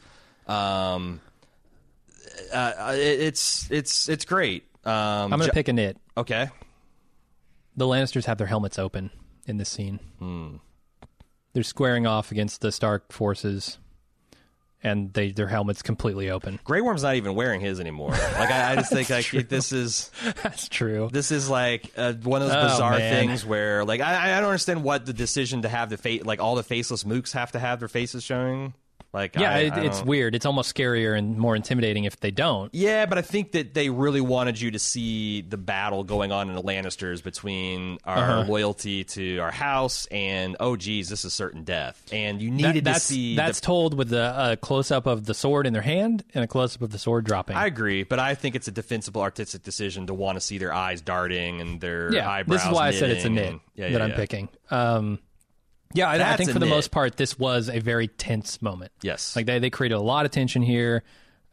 Speaker 2: It's great.
Speaker 3: I'm going to pick a nit.
Speaker 2: Okay.
Speaker 3: The Lannisters have their helmets open in this scene. They're squaring off against the Stark forces, and their helmet's completely open.
Speaker 2: Grey Worm's not even wearing his anymore. Like I just think like this is
Speaker 3: that's true.
Speaker 2: This is like one of those bizarre things where like I don't understand what the decision to have like all the faceless mooks have to have their faces showing. Like
Speaker 3: it's weird. It's almost scarier and more intimidating if they don't.
Speaker 2: Yeah, but I think that they really wanted you to see the battle going on in the Lannisters between our loyalty to our house and, oh, geez, this is certain death. And you needed to see...
Speaker 3: That's told with a close-up of the sword in their hand and a close-up of the sword dropping.
Speaker 2: I agree, but I think it's a defensible artistic decision to want to see their eyes darting and their eyebrows
Speaker 3: this is why I said it's a nit I'm picking. Yeah, I think for the most part, this was a very tense moment.
Speaker 2: Yes.
Speaker 3: Like, they created a lot of tension here,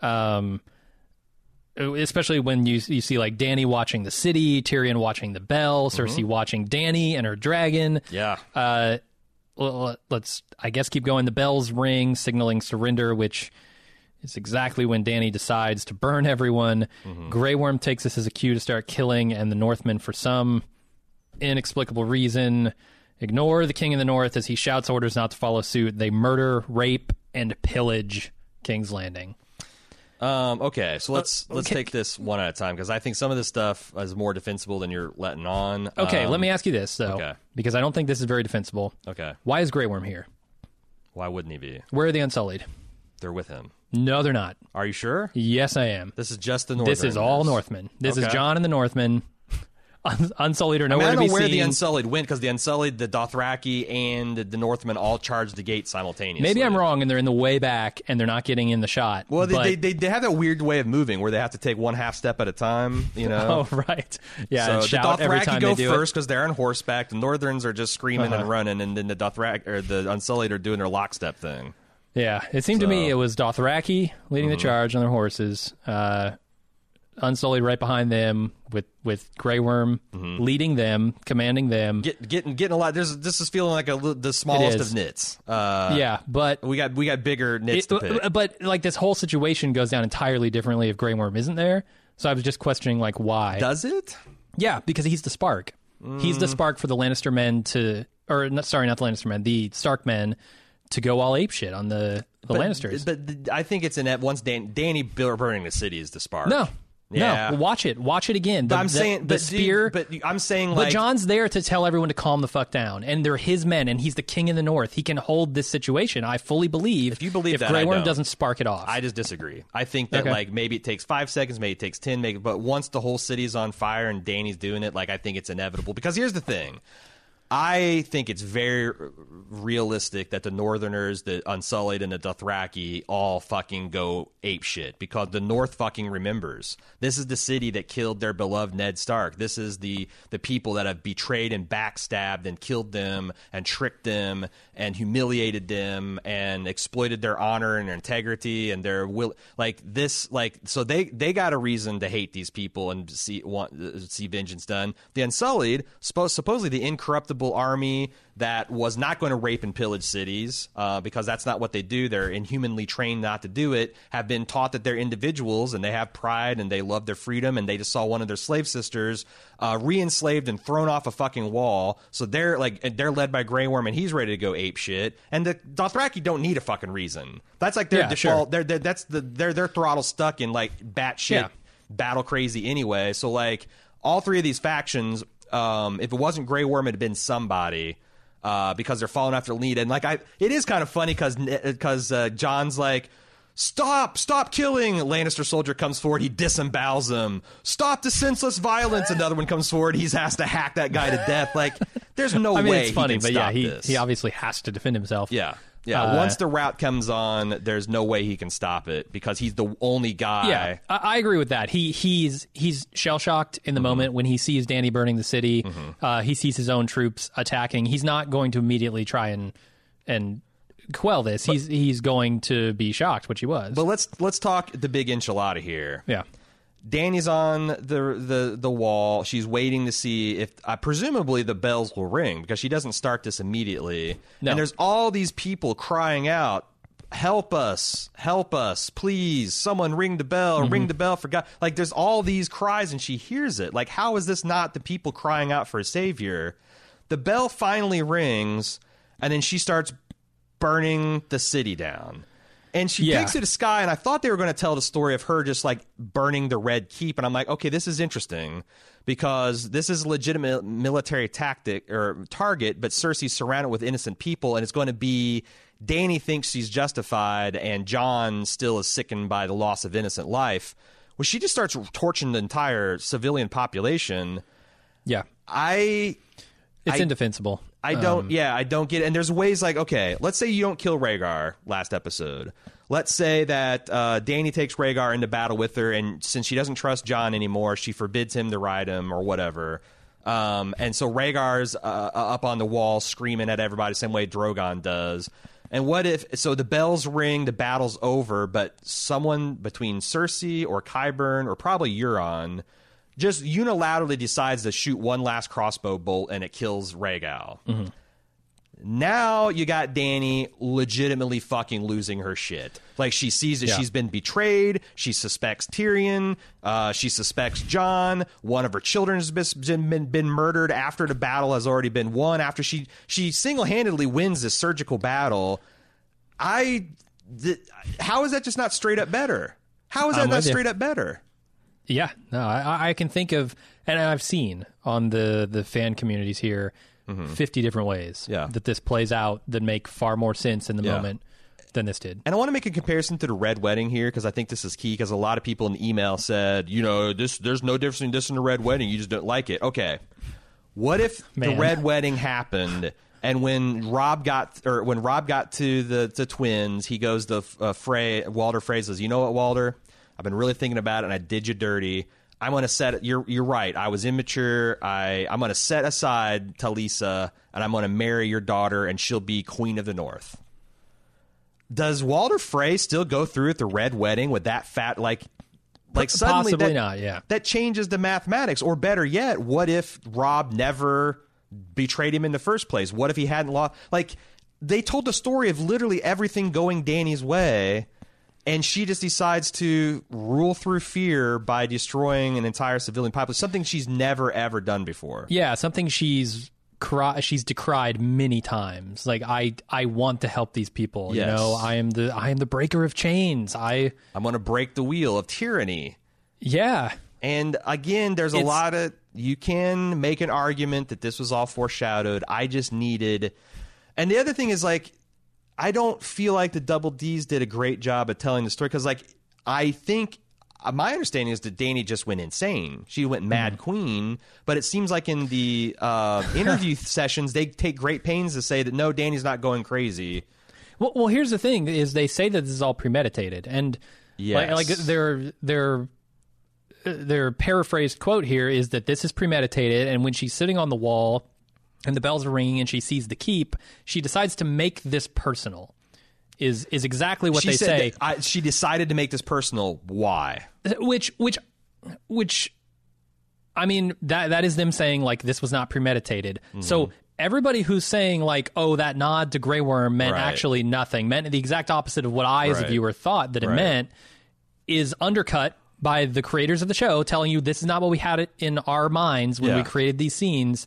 Speaker 3: especially when you see, like, Dany watching the city, Tyrion watching the bell, Cersei watching Dany and her dragon.
Speaker 2: Yeah.
Speaker 3: Let's, I guess, keep going. The bells ring, signaling surrender, which is exactly when Dany decides to burn everyone. Grey Worm takes this as a cue to start killing, and the Northmen, for some inexplicable reason... ignore the King of the North as he shouts orders not to follow suit. They murder, rape, and pillage King's Landing.
Speaker 2: Okay, so let's take this one at a time, because I think some of this stuff is more defensible than you're letting on.
Speaker 3: Okay, let me ask you this, though, because I don't think this is very defensible.
Speaker 2: Okay.
Speaker 3: Why is Grey Worm here?
Speaker 2: Why wouldn't he be?
Speaker 3: Where are the Unsullied?
Speaker 2: They're with him.
Speaker 3: No, they're not.
Speaker 2: Are you sure?
Speaker 3: Yes, I am.
Speaker 2: This is just the Northerners.
Speaker 3: This is all Northmen. This is Jon and the Northmen. Unsullied are nowhere to be seen.
Speaker 2: I don't know where the Unsullied went, because the Unsullied, the Dothraki, and the Northmen all charged the gate simultaneously.
Speaker 3: Maybe I'm wrong, and they're in the way back, and they're not getting in the shot.
Speaker 2: Well, they have that weird way of moving where they have to take one half step at a time. You know?
Speaker 3: Oh, right. Yeah.
Speaker 2: So
Speaker 3: and shout
Speaker 2: the
Speaker 3: every time
Speaker 2: Dothraki
Speaker 3: they
Speaker 2: go
Speaker 3: do
Speaker 2: first because they're on horseback. The Northerns are just screaming and running, and then the Dothraki or the Unsullied are doing their lockstep thing.
Speaker 3: Yeah, it seemed to me it was Dothraki leading the charge on their horses. Unsullied right behind them with Grey Worm leading them, commanding them.
Speaker 2: Getting a lot. This is feeling like the smallest of nits.
Speaker 3: But
Speaker 2: we got bigger nits to pick.
Speaker 3: But like this whole situation goes down entirely differently if Grey Worm isn't there. So I was just questioning like why.
Speaker 2: Does it?
Speaker 3: Yeah, because he's the spark. He's the spark for the Lannister men not the Lannister men, the Stark men to go all apeshit on the Lannisters.
Speaker 2: But I think it's once Dany burning the city is the spark.
Speaker 3: No.
Speaker 2: Yeah.
Speaker 3: No, watch it again.
Speaker 2: I'm saying the spear. But I'm saying like,
Speaker 3: but Jon's there to tell everyone to calm the fuck down, and they're his men, and he's the king in the North. He can hold this situation. I fully believe.
Speaker 2: If you believe that,
Speaker 3: Grey Worm doesn't spark it off,
Speaker 2: I just disagree. I think that like maybe it takes 5 seconds, maybe it takes 10, but once the whole city's on fire and Dany's doing it, like I think it's inevitable. Because here's the thing. I think it's very realistic that the Northerners, the Unsullied, and the Dothraki all fucking go apeshit because the North fucking remembers. This is the city that killed their beloved Ned Stark. This is the people that have betrayed and backstabbed and killed them and tricked them and humiliated them and exploited their honor and their integrity and their will. So they got a reason to hate these people and see vengeance done. The Unsullied, supposedly the incorruptible army that was not going to rape and pillage cities because that's not what they do. They're inhumanly trained not to do it, have been taught that they're individuals and they have pride and they love their freedom, and they just saw one of their slave sisters re-enslaved and thrown off a fucking wall. So they're led by Grey Worm and he's ready to go ape shit. And the Dothraki don't need a fucking reason. That's like their default. Sure. Their throttle stuck in like batshit battle crazy anyway. So like all three of these factions, if it wasn't Grey Worm, it had been somebody because they're following after lead. And like it is kind of funny because Jon's like, stop killing. Lannister soldier comes forward, he disembowels him. Stop the senseless violence. Another one comes forward, he has to hack that guy to death. Like there's no way
Speaker 3: it's funny,
Speaker 2: he can
Speaker 3: but
Speaker 2: stop this.
Speaker 3: He obviously has to defend himself.
Speaker 2: Yeah. Once the route comes on, there's no way he can stop it because he's the only guy.
Speaker 3: Yeah, I agree with that. He's shell shocked in the moment when he sees Dany burning the city. He sees his own troops attacking. He's not going to immediately try and quell this. He's going to be shocked, which he was.
Speaker 2: But let's talk the big enchilada here.
Speaker 3: Yeah.
Speaker 2: Dany's on the wall. She's waiting to see if presumably the bells will ring because she doesn't start this immediately. No. And there's all these people crying out, help us, please, someone ring the bell, ring the bell for God. Like there's all these cries and she hears it. Like how is this not the people crying out for a savior? The bell finally rings and then she starts burning the city down. And she takes it to Sky, and I thought they were going to tell the story of her just, like, burning the Red Keep. And I'm like, okay, this is interesting because this is a legitimate military tactic or target, but Cersei's surrounded with innocent people, and it's going to be Dany thinks she's justified, and Jon still is sickened by the loss of innocent life. Well, she just starts torching the entire civilian population.
Speaker 3: Yeah.
Speaker 2: It's
Speaker 3: indefensible.
Speaker 2: I don't get it. And there's ways like, okay, let's say you don't kill Rhaegar last episode. Let's say that Dany takes Rhaegar into battle with her, and since she doesn't trust Jon anymore, she forbids him to ride him or whatever. And so Rhaegar's up on the wall screaming at everybody, same way Drogon does. And what if, so the bells ring, the battle's over, but someone between Cersei or Qyburn or probably Euron just unilaterally decides to shoot one last crossbow bolt and it kills Rhaegal. Now you got Dany legitimately fucking losing her shit. Like she sees that she's been betrayed. She suspects Tyrion. She suspects Jon. One of her children has been murdered after the battle has already been won. After she single-handedly wins this surgical battle. How is that just not straight up better? How is that not straight up better?
Speaker 3: Yeah, no, I can think of, and I've seen on the fan communities here 50 different ways that this plays out that make far more sense in the moment than this did.
Speaker 2: And I want to make a comparison to the Red Wedding here because I think this is key because a lot of people in the email said, there's no difference in this and the Red Wedding. You just don't like it. Okay. What if the Red Wedding happened and when Robb got to the twins, he goes to Walder Frey says, you know what, Walder? I've been really thinking about it, and I did you dirty. I'm going to set. You're right. I was immature. I'm going to set aside Talisa, and I'm going to marry your daughter, and she'll be Queen of the North. Does Walder Frey still go through at the Red Wedding with that fat like suddenly
Speaker 3: possibly not? Yeah,
Speaker 2: that changes the mathematics. Or better yet, what if Robb never betrayed him in the first place? What if he hadn't lost? Like they told the story of literally everything going Dany's way. And she just decides to rule through fear by destroying an entire civilian population, something she's never, ever done before.
Speaker 3: Yeah, something she's decried many times. Like, I want to help these people.
Speaker 2: Yes.
Speaker 3: You know, I am the breaker of chains. I'm
Speaker 2: going to break the wheel of tyranny.
Speaker 3: Yeah.
Speaker 2: And again, there's a lot of, you can make an argument that this was all foreshadowed. I just needed, and the other thing is like, I don't feel like the Double D's did a great job at telling the story because, like, I think my understanding is that Dany just went insane. She went Mad Queen, but it seems like in the interview sessions, they take great pains to say that, no, Dany's not going crazy.
Speaker 3: Well, here's the thing, is they say that this is all premeditated. And
Speaker 2: Yes.
Speaker 3: like their paraphrased quote here is that this is premeditated, and when she's sitting on the wall and the bells are ringing and she sees the keep, she decides to make this personal. Is exactly what they say.
Speaker 2: She decided to make this personal. Why?
Speaker 3: Which I mean, that is them saying like this was not premeditated.
Speaker 2: Mm-hmm.
Speaker 3: So everybody who's saying like, oh, that nod to Grey Worm meant
Speaker 2: Right.
Speaker 3: actually nothing, meant the exact opposite of what I as a
Speaker 2: Right.
Speaker 3: viewer thought that it
Speaker 2: Right.
Speaker 3: meant, is undercut by the creators of the show telling you this is not what we had it in our minds when we
Speaker 2: Yeah.
Speaker 3: created these scenes.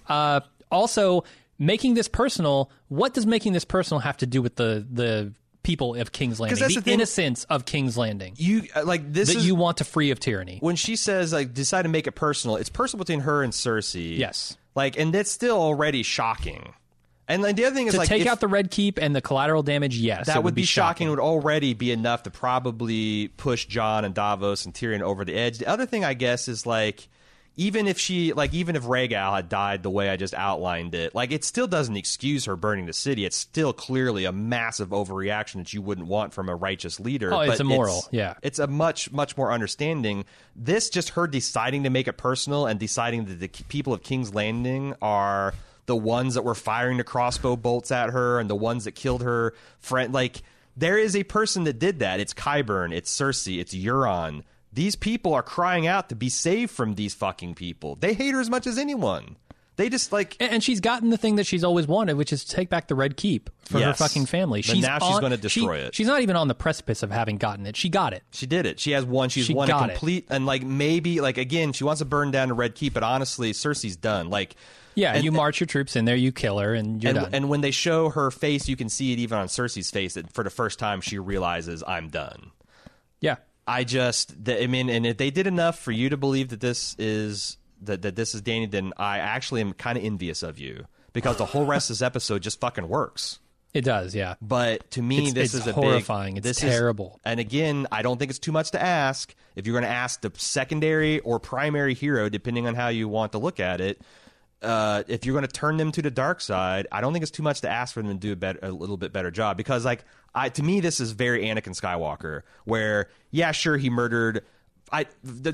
Speaker 3: Also, making this personal, what does making this personal have to do with the people of King's Landing?
Speaker 2: that's
Speaker 3: The
Speaker 2: the thing-
Speaker 3: innocence of King's Landing
Speaker 2: You like this
Speaker 3: that
Speaker 2: is
Speaker 3: you want to free of tyranny.
Speaker 2: when she says like decide to make it personal. It's personal between her and Cersei.
Speaker 3: Yes.
Speaker 2: Like, and that's still already shocking. And like the other thing is
Speaker 3: To
Speaker 2: like
Speaker 3: take
Speaker 2: if
Speaker 3: out the Red Keep and the collateral damage, yes,
Speaker 2: that
Speaker 3: it
Speaker 2: would be shocking.
Speaker 3: shocking.
Speaker 2: Would already be enough to probably push Jon and Davos and Tyrion over the edge. The other thing I guess is like even if Rhaegal had died the way I just outlined it, like it still doesn't excuse her burning the city. It's still clearly a massive overreaction that you wouldn't want from a righteous leader.
Speaker 3: Oh, it's
Speaker 2: but
Speaker 3: immoral, yeah.
Speaker 2: It's a much more understanding. This just her deciding to make it personal and deciding that the people of King's Landing are the ones that were firing the crossbow bolts at her and the ones that killed her friend. Like, there is a person that did that. It's Qyburn, it's Cersei, it's Euron. These people are crying out to be saved from these fucking people. They hate her as much as anyone. They just like...
Speaker 3: And she's gotten the thing that she's always wanted, which is to take back the Red Keep for her
Speaker 2: Yes.
Speaker 3: fucking family.
Speaker 2: But now she's gonna destroy it.
Speaker 3: She's not even on the precipice of having gotten it. She got it.
Speaker 2: She did it. She has one. She's
Speaker 3: She
Speaker 2: won a
Speaker 3: got it.
Speaker 2: complete... And like maybe, like again, she wants to burn down the Red Keep, but honestly, Cersei's done. Like...
Speaker 3: Yeah,
Speaker 2: And-
Speaker 3: you march your troops in there, you kill her, and you're done.
Speaker 2: And when they show her face, you can see it even on Cersei's face that for the first time she realizes, I'm done.
Speaker 3: yeah.
Speaker 2: I mean, and if they did enough for you to believe that this is that this is Dany, then I actually am kind of envious of you because the whole rest of this episode just fucking works.
Speaker 3: It does, yeah.
Speaker 2: But to me,
Speaker 3: It's
Speaker 2: is a
Speaker 3: horrifying.
Speaker 2: Big,
Speaker 3: It's
Speaker 2: this
Speaker 3: terrible.
Speaker 2: And again, I don't think it's too much to ask. If you're going to ask the secondary or primary hero, depending on how you want to look at it, if you're going to turn them to the dark side, I don't think it's too much to ask for them to do a little bit better job. Because, like, to me, this is very Anakin Skywalker, where, yeah, sure, he murdered. And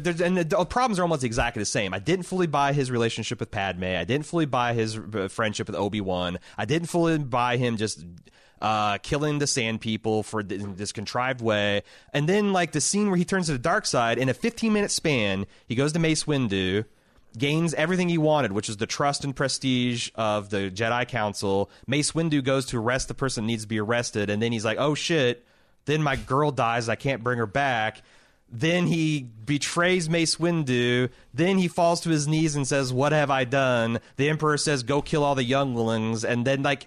Speaker 2: the problems are almost exactly the same. I didn't fully buy his relationship with Padme. I didn't fully buy his friendship with Obi-Wan. I didn't fully buy him just killing the Sand People for this contrived way. And then, like, the scene where he turns to the dark side, in a 15-minute span, he goes to Mace Windu, gains everything he wanted, which is the trust and prestige of the Jedi Council. Mace Windu goes to arrest the person that needs to be arrested, and then he's like, oh, shit, then my girl dies, I can't bring her back. Then he betrays Mace Windu. Then he falls to his knees and says, what have I done? The Emperor says, go kill all the younglings. And then, like,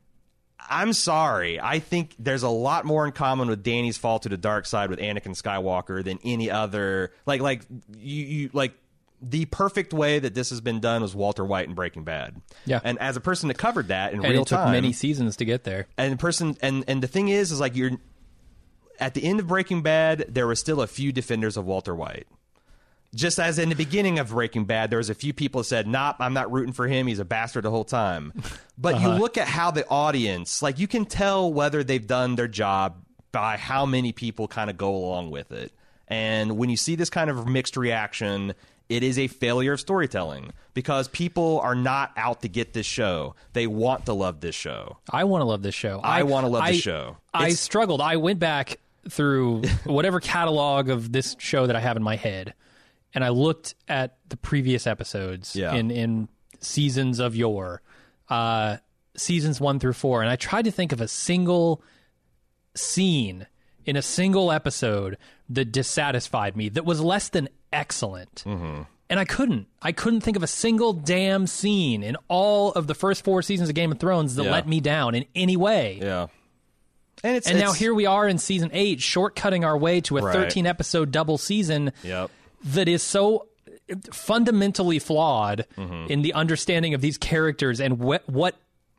Speaker 2: I'm sorry. I think there's a lot more in common with Dany's fall to the dark side with Anakin Skywalker than any other. Like the perfect way that this has been done was Walter White in Breaking Bad.
Speaker 3: Yeah.
Speaker 2: And as a person that covered that in
Speaker 3: And
Speaker 2: real
Speaker 3: it took
Speaker 2: time,
Speaker 3: many seasons to get there.
Speaker 2: and the thing is like you're at the end of Breaking Bad, there was still a few defenders of Walter White. Just as in the beginning of Breaking Bad, there was a few people that said, "Nah, I'm not rooting for him. He's a bastard the whole time." But you look at how the audience, like, you can tell whether they've done their job by how many people kind of go along with it. And when you see this kind of mixed reaction, it is a failure of storytelling because people are not out to get this show. They want to love this show.
Speaker 3: I want to love this show.
Speaker 2: I want to love this show.
Speaker 3: I struggled. I went back through whatever catalog of this show that I have in my head, and I looked at the previous episodes in seasons of yore, seasons 1 through 4, and I tried to think of a single scene in a single episode that dissatisfied me, that was less than excellent. Mm-hmm. And I couldn't think of a single damn scene in all of the first 4 seasons of Game of Thrones that let me down in any way.
Speaker 2: Yeah. And
Speaker 3: now here we are in season 8, shortcutting our way to a 13-episode double season that is so fundamentally flawed in the understanding of these characters and what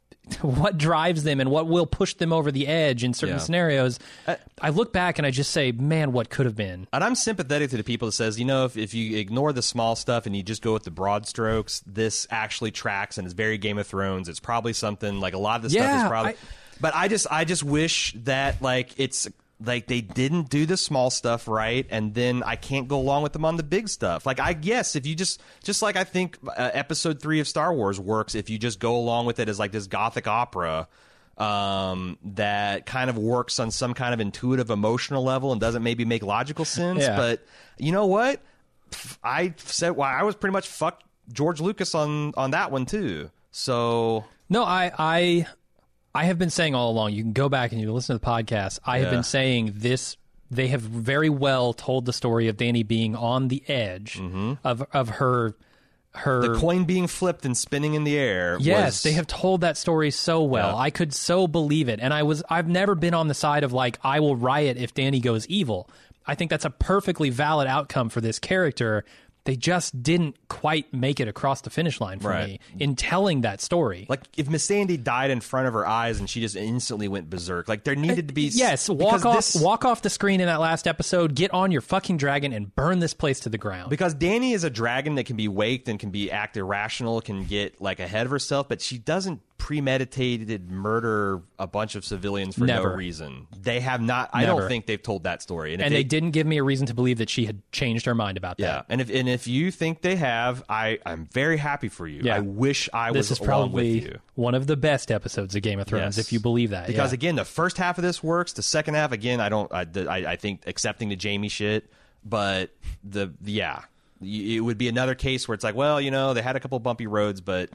Speaker 3: drives them and what will push them over the edge in certain
Speaker 2: Yeah.
Speaker 3: scenarios. I look back and I just say, man, what could have been?
Speaker 2: And I'm sympathetic to the people that says, if you ignore the small stuff and you just go with the broad strokes, this actually tracks and is very Game of Thrones. It's probably something like a lot of the stuff is probably. But I just wish that it's like they didn't do the small stuff right, and then I can't go along with them on the big stuff. Like I guess if you just like I think Episode 3 of Star Wars works if you just go along with it as like this gothic opera. That kind of works on some kind of intuitive emotional level and doesn't maybe make logical sense.
Speaker 3: Yeah.
Speaker 2: But you know what? I said, I was pretty much fucked George Lucas on that one too. So
Speaker 3: No, I have been saying all along, you can go back and you listen to the podcast. I have been saying this. They have very well told the story of Dany being on the edge of her.
Speaker 2: the coin being flipped and spinning in the air.
Speaker 3: Yes, they have told that story so well.
Speaker 2: Yeah.
Speaker 3: I could so believe it. And I've never been on the side of like, I will riot if Dany goes evil. I think that's a perfectly valid outcome for this character. They just didn't quite make it across the finish line for me in telling that story.
Speaker 2: Like, if Missandei died in front of her eyes and she just instantly went berserk, like, there needed to be...
Speaker 3: Yes, walk off the screen in that last episode, get on your fucking dragon, and burn this place to the ground.
Speaker 2: Because Dany is a dragon that can be waked and can act irrational, can get, like, ahead of herself, but she doesn't premeditated murder a bunch of civilians for no reason. They have not... I don't think they've told that story.
Speaker 3: And they didn't give me a reason to believe that she had changed her mind about that.
Speaker 2: And if you think they have, I'm very happy for you.
Speaker 3: Yeah.
Speaker 2: I wish I
Speaker 3: this
Speaker 2: was
Speaker 3: is
Speaker 2: along with
Speaker 3: probably
Speaker 2: you.
Speaker 3: one of the best episodes of Game of Thrones, if you believe that.
Speaker 2: Because again, the first half of this works. The second half, again, I think accepting the Jaime shit, but it would be another case where it's like, well, they had a couple bumpy roads, but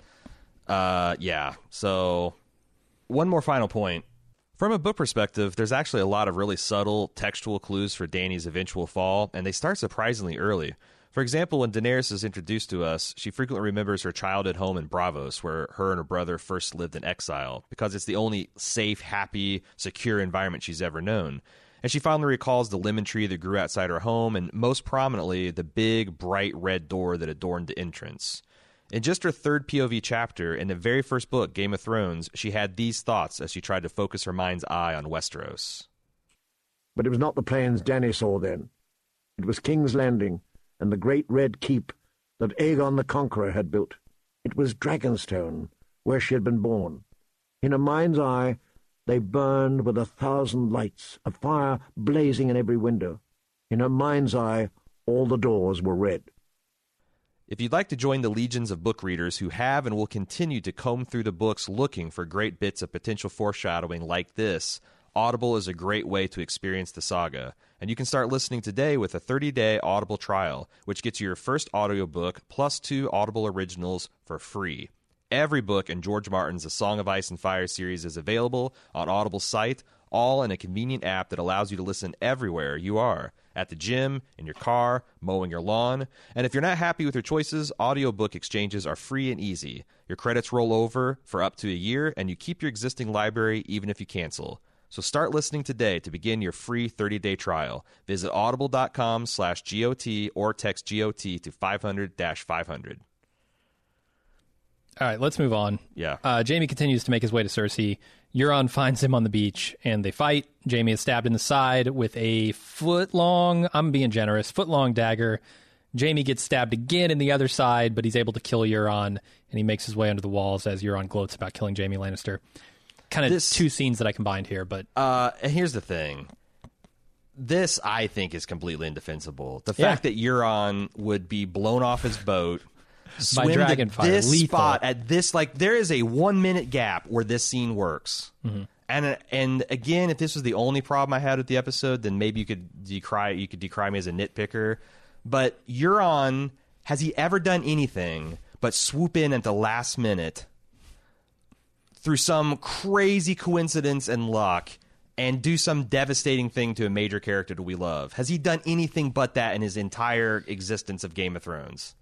Speaker 2: So one more final point. From a book perspective, there's actually a lot of really subtle textual clues for Dany's eventual fall, and they start surprisingly early. For example, when Daenerys is introduced to us, she frequently remembers her childhood home in Braavos, where her and her brother first lived in exile, because it's the only safe, happy, secure environment she's ever known. And she fondly recalls the lemon tree that grew outside her home, and most prominently, the big, bright red door that adorned the entrance. In just her third POV chapter, in the very first book, Game of Thrones, she had these thoughts as she tried to focus her mind's eye on Westeros.
Speaker 6: But it was not the plains Dany saw then. It was King's Landing and the great red keep that Aegon the Conqueror had built. It was Dragonstone, where she had been born. In her mind's eye, they burned with 1,000 lights, a fire blazing in every window. In her mind's eye, all the doors were red.
Speaker 2: If you'd like to join the legions of book readers who have and will continue to comb through the books looking for great bits of potential foreshadowing like this, Audible is a great way to experience the saga. And you can start listening today with a 30-day Audible trial, which gets you your first audiobook plus 2 Audible originals for free. Every book in George Martin's A Song of Ice and Fire series is available on Audible's site, all in a convenient app that allows you to listen everywhere you are. At the gym, in your car, mowing your lawn. And if you're not happy with your choices, audiobook exchanges are free and easy. Your credits roll over for up to a year, and you keep your existing library even if you cancel. So start listening today to begin your free 30-day trial. Visit audible.com/GOT or text GOT to 500-500.
Speaker 3: All right, let's move on.
Speaker 2: Yeah.
Speaker 3: Jaime continues to make his way to Cersei. Euron finds him on the beach, and they fight. Jaime is stabbed in the side with a foot-long, I'm being generous, foot-long dagger. Jaime gets stabbed again in the other side, but he's able to kill Euron, and he makes his way under the walls as Euron gloats about killing Jaime Lannister. Kind of two scenes that I combined here, but...
Speaker 2: And here's the thing. This, I think, is completely indefensible. The fact that Euron would be blown off his boat...
Speaker 3: by Dragonfire,
Speaker 2: this
Speaker 3: lethal.
Speaker 2: spot at this, like, there is a 1-minute gap where this scene works. Mm-hmm. And again, if this was the only problem I had with the episode, then maybe you could decry me as a nitpicker. But Euron, has he ever done anything but swoop in at the last minute through some crazy coincidence and luck and do some devastating thing to a major character that we love? Has he done anything but that in his entire existence of Game of Thrones?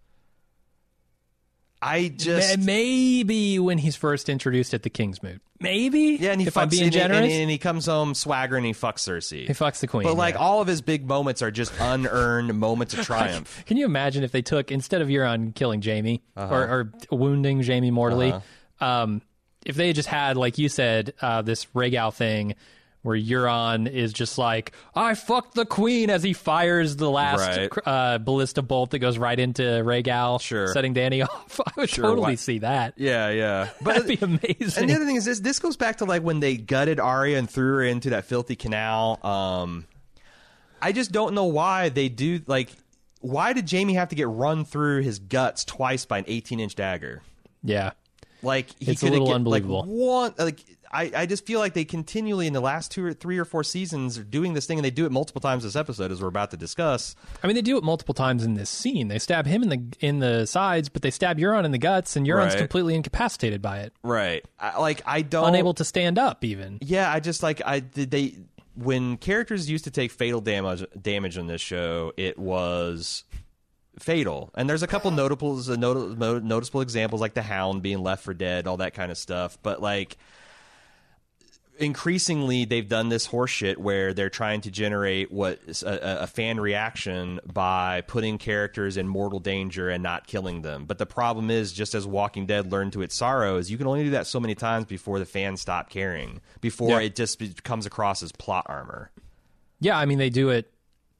Speaker 3: Maybe when he's first introduced at the Kingsmoot. Maybe?
Speaker 2: Yeah, and
Speaker 3: if I'm being generous.
Speaker 2: and he comes home swaggering and he fucks Cersei.
Speaker 3: He fucks the queen.
Speaker 2: But, like, all of his big moments are just unearned moments of triumph.
Speaker 3: Can you imagine if they took, instead of Euron killing Jaime or wounding Jaime mortally, if they just had, like you said, this Rhaegal thing where Euron is just like, I fucked the queen as he fires the last ballista bolt that goes right into Rhaegal, setting Dany off. I would totally see that.
Speaker 2: Yeah.
Speaker 3: But that'd be amazing.
Speaker 2: And the other thing is this goes back to like when they gutted Arya and threw her into that filthy canal. I just don't know why they do, like, why did Jaime have to get run through his guts twice by an 18-inch dagger?
Speaker 3: Yeah.
Speaker 2: Like, he
Speaker 3: it's a little unbelievable.
Speaker 2: I just feel like they continually in the last 2 or 3 or 4 seasons are doing this thing, and they do it multiple times this episode, as we're about to discuss.
Speaker 3: I mean, they do it multiple times in this scene. They stab him in the sides, but they stab Euron in the guts, and Euron's completely incapacitated by it.
Speaker 2: Right. I don't...
Speaker 3: Unable to stand up, even.
Speaker 2: Yeah, I just, like, when characters used to take fatal damage on this show, it was... fatal. And there's a couple noticeable examples, like the Hound being left for dead, all that kind of stuff. But like, increasingly they've done this horseshit where they're trying to generate what a fan reaction by putting characters in mortal danger and not killing them. But the problem is, just as Walking Dead learned to its sorrow, is you can only do that so many times before the fans stop caring, before it just comes across as plot armor. Yeah,
Speaker 3: I mean, they do it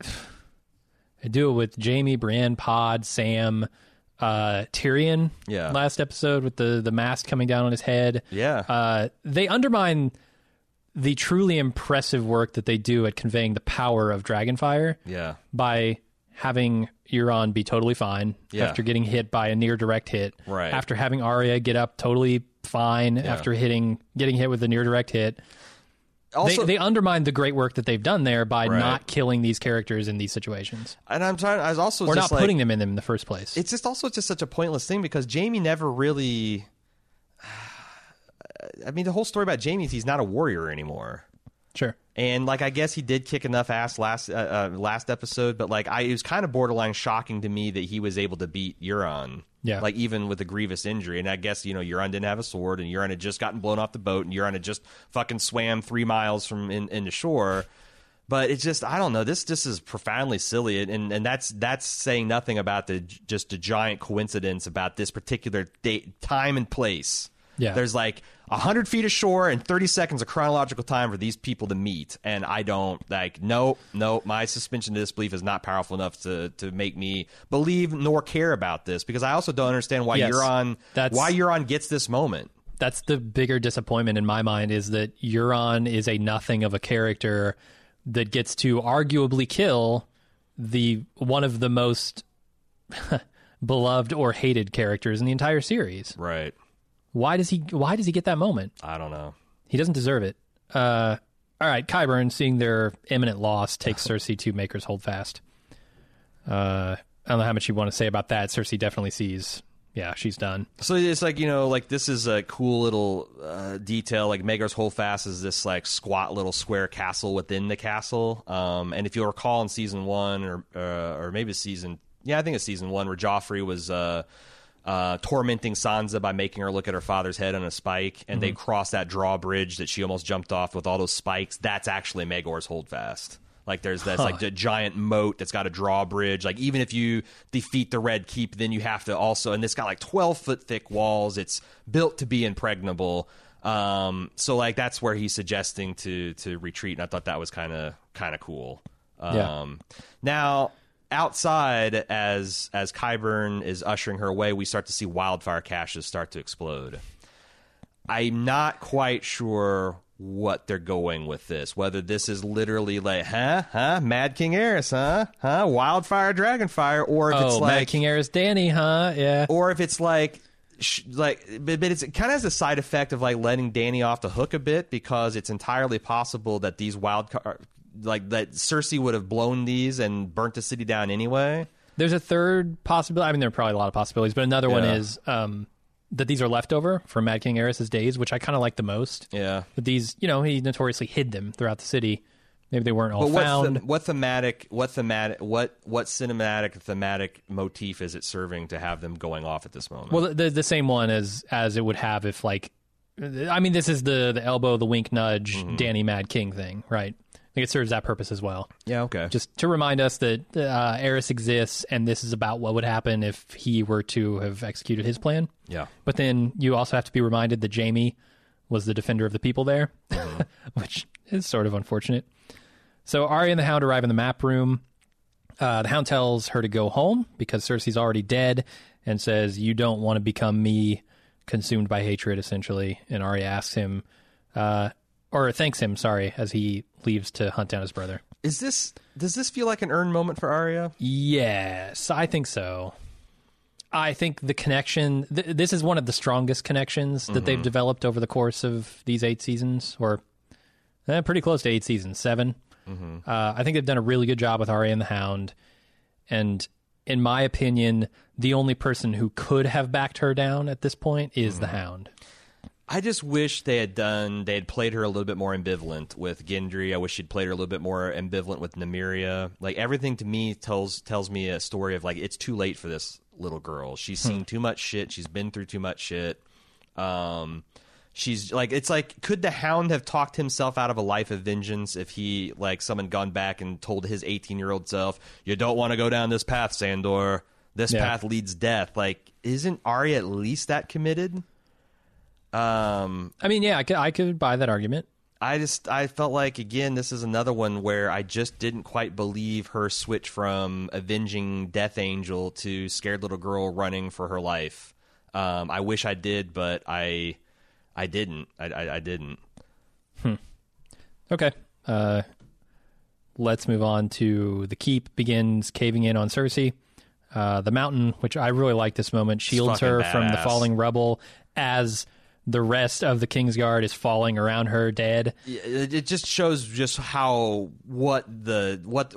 Speaker 3: with Jaime, Brienne, Pod, Sam, Tyrion.
Speaker 2: Yeah.
Speaker 3: Last episode with the mask coming down on his head.
Speaker 2: Yeah.
Speaker 3: They undermine the truly impressive work that they do at conveying the power of Dragonfire.
Speaker 2: Yeah.
Speaker 3: By having Euron be totally fine after getting hit by a near direct hit.
Speaker 2: Right.
Speaker 3: After having Arya get up totally fine after getting hit with a near direct hit. Also, they undermine the great work that they've done there by not killing these characters in these situations.
Speaker 2: And I was also
Speaker 3: or
Speaker 2: just
Speaker 3: not putting them in the first place.
Speaker 2: It's just such a pointless thing because Jaime never really... I mean, the whole story about Jaime is he's not a warrior anymore.
Speaker 3: Sure.
Speaker 2: And like, I guess he did kick enough ass last episode, but like, it was kind of borderline shocking to me that he was able to beat Euron.
Speaker 3: Yeah.
Speaker 2: Like, even with a grievous injury. And I guess, Euron didn't have a sword, and Euron had just gotten blown off the boat, and Euron had just fucking swam 3 miles from in the shore. But it's just, I don't know. This is profoundly silly, and that's saying nothing about the giant coincidence about this particular time and place.
Speaker 3: Yeah.
Speaker 2: There's like 100 feet of shore and 30 seconds of chronological time for these people to meet. And I don't, no, my suspension of disbelief is not powerful enough to make me believe nor care about this, because I also don't understand why Euron gets this moment.
Speaker 3: That's the bigger disappointment in my mind, is that Euron is a nothing of a character that gets to arguably kill one of the most beloved or hated characters in the entire series.
Speaker 2: Right.
Speaker 3: Why does he get that moment?
Speaker 2: I don't know.
Speaker 3: He doesn't deserve it. All right, Qyburn, seeing their imminent loss, takes Cersei to Maker's Holdfast. I don't know how much you want to say about that. Cersei definitely sees, she's done.
Speaker 2: So it's like, this is a cool little detail. Like, Maker's Holdfast is this like squat little square castle within the castle. And if you'll recall in season 1 or maybe I think it's season 1, where Joffrey was tormenting Sansa by making her look at her father's head on a spike, and they cross that drawbridge that she almost jumped off with all those spikes. That's actually Maegor's Holdfast. Like, there's like the giant moat that's got a drawbridge. Like, even if you defeat the Red Keep, then you have to also, and it's got like 12-foot thick walls. It's built to be impregnable. So like, that's where he's suggesting to retreat, and I thought that was kind of cool. Now, outside, as Qyburn is ushering her away, we start to see wildfire caches start to explode. I'm not quite sure what they're going with this. Whether this is literally like, Mad King Aerys, wildfire, dragonfire, or if it's like
Speaker 3: Mad King Aerys, Dany, yeah,
Speaker 2: or if it's like, but it kind of has the side effect of like letting Dany off the hook a bit, because it's entirely possible that these that Cersei would have blown these and burnt the city down anyway.
Speaker 3: There's a third possibility. I mean, there are probably a lot of possibilities, but another one is that these are leftover from Mad King Aerys' days, which I kind of like the most.
Speaker 2: Yeah.
Speaker 3: But these, he notoriously hid them throughout the city. Maybe they weren't all found.
Speaker 2: What cinematic thematic motif is it serving to have them going off at this moment?
Speaker 3: Well, the same one as it would have if, like, I mean, this is the elbow, the wink, nudge, Dany Mad King thing, right? I think it serves that purpose as well.
Speaker 2: Yeah, okay.
Speaker 3: Just to remind us that Aerys exists, and this is about what would happen if he were to have executed his plan.
Speaker 2: Yeah.
Speaker 3: But then you also have to be reminded that Jaime was the defender of the people there, which is sort of unfortunate. So Arya and the Hound arrive in the map room. The Hound tells her to go home because Cersei's already dead and says, you don't want to become me, consumed by hatred, essentially. And Arya asks him, or thanks him, sorry, as he leaves to hunt down his brother.
Speaker 2: Does this feel like an earned moment for Arya?
Speaker 3: Yes, I think so. I think the connection, this is one of the strongest connections that they've developed over the course of these 8 seasons, or pretty close to 8 seasons, 7. I think they've done a really good job with Arya and the Hound. And in my opinion, the only person who could have backed her down at this point is the Hound.
Speaker 2: I just wish they had played her a little bit more ambivalent with Gendry. I wish she'd played her a little bit more ambivalent with Nymeria. Like, everything to me tells me a story of, like, it's too late for this little girl. She's seen too much shit. She's been through too much shit. She's like, it's like, could the Hound have talked himself out of a life of vengeance if he, like, someone gone back and told his 18-year-old self, you don't want to go down this path, Sandor. This path leads death. Like, isn't Arya at least that committed?
Speaker 3: I mean, yeah, I could buy that argument.
Speaker 2: I felt like, again, this is another one where I just didn't quite believe her switch from avenging Death Angel to scared little girl running for her life. I wish I did, but I didn't. I didn't.
Speaker 3: Okay. Let's move on to the Keep begins caving in on Cersei. The Mountain, which I really like this moment, shields her from the falling rubble as the rest of the Kingsguard is falling around her dead.
Speaker 2: It just shows just how what the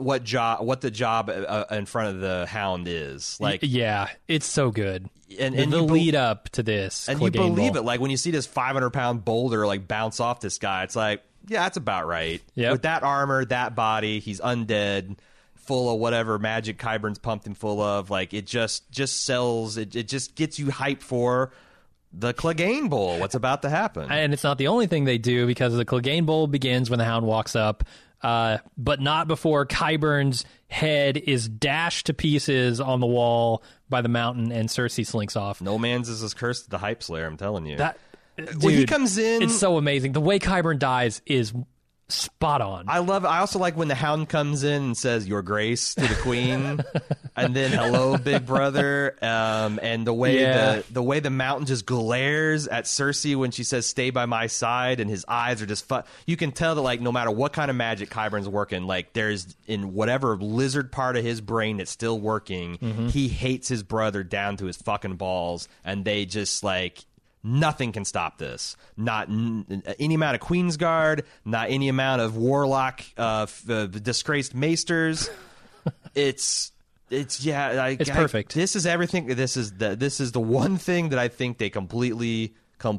Speaker 2: job in front of the Hound is. Like,
Speaker 3: yeah, it's so good.
Speaker 2: And
Speaker 3: the lead up to this,
Speaker 2: and you believe it. Like, when you see this 500-pound boulder like bounce off this guy, it's like, yeah, that's about right.
Speaker 3: Yep.
Speaker 2: With that armor, that body, he's undead, full of whatever magic Qyburn's pumped him full of. Like, it just sells. It just gets you hyped for the Clegane Bowl, what's about to happen.
Speaker 3: And it's not the only thing they do, because the Clegane Bowl begins when the Hound walks up, but not before Qyburn's head is dashed to pieces on the wall by the Mountain and Cersei slinks off.
Speaker 2: No man's is as cursed as the Hype Slayer, I'm telling you.
Speaker 3: When
Speaker 2: he comes in,
Speaker 3: it's so amazing. The way Qyburn dies is spot on.
Speaker 2: I also like when the Hound comes in and says, "Your Grace" to the Queen, and then "Hello, Big Brother," and the way the Mountain just glares at Cersei when she says, "Stay by my side," and his eyes are just you can tell that, like, no matter what kind of magic Qyburn's working, like, there's in whatever lizard part of his brain that's still working, he hates his brother down to his fucking balls, and they just, like, nothing can stop this. Not any amount of Queensguard, not any amount of warlock, disgraced maesters. It's
Speaker 3: perfect.
Speaker 2: This is everything. This is the one thing that I think they completely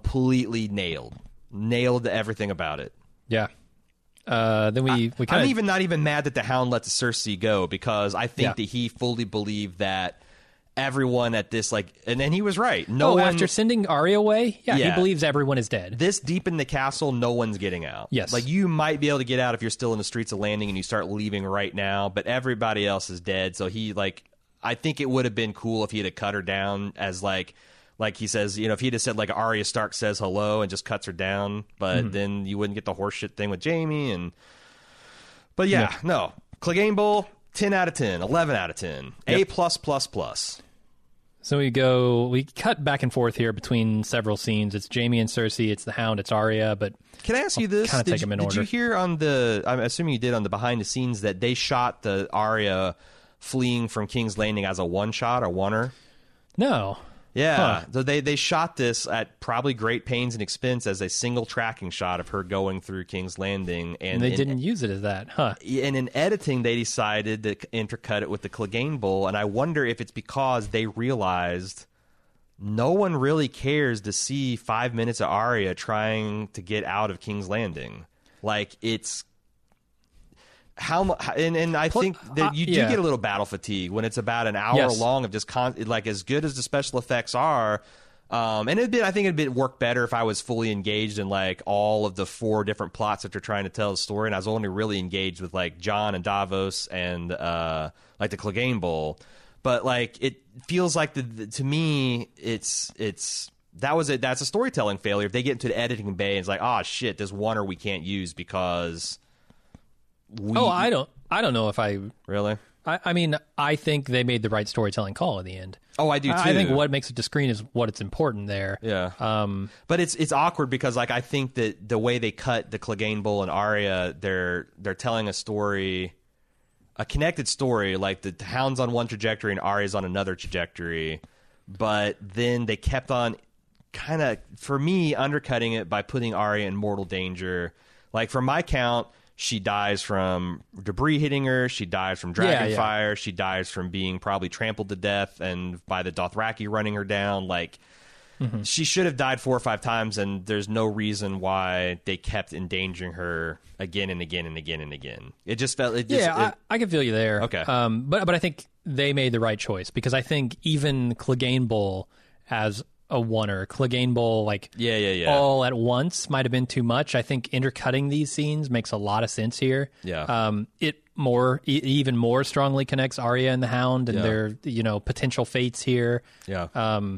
Speaker 2: nailed everything about it.
Speaker 3: Yeah. Then we kind
Speaker 2: of. I'm not even mad that the Hound let the Cersei go, because I think that he fully believed that everyone at this, like, and then he was right.
Speaker 3: After sending Arya away, he believes everyone is dead.
Speaker 2: This deep in the castle, no one's getting out.
Speaker 3: Yes.
Speaker 2: Like, you might be able to get out if you're still in the streets of Landing and you start leaving right now, but everybody else is dead. So he, like, I think it would have been cool if he had cut her down as, like he says, you know, if he'd have said, like, Arya Stark says hello and just cuts her down, but then you wouldn't get the horseshit thing with Jaime. But no. Clegane Bowl, 10 out of 10, 11 out of 10, yep. A+++.
Speaker 3: So we cut back and forth here between several scenes. It's Jaime and Cersei, it's the Hound, it's Arya, but
Speaker 2: can I ask you this? Did you hear on I'm assuming you did, on the behind the scenes, that they shot the Arya fleeing from King's Landing as a one-shot or oneer?
Speaker 3: No.
Speaker 2: Yeah, so they shot this at probably great pains and expense as a single tracking shot of her going through King's Landing.
Speaker 3: And they didn't use it as that, huh?
Speaker 2: And in editing, they decided to intercut it with the Clegane Bowl, and I wonder if it's because they realized no one really cares to see 5 minutes of Arya trying to get out of King's Landing. Like, it's... And I think that you do get a little battle fatigue when it's about an hour long of just like, as good as the special effects are. And I think it'd work better if I was fully engaged in, like, all of the 4 different plots that they're trying to tell the story, and I was only really engaged with, like, Jon and Davos and like the Clegane Bowl. But, like, it feels like to me it's that's a storytelling failure. If they get into the editing bay and it's like, oh shit, this one we can't use because
Speaker 3: I don't know if I
Speaker 2: really.
Speaker 3: I mean, I think they made the right storytelling call in the end.
Speaker 2: Oh, I do too.
Speaker 3: I think what makes it to screen is what it's important there.
Speaker 2: Yeah. But it's awkward because like I think that the way they cut the Clegane Bowl and Arya, they're telling a story, a connected story. Like the Hound's on one trajectory and Arya's on another trajectory, but then they kept on kind of, for me, undercutting it by putting Arya in mortal danger. Like from my count, she dies from debris hitting her. She dies from dragon fire. She dies from being probably trampled to death and by the Dothraki running her down. Like, she should have died 4 or 5 times, and there's no reason why they kept endangering her again and again and again and again. It just felt...
Speaker 3: I can feel you there.
Speaker 2: Okay.
Speaker 3: But I think they made the right choice, because I think even Clegane Bowl as a oneer, Clegane Bowl, like all at once might have been too much. I think intercutting these scenes makes a lot of sense here.
Speaker 2: Yeah.
Speaker 3: It even more strongly connects Arya and the Hound and their potential fates here.
Speaker 2: Yeah.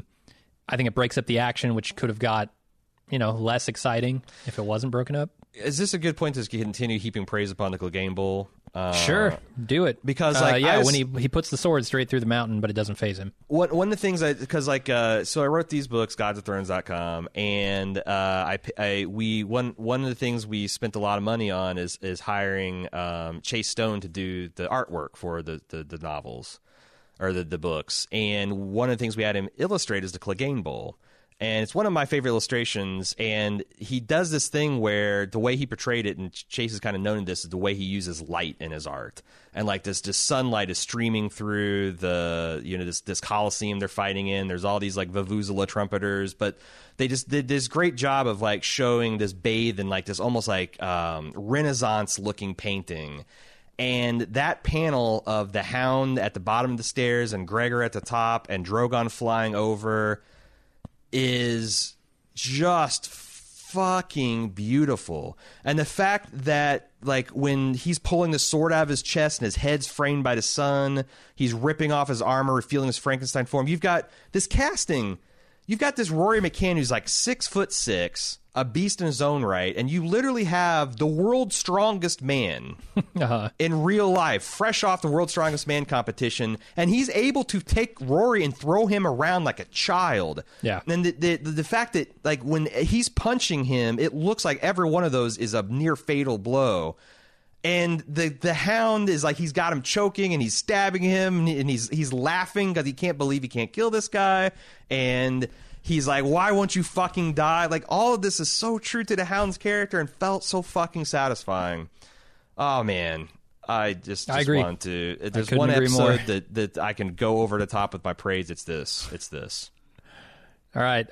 Speaker 3: I think it breaks up the action, which could have got less exciting if it wasn't broken up.
Speaker 2: Is this a good point to continue heaping praise upon the Clegane Bowl?
Speaker 3: Sure, do it.
Speaker 2: Because
Speaker 3: when he puts the sword straight through the mountain, but it doesn't phase him.
Speaker 2: One of the things so I wrote these books, godsofthrones.com, and one of the things we spent a lot of money on is hiring Chase Stone to do the artwork for the novels or the books. And one of the things we had him illustrate is the Clegane Bowl. And it's one of my favorite illustrations, and he does this thing where the way he portrayed it, and Chase is kind of known in this, is the way he uses light in his art. And like this sunlight is streaming through the, this Coliseum they're fighting in. There's all these like Vuvuzela trumpeters, but they just did this great job of like showing this bathe in like this almost like Renaissance looking painting. And that panel of the Hound at the bottom of the stairs and Gregor at the top and Drogon flying over is just fucking beautiful. And the fact that like when he's pulling the sword out of his chest and his head's framed by the sun, he's ripping off his armor, revealing his Frankenstein form. You've got this casting. You've got this Rory McCann who's like 6'6", a beast in his own right, and you literally have the world's strongest man in real life, fresh off the world's strongest man competition, and he's able to take Rory and throw him around like a child.
Speaker 3: Yeah.
Speaker 2: And the fact that like when he's punching him, it looks like every one of those is a near fatal blow. And the Hound is like, he's got him choking and he's stabbing him and he's laughing because he can't believe he can't kill this guy. And he's like, why won't you fucking die? Like, all of this is so true to the Hound's character and felt so fucking satisfying. Oh, man. I
Speaker 3: agree.
Speaker 2: want to... There's one episode that I can go over the top with my praise. It's this.
Speaker 3: All right.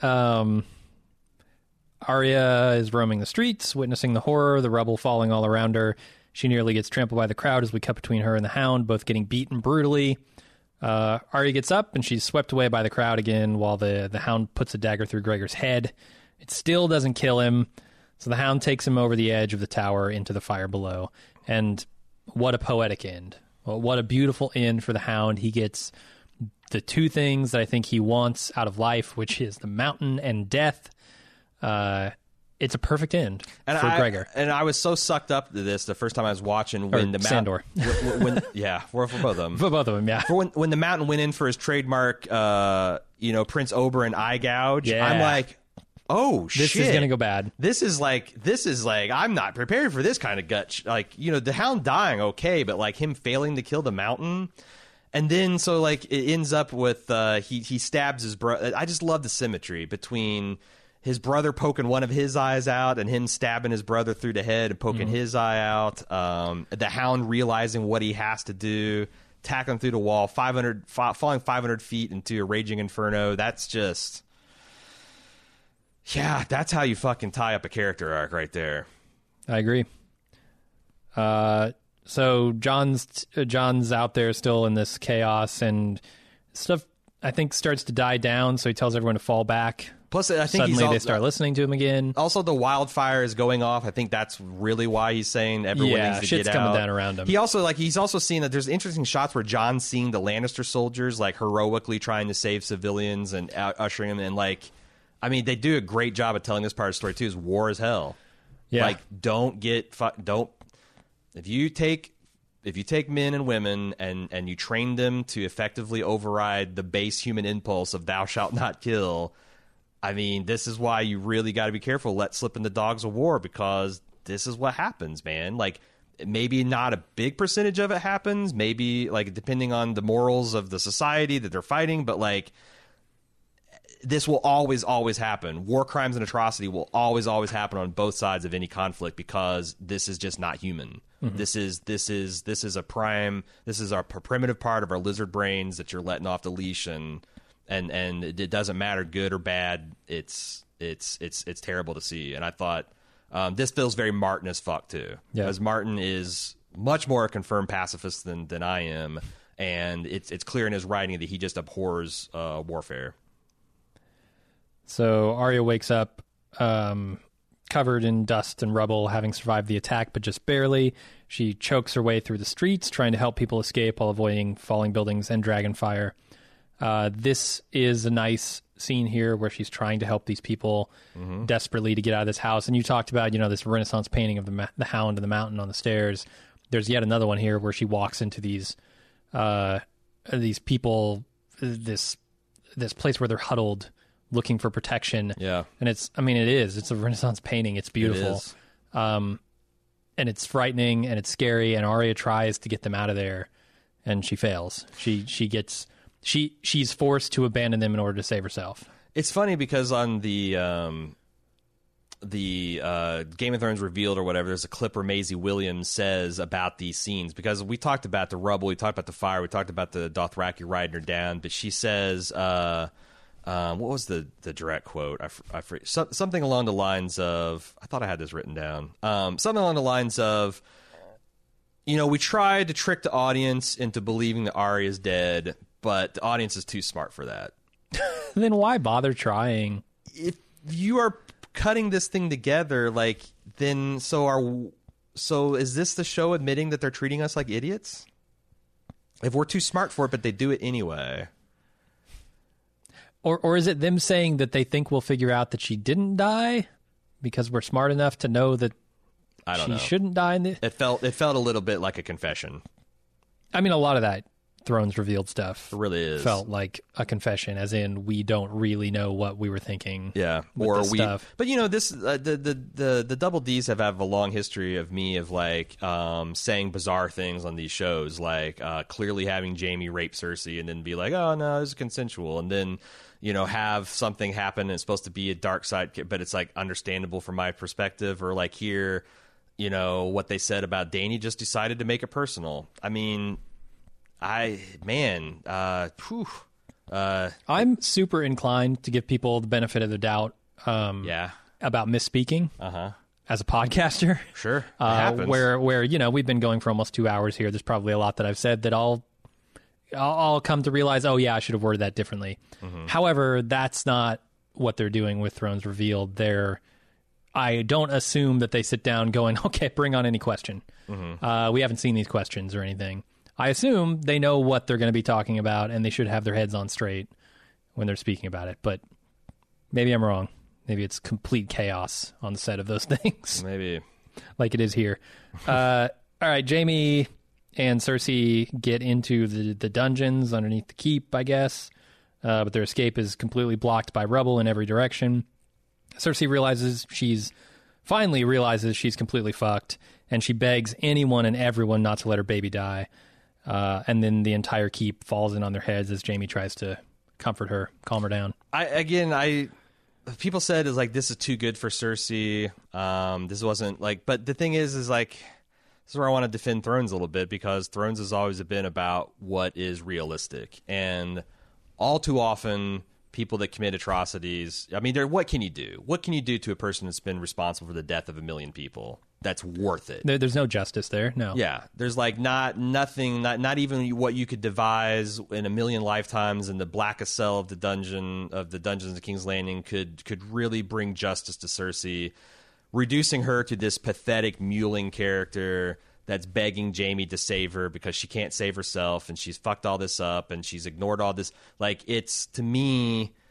Speaker 3: Arya is roaming the streets, witnessing the horror, the rubble falling all around her. She nearly gets trampled by the crowd as we cut between her and the Hound, both getting beaten brutally. Arya gets up, and she's swept away by the crowd again while the Hound puts a dagger through Gregor's head. It still doesn't kill him, so the Hound takes him over the edge of the tower into the fire below. And what a poetic end. Well, what a beautiful end for the Hound. He gets the two things that I think he wants out of life, which is the mountain and death. It's a perfect end for Gregor.
Speaker 2: And I was so sucked up to this the first time I was watching when the
Speaker 3: Sandor.
Speaker 2: for both of them.
Speaker 3: For both of them, yeah.
Speaker 2: For when the mountain went in for his trademark, Prince Oberyn eye gouge.
Speaker 3: Yeah.
Speaker 2: I'm like, oh shit,
Speaker 3: this is gonna go bad.
Speaker 2: This is like I'm not prepared for this kind of gut. Like, the Hound dying, okay, but like him failing to kill the mountain. And then so like it ends up with he stabs his brother. I just love the symmetry between his brother poking one of his eyes out and him stabbing his brother through the head and poking his eye out. The Hound realizing what he has to do, tackling through the wall, falling 500 feet into a raging inferno. That's just, that's how you fucking tie up a character arc right there.
Speaker 3: I agree. So John's out there still in this chaos, and stuff I think starts to die down. So he tells everyone to fall back.
Speaker 2: Plus, I think
Speaker 3: suddenly they start listening to him again.
Speaker 2: Also, the wildfire is going off. I think that's really why he's saying everyone needs to
Speaker 3: shit's
Speaker 2: get out.
Speaker 3: coming down around him.
Speaker 2: He's also seen that there's interesting shots where John's seeing the Lannister soldiers like heroically trying to save civilians and ushering them in. Like, I mean, they do a great job of telling this part of the story too. Is war is hell.
Speaker 3: Yeah.
Speaker 2: Like, if you take men and women and you train them to effectively override the base human impulse of thou shalt not kill, I mean, this is why you really got to be careful. Let slip in the dogs of war, because this is what happens, man. Like, maybe not a big percentage of it happens, maybe like depending on the morals of the society that they're fighting, but like, this will always happen. War crimes and atrocity will always happen on both sides of any conflict, because this is just not human. Mm-hmm. This is a primitive part of our lizard brains that you're letting off the leash, and it doesn't matter good or bad. It's terrible to see. And I thought this feels very Martin as fuck too, because Martin is much more a confirmed pacifist than I am, and it's clear in his writing that he just abhors warfare.
Speaker 3: So Arya wakes up covered in dust and rubble, having survived the attack, but just barely. She chokes her way through the streets, trying to help people escape while avoiding falling buildings and dragon fire. This is a nice scene here where she's trying to help these people desperately to get out of this house. And you talked about, this Renaissance painting of the Hound and the Mountain on the stairs. There's yet another one here where she walks into these people, this place where they're huddled, looking for protection. Yeah. And it's a Renaissance painting. It's beautiful. It is. And it's frightening and it's scary, and Arya tries to get them out of there and she fails. She's forced to abandon them in order to save herself.
Speaker 2: It's funny because on the Game of Thrones Revealed or whatever, there's a clip where Maisie Williams says about these scenes, because we talked about the rubble, we talked about the fire, we talked about the Dothraki riding her down, but she says, what was the direct quote? Something along the lines of, I thought I had this written down. Something along the lines of, we tried to trick the audience into believing that Arya is dead, but the audience is too smart for that.
Speaker 3: Then why bother trying?
Speaker 2: If you are cutting this thing together, so is this the show admitting that they're treating us like idiots? If we're too smart for it, but they do it anyway.
Speaker 3: Or is it them saying that they think we'll figure out that she didn't die because we're smart enough to know that she shouldn't die?
Speaker 2: It felt a little bit like a confession.
Speaker 3: I mean, a lot of that Thrones Revealed stuff
Speaker 2: really is
Speaker 3: felt like a confession, as in we don't really know what we were thinking.
Speaker 2: Yeah,
Speaker 3: or we. Stuff.
Speaker 2: But this the Double D's have a long history of me of saying bizarre things on these shows, like clearly having Jaime rape Cersei and then be like, oh no, this is consensual, and then have something happen and it's supposed to be a dark side, but it's like understandable from my perspective, or like here, what they said about Dany just decided to make it personal. I mean, I'm
Speaker 3: super inclined to give people the benefit of the doubt about misspeaking as a podcaster.
Speaker 2: Sure. It happens.
Speaker 3: Where we've been going for almost 2 hours here. There's probably a lot that I've said that I'll come to realize, oh yeah, I should have worded that differently. Mm-hmm. However, that's not what they're doing with Thrones Revealed. I don't assume that they sit down going, okay, bring on any question. Mm-hmm. We haven't seen these questions or anything. I assume they know what they're going to be talking about, and they should have their heads on straight when they're speaking about it. But maybe I'm wrong. Maybe it's complete chaos on the set of those things.
Speaker 2: Maybe.
Speaker 3: Like it is here. All right, Jaime and Cersei get into the dungeons underneath the keep, I guess. But their escape is completely blocked by rubble in every direction. Cersei finally realizes she's completely fucked, and she begs anyone and everyone not to let her baby die. And then the entire keep falls in on their heads as Jaime tries to comfort her, calm her down.
Speaker 2: People said this is too good for Cersei. This wasn't but the thing is this is where I want to defend Thrones a little bit, because Thrones has always been about what is realistic, and all too often people that commit atrocities, I mean, what can you do? What can you do to a person that's been responsible for the death of 1 million people? That's worth it.
Speaker 3: There's no justice there. No.
Speaker 2: Yeah. There's nothing, not even what you could devise in 1 million lifetimes in the blackest cell of the Dungeons of King's Landing could really bring justice to Cersei, reducing her to this pathetic mewling character that's begging Jaime to save her because she can't save herself, and she's fucked all this up, and she's ignored all this. It's, to me,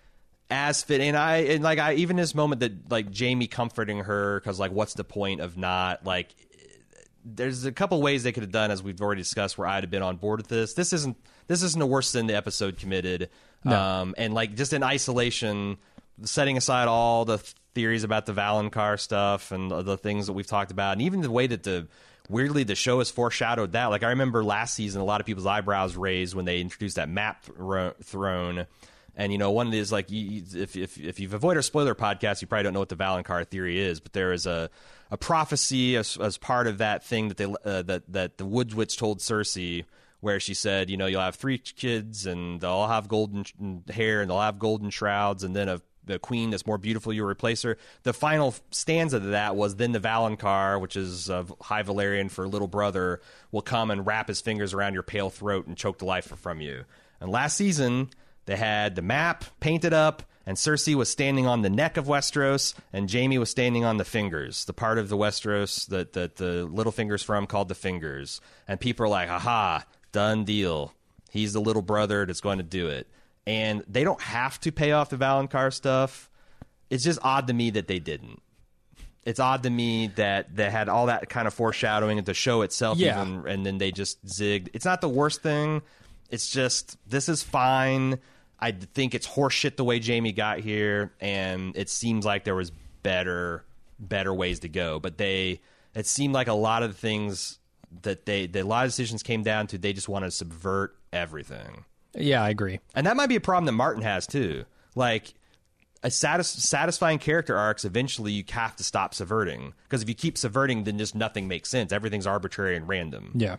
Speaker 2: as fit. And like I even this moment that like Jamie comforting her because like what's the point of not like. There's a couple ways they could have done, as we've already discussed, where I'd have been on board with this. This isn't a worse than the episode committed.
Speaker 3: No.
Speaker 2: And like just in isolation, setting aside all the theories about the Valonqar stuff and the things that we've talked about, and even the way that weirdly the show has foreshadowed that. Like I remember last season, a lot of people's eyebrows raised when they introduced that map throne. And, you know, one is like, if you've avoided our spoiler podcast, you probably don't know what the Valonqar theory is, but there is a prophecy as part of that thing that that the Wood Witch told Cersei, where she said, you know, you'll have 3 kids and they'll all have golden hair and they'll have golden shrouds, and then the queen that's more beautiful, you'll replace her. The final stanza to that was, then the Valonqar, which is High Valyrian for little brother, will come and wrap his fingers around your pale throat and choke the life from you. And last season, they had the map painted up, and Cersei was standing on the neck of Westeros, and Jaime was standing on the fingers, the part of the Westeros that the Littlefinger's from called the Fingers. And people are like, aha, done deal. He's the little brother that's going to do it. And they don't have to pay off the Valonqar stuff. It's just odd to me that they didn't. It's odd to me that they had all that kind of foreshadowing at the show itself, even, and then they just zigged. It's not the worst thing. It's just, this is fine. I think it's horseshit the way Jaime got here, and it seems like there was better ways to go. But it seemed like a lot of the things that a lot of decisions came down to, they just want to subvert everything.
Speaker 3: Yeah, I agree.
Speaker 2: And that might be a problem that Martin has too. Like, a satisfying character arcs, eventually you have to stop subverting, because if you keep subverting, then just nothing makes sense. Everything's arbitrary and random.
Speaker 3: Yeah.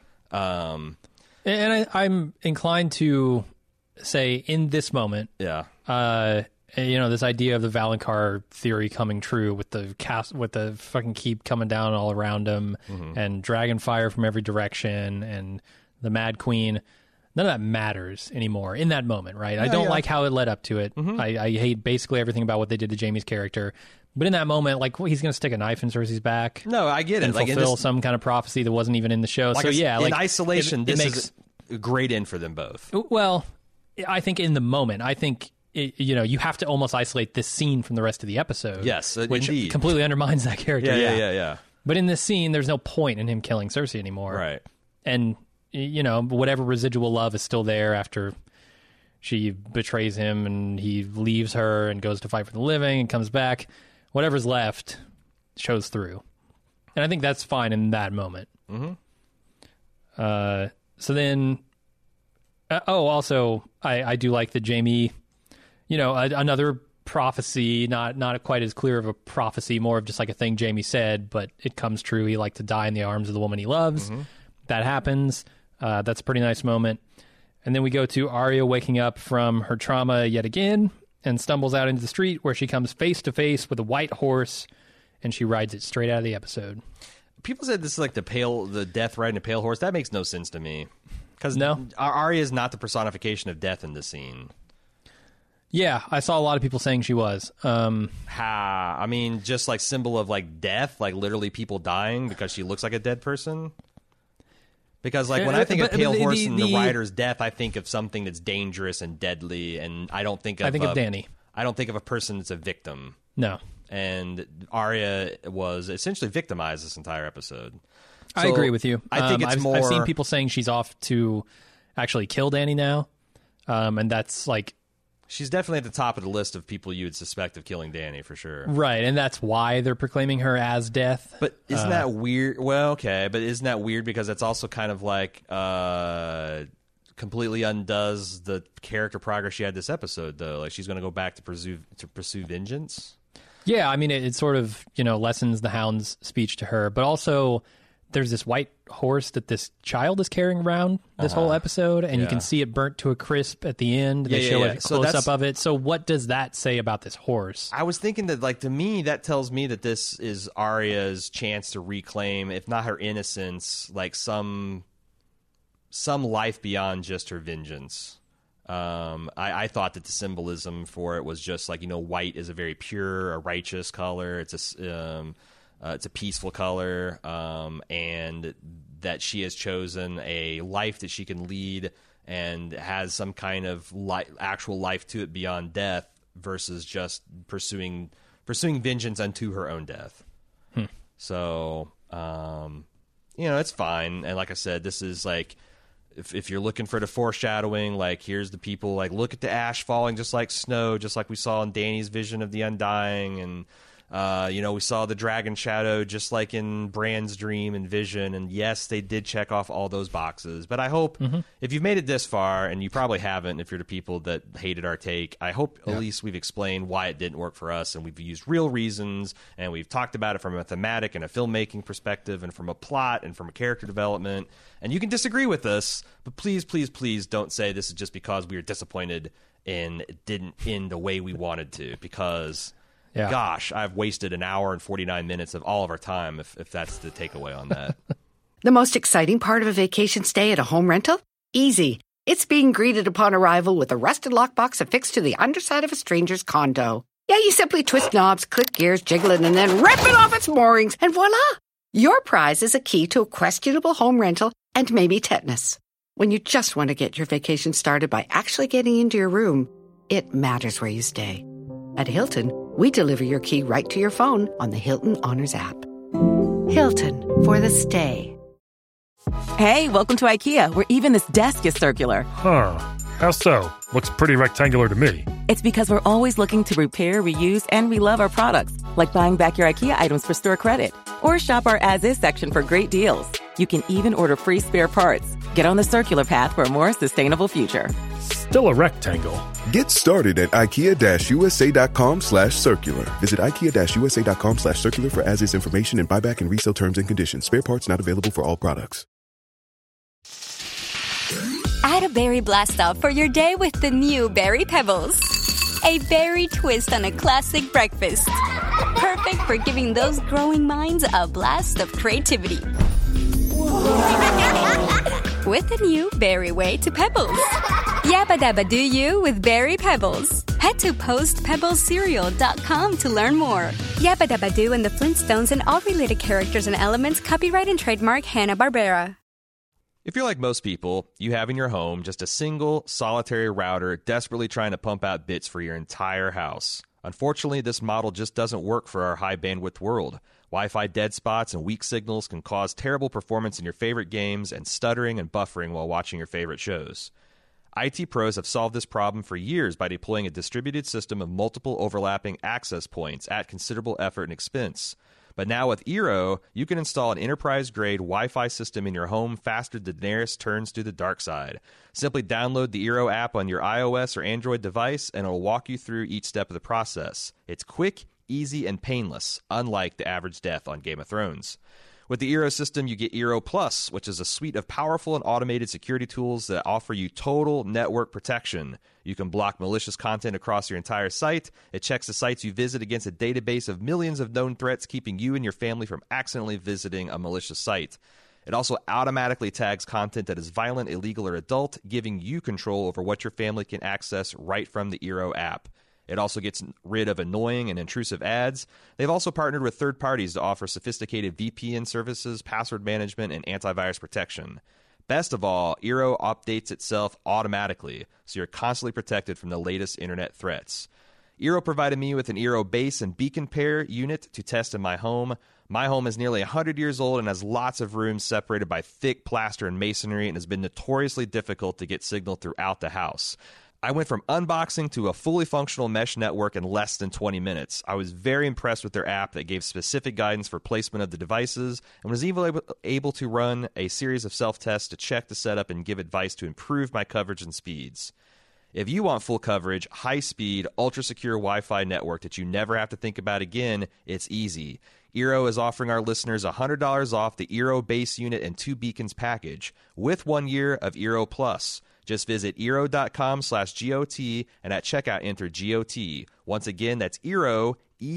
Speaker 3: And I'm inclined to say, in this moment, you know, this idea of the Valonqar theory coming true with the fucking keep coming down all around him, and dragon fire from every direction, and the Mad Queen. None of that matters anymore in that moment, right? I don't like how it led up to it. I hate basically everything about what they did to Jaime's character. But in that moment, like, he's going to stick a knife in Cersei's back.
Speaker 2: No, I get it.
Speaker 3: And fulfill some kind of prophecy that wasn't even in the show. So, yeah.
Speaker 2: In isolation, this is a great end for them both.
Speaker 3: Well, I think in the moment, you know, you have to almost isolate this scene from the rest of the episode.
Speaker 2: Yes,
Speaker 3: which
Speaker 2: indeed.
Speaker 3: completely undermines that character.
Speaker 2: Yeah.
Speaker 3: But in this scene, there's no point in him killing Cersei anymore.
Speaker 2: Right.
Speaker 3: And, you know, whatever residual love is still there after she betrays him and he leaves her and goes to fight for the living and comes back. Whatever's left shows through. And I think that's fine in that moment. So then... also, I do like that Jaime, you know, another prophecy, not quite as clear of a prophecy, more of just like a thing Jaime said, but it comes true. He liked to die in the arms of the woman he loves. That happens. That's a pretty nice moment. And then we go to Arya waking up from her trauma yet again and stumbles out into the street, where she comes face to face with a white horse, and she rides it straight out of the episode.
Speaker 2: People said this is like the death riding a pale horse. That makes no sense to me. Because
Speaker 3: no,
Speaker 2: Arya is not the personification of death in this scene.
Speaker 3: Yeah, I saw a lot of people saying she was.
Speaker 2: I mean, just like symbol of like death, like literally people dying because she looks like a dead person. Because like when I think of pale horse and the rider's death, I think of something that's dangerous and deadly, and I think of
Speaker 3: Dany.
Speaker 2: I don't think of a person that's a victim.
Speaker 3: No.
Speaker 2: And Arya was essentially victimized this entire episode. So
Speaker 3: I agree with you.
Speaker 2: I think it's more...
Speaker 3: I've seen people saying she's off to actually kill Dany now, and that's like...
Speaker 2: She's definitely at the top of the list of people you would suspect of killing Dany, for sure.
Speaker 3: Right, and that's why they're proclaiming her as death.
Speaker 2: But isn't that weird? Well, okay, but isn't that weird because that's also kind of like completely undoes the character progress she had this episode, though. Like, she's going to go back to pursue vengeance?
Speaker 3: Yeah, I mean, it sort of, you know, lessens the Hound's speech to her, but also... There's this white horse that this child is carrying around this whole episode, and you can see it burnt to a crisp at the end. They show a close-up of it. So what does that say about this horse?
Speaker 2: I was thinking that, like, to me, that tells me that this is Arya's chance to reclaim, if not her innocence, like some life beyond just her vengeance. I thought that the symbolism for it was just like, you know, white is a very pure, a righteous color. It's a peaceful color, and that she has chosen a life that she can lead and has some kind of actual life to it beyond death versus just pursuing vengeance unto her own death. So, it's fine. And like I said, this is like, if you're looking for the foreshadowing, like, here's the people, like, look at the ash falling just like snow, just like we saw in Dany's vision of the Undying. And, we saw the dragon shadow just like in Bran's dream and vision. And yes, they did check off all those boxes. But I hope if you've made it this far, and you probably haven't if you're the people that hated our take, I hope at least we've explained why it didn't work for us, and we've used real reasons, and we've talked about it from a thematic and a filmmaking perspective, and from a plot and from a character development. And you can disagree with us, but please, please, please don't say this is just because we were disappointed and it didn't end the way we wanted to, because... Yeah. Gosh, I've wasted an hour and 49 minutes of all of our time if that's the takeaway on that.
Speaker 7: The most exciting part of a vacation stay at a home rental? Easy. It's being greeted upon arrival with a rusted lockbox affixed to the underside of a stranger's condo. Yeah, you simply twist knobs, click gears, jiggle it, and then rip it off its moorings, and voila! Your prize is a key to a questionable home rental and maybe tetanus. When you just want to get your vacation started by actually getting into your room, it matters where you stay. At Hilton, we deliver your key right to your phone on the Hilton Honors app. Hilton, for the stay.
Speaker 8: Hey, welcome to IKEA, where even this desk is circular.
Speaker 9: Huh. How so? Looks pretty rectangular to me.
Speaker 8: It's because we're always looking to repair, reuse, and relove our products, like buying back your IKEA items for store credit. Or shop our as-is section for great deals. You can even order free spare parts. Get on the circular path for a more sustainable future.
Speaker 9: Still a rectangle.
Speaker 10: Get started at IKEA-USA.com/circular. Visit IKEA-USA.com/circular for as-is information and buyback and resale terms and conditions. Spare parts not available for all products.
Speaker 11: Add a berry blast off for your day with the new Berry Pebbles. A berry twist on a classic breakfast. Perfect for giving those growing minds a blast of creativity. With a new berry way to pebbles. Yabba dabba do you with Berry Pebbles. Head to postpebblescereal.com to learn more. Yabba dabba do and the Flintstones and all related characters and elements, copyright and trademark Hanna-Barbera.
Speaker 2: If you're like most people, you have in your home just a single, solitary router desperately trying to pump out bits for your entire house. Unfortunately, this model just doesn't work for our high-bandwidth world. Wi-Fi dead spots and weak signals can cause terrible performance in your favorite games and stuttering and buffering while watching your favorite shows. IT pros have solved this problem for years by deploying a distributed system of multiple overlapping access points at considerable effort and expense. But now with Eero, you can install an enterprise-grade Wi-Fi system in your home faster than Daenerys turns to the dark side. Simply download the Eero app on your iOS or Android device, and it'll walk you through each step of the process. It's quick, easy, and painless, unlike the average death on Game of Thrones. With the Eero system, you get Eero Plus, which is a suite of powerful and automated security tools that offer you total network protection. You can block malicious content across your entire site. It checks the sites you visit against a database of millions of known threats, keeping you and your family from accidentally visiting a malicious site. It also automatically tags content that is violent, illegal, or adult, giving you control over what your family can access right from the Eero app. It also gets rid of annoying and intrusive ads. They've also partnered with third parties to offer sophisticated VPN services, password management, and antivirus protection. Best of all, Eero updates itself automatically, so you're constantly protected from the latest internet threats. Eero provided me with an Eero base and beacon pair unit to test in my home. My home is nearly 100 years old and has lots of rooms separated by thick plaster and masonry, and has been notoriously difficult to get signal throughout the house. I went from unboxing to a fully functional mesh network in less than 20 minutes. I was very impressed with their app that gave specific guidance for placement of the devices, and was even able to run a series of self-tests to check the setup and give advice to improve my coverage and speeds. If you want full coverage, high-speed, ultra-secure Wi-Fi network that you never have to think about again, it's easy. Eero is offering our listeners $100 off the Eero base unit and 2 beacons package with 1 year of Eero Plus. Just visit Eero.com/GOT and at checkout enter GOT. Once again, that's Eero,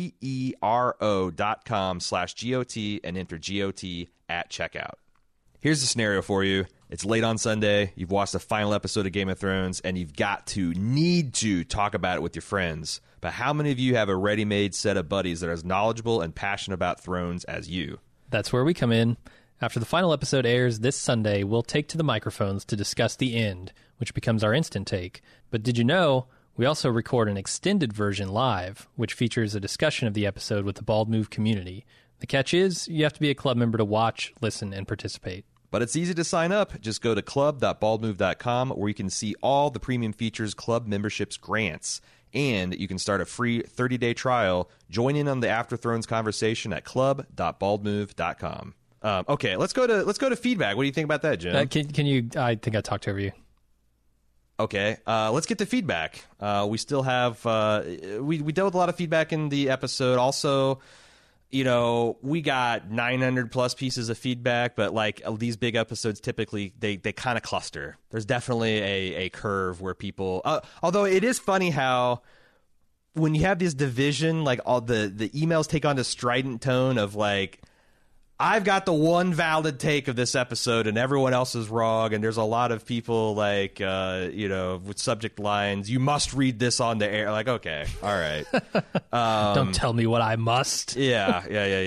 Speaker 2: EERO.com/GOT and enter GOT at checkout. Here's the scenario for you. It's late on Sunday. You've watched the final episode of Game of Thrones, and you've need to talk about it with your friends. But how many of you have a ready-made set of buddies that are as knowledgeable and passionate about Thrones as you?
Speaker 3: That's where we come in. After the final episode airs this Sunday, we'll take to the microphones to discuss the end, which becomes our instant take. But did you know We also record an extended version live, which features a discussion of the episode with the Bald Move community. The catch is, you have to be a club member to watch, listen, and participate.
Speaker 2: But it's easy to sign up. Just go to club.baldmove.com where you can see all the premium features club memberships grants. And you can start a free 30-day trial. Join in on the After Thrones conversation at club.baldmove.com. Okay, let's go to feedback. What do you think about that, Jim?
Speaker 3: Can you? I think I talked over you.
Speaker 2: Okay, let's get to feedback. We still have we dealt with a lot of feedback in the episode. Also, we got 900 plus pieces of feedback, but like these big episodes, typically they kind of cluster. There's definitely a curve where people. Although it is funny how when you have this division, like all the emails take on this strident tone of like, I've got the one valid take of this episode and everyone else is wrong. And there's a lot of people like, with subject lines, you must read this on the air. Like, okay, all right.
Speaker 3: Don't tell me what I must.
Speaker 2: Yeah.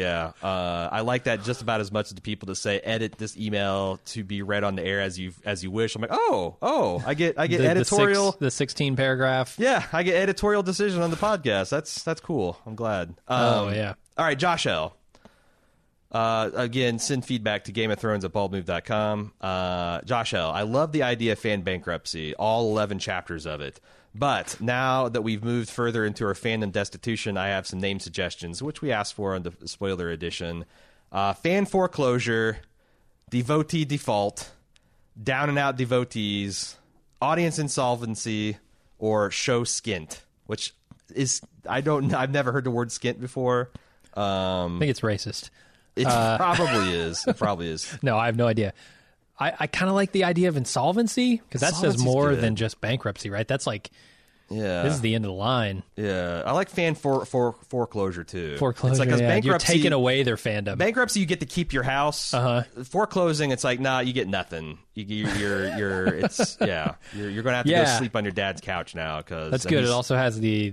Speaker 2: I like that just about as much as the people that say, edit this email to be read on the air as you wish. I'm like, I get editorial.
Speaker 3: The 16 paragraph.
Speaker 2: Yeah, I get editorial decision on the podcast. That's cool. I'm glad.
Speaker 3: Yeah.
Speaker 2: All right, Josh L. Again, send feedback to GameOfThrones@baldmove.com. Josh L., I love the idea of fan bankruptcy, all 11 chapters of it. But now that we've moved further into our fandom destitution, I have some name suggestions, which we asked for on the spoiler edition. Fan foreclosure, devotee default, down and out devotees, audience insolvency, or show skint, which is, I've never heard the word skint before.
Speaker 3: I think it's racist.
Speaker 2: It probably is. It probably is.
Speaker 3: No, I have no idea. I kind of like the idea of insolvency because that says more than just bankruptcy, right? That's like, this is the end of the line.
Speaker 2: Yeah, I like fan foreclosure too.
Speaker 3: Foreclosure,
Speaker 2: it's like,
Speaker 3: bankruptcy, you're taking away their fandom.
Speaker 2: Bankruptcy, you get to keep your house. Foreclosing, it's like, nah, you get nothing. You're going to have to go sleep on your dad's couch now. Cause
Speaker 3: that's good. It also has the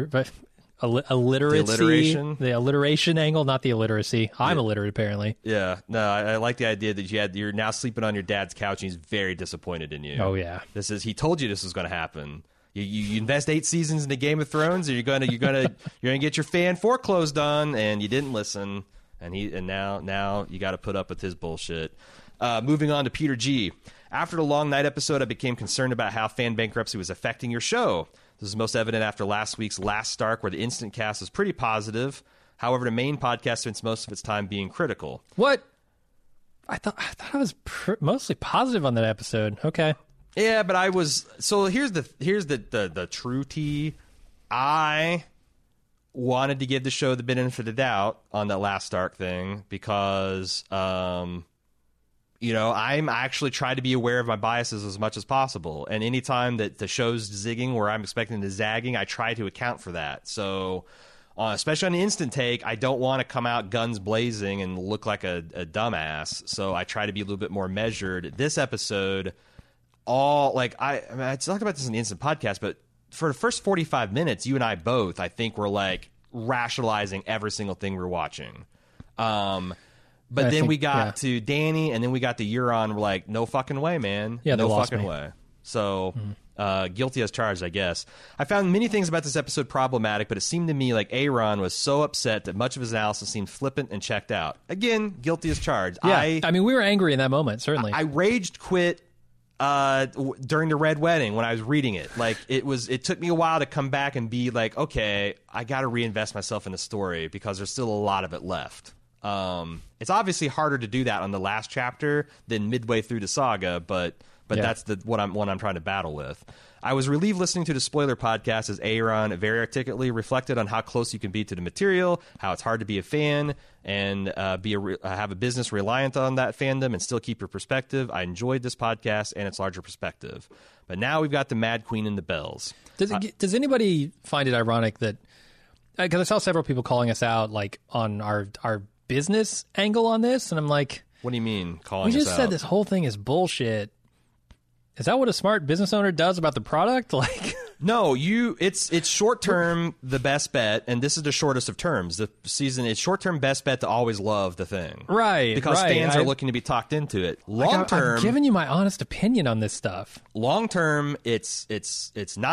Speaker 3: alliteration, the alliteration angle, not the illiteracy. I'm illiterate, apparently.
Speaker 2: Yeah, no, I like the idea that you're now sleeping on your dad's couch and he's very disappointed in you.
Speaker 3: Oh yeah,
Speaker 2: he told you this was going to happen. You invest 8 seasons into Game of Thrones, and you're gonna get your fan foreclosed on, and you didn't listen, and now you got to put up with his bullshit. Moving on to Peter G. After the Long Night episode, I became concerned about how fan bankruptcy was affecting your show. This is most evident after last week's Last Stark, where the instant cast was pretty positive. However, the main podcast spends most of its time being critical.
Speaker 3: What? I thought I was mostly positive on that episode. Okay.
Speaker 2: Yeah, but I was. So here's the true tea. I wanted to give the show the benefit of the doubt on that Last Stark thing because, I'm actually trying to be aware of my biases as much as possible. And anytime that the show's zigging where I'm expecting the zagging, I try to account for that. So, especially on the instant take, I don't want to come out guns blazing and look like a dumbass. So I try to be a little bit more measured. This episode, I talked about this in the instant podcast, but for the first 45 minutes, you and I both, I think, were like rationalizing every single thing we're watching. But then we got to Danny, and then we got to Euron. We're like, no fucking way, man.
Speaker 3: Yeah,
Speaker 2: no fucking way. So, guilty as charged, I guess. I found many things about this episode problematic, but it seemed to me like Aaron was so upset that much of his analysis seemed flippant and checked out. Again, guilty as charged.
Speaker 3: Yeah, I mean, we were angry in that moment, certainly.
Speaker 2: I raged quit during the Red Wedding when I was reading it. Like, it took me a while to come back and be like, okay, I got to reinvest myself in the story because there's still a lot of it left. It's obviously harder to do that on the last chapter than midway through the saga, but that's what I'm trying to battle with. I was relieved listening to the spoiler podcast as Aaron very articulately reflected on how close you can be to the material, how it's hard to be a fan and have a business reliant on that fandom and still keep your perspective. I enjoyed this podcast and its larger perspective. But now we've got the Mad Queen and the Bells.
Speaker 3: Does anybody find it ironic that, because I saw several people calling us out like on our business angle on this, and I'm like,
Speaker 2: what do you mean calling us out?
Speaker 3: We just said this whole thing is bullshit. Is that what a smart business owner does about the product? Like,
Speaker 2: no, it's short term the best bet, and this is the shortest of terms. The season is short term best bet to always love the thing,
Speaker 3: right?
Speaker 2: Because fans are looking to be talked into it. Long term,
Speaker 3: I'm giving you my honest opinion on this stuff.
Speaker 2: Long term, it's not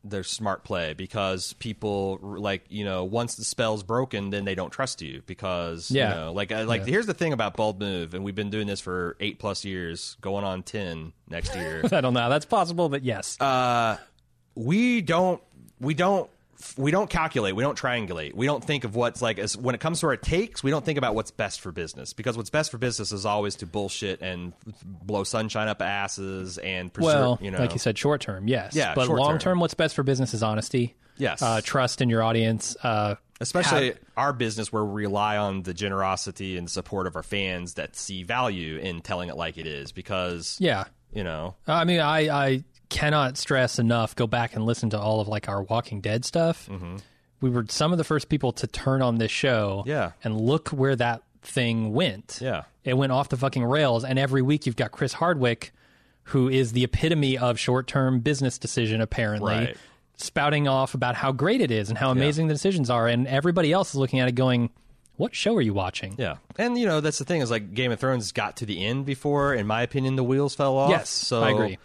Speaker 2: their smart play, because people like, once the spell's broken, then they don't trust you because here's the thing about Bald Move, and we've been doing this for 8+ years, going on 10 next year.
Speaker 3: I don't know how that's possible, but yes.
Speaker 2: We don't calculate. We don't triangulate. We don't think of what's when it comes to our takes, we don't think about what's best for business, because what's best for business is always to bullshit and blow sunshine up asses and preserve,
Speaker 3: like you said, short term, yes.
Speaker 2: Yeah,
Speaker 3: but long term, what's best for business is honesty.
Speaker 2: Yes.
Speaker 3: Trust in your audience.
Speaker 2: Especially our business, where we rely on the generosity and support of our fans that see value in telling it like it is, because,
Speaker 3: I mean, I cannot stress enough, go back and listen to all of our Walking Dead stuff. Mm-hmm. We were some of the first people to turn on this show, and look where that thing went. It went off the fucking rails, and every week you've got Chris Hardwick, who is the epitome of short-term business decision, apparently, spouting off about how great it is and how amazing the decisions are, and everybody else is looking at it going, what show are you watching?
Speaker 2: Yeah. And, that's the thing, is Game of Thrones got to the end before, in my opinion, the wheels fell off.
Speaker 3: Yes,
Speaker 2: so
Speaker 3: I agree.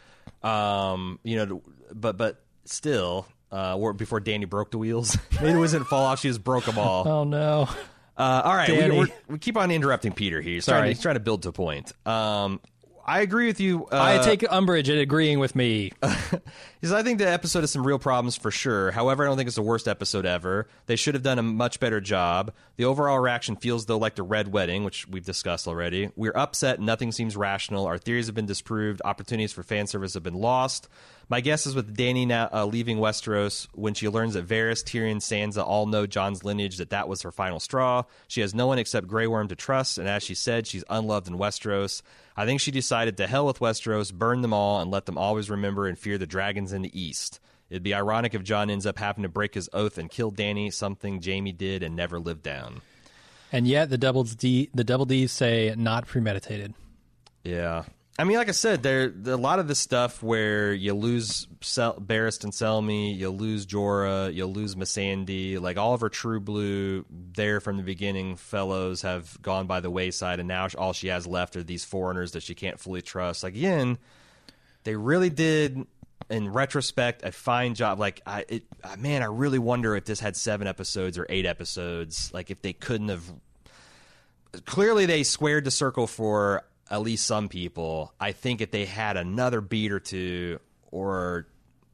Speaker 2: But still, before Dany broke the wheels, maybe it wasn't fall off; she just broke them all.
Speaker 3: Oh no!
Speaker 2: All right, we keep on interrupting Peter here. He's trying to build to a point. I agree with you.
Speaker 3: I take umbrage at agreeing with me.
Speaker 2: Because I think the episode has some real problems for sure. However, I don't think it's the worst episode ever. They should have done a much better job. The overall reaction feels, though, like the Red Wedding, which we've discussed already. We're upset. Nothing seems rational. Our theories have been disproved. Opportunities for fan service have been lost. My guess is with Dany now leaving Westeros, when she learns that Varys, Tyrion, Sansa all know Jon's lineage, that was her final straw. She has no one except Grey Worm to trust, and as she said, she's unloved in Westeros. I think she decided to hell with Westeros, burn them all, and let them always remember and fear the dragons in the east. It'd be ironic if Jon ends up having to break his oath and kill Dany, something Jaime did and never lived down.
Speaker 3: And yet the Double D's say not premeditated.
Speaker 2: Yeah. I mean, like I said, a lot of this stuff where you lose Barristan Selmy, you lose Jorah, you lose Missandei, all of her true blue there from the beginning fellows have gone by the wayside, and now all she has left are these foreigners that she can't fully trust. Again, they really did, in retrospect, a fine job. I really wonder if this had 7 episodes or 8 episodes, if they couldn't have. Clearly, they squared the circle for at least some people. I think if they had another beat or two, or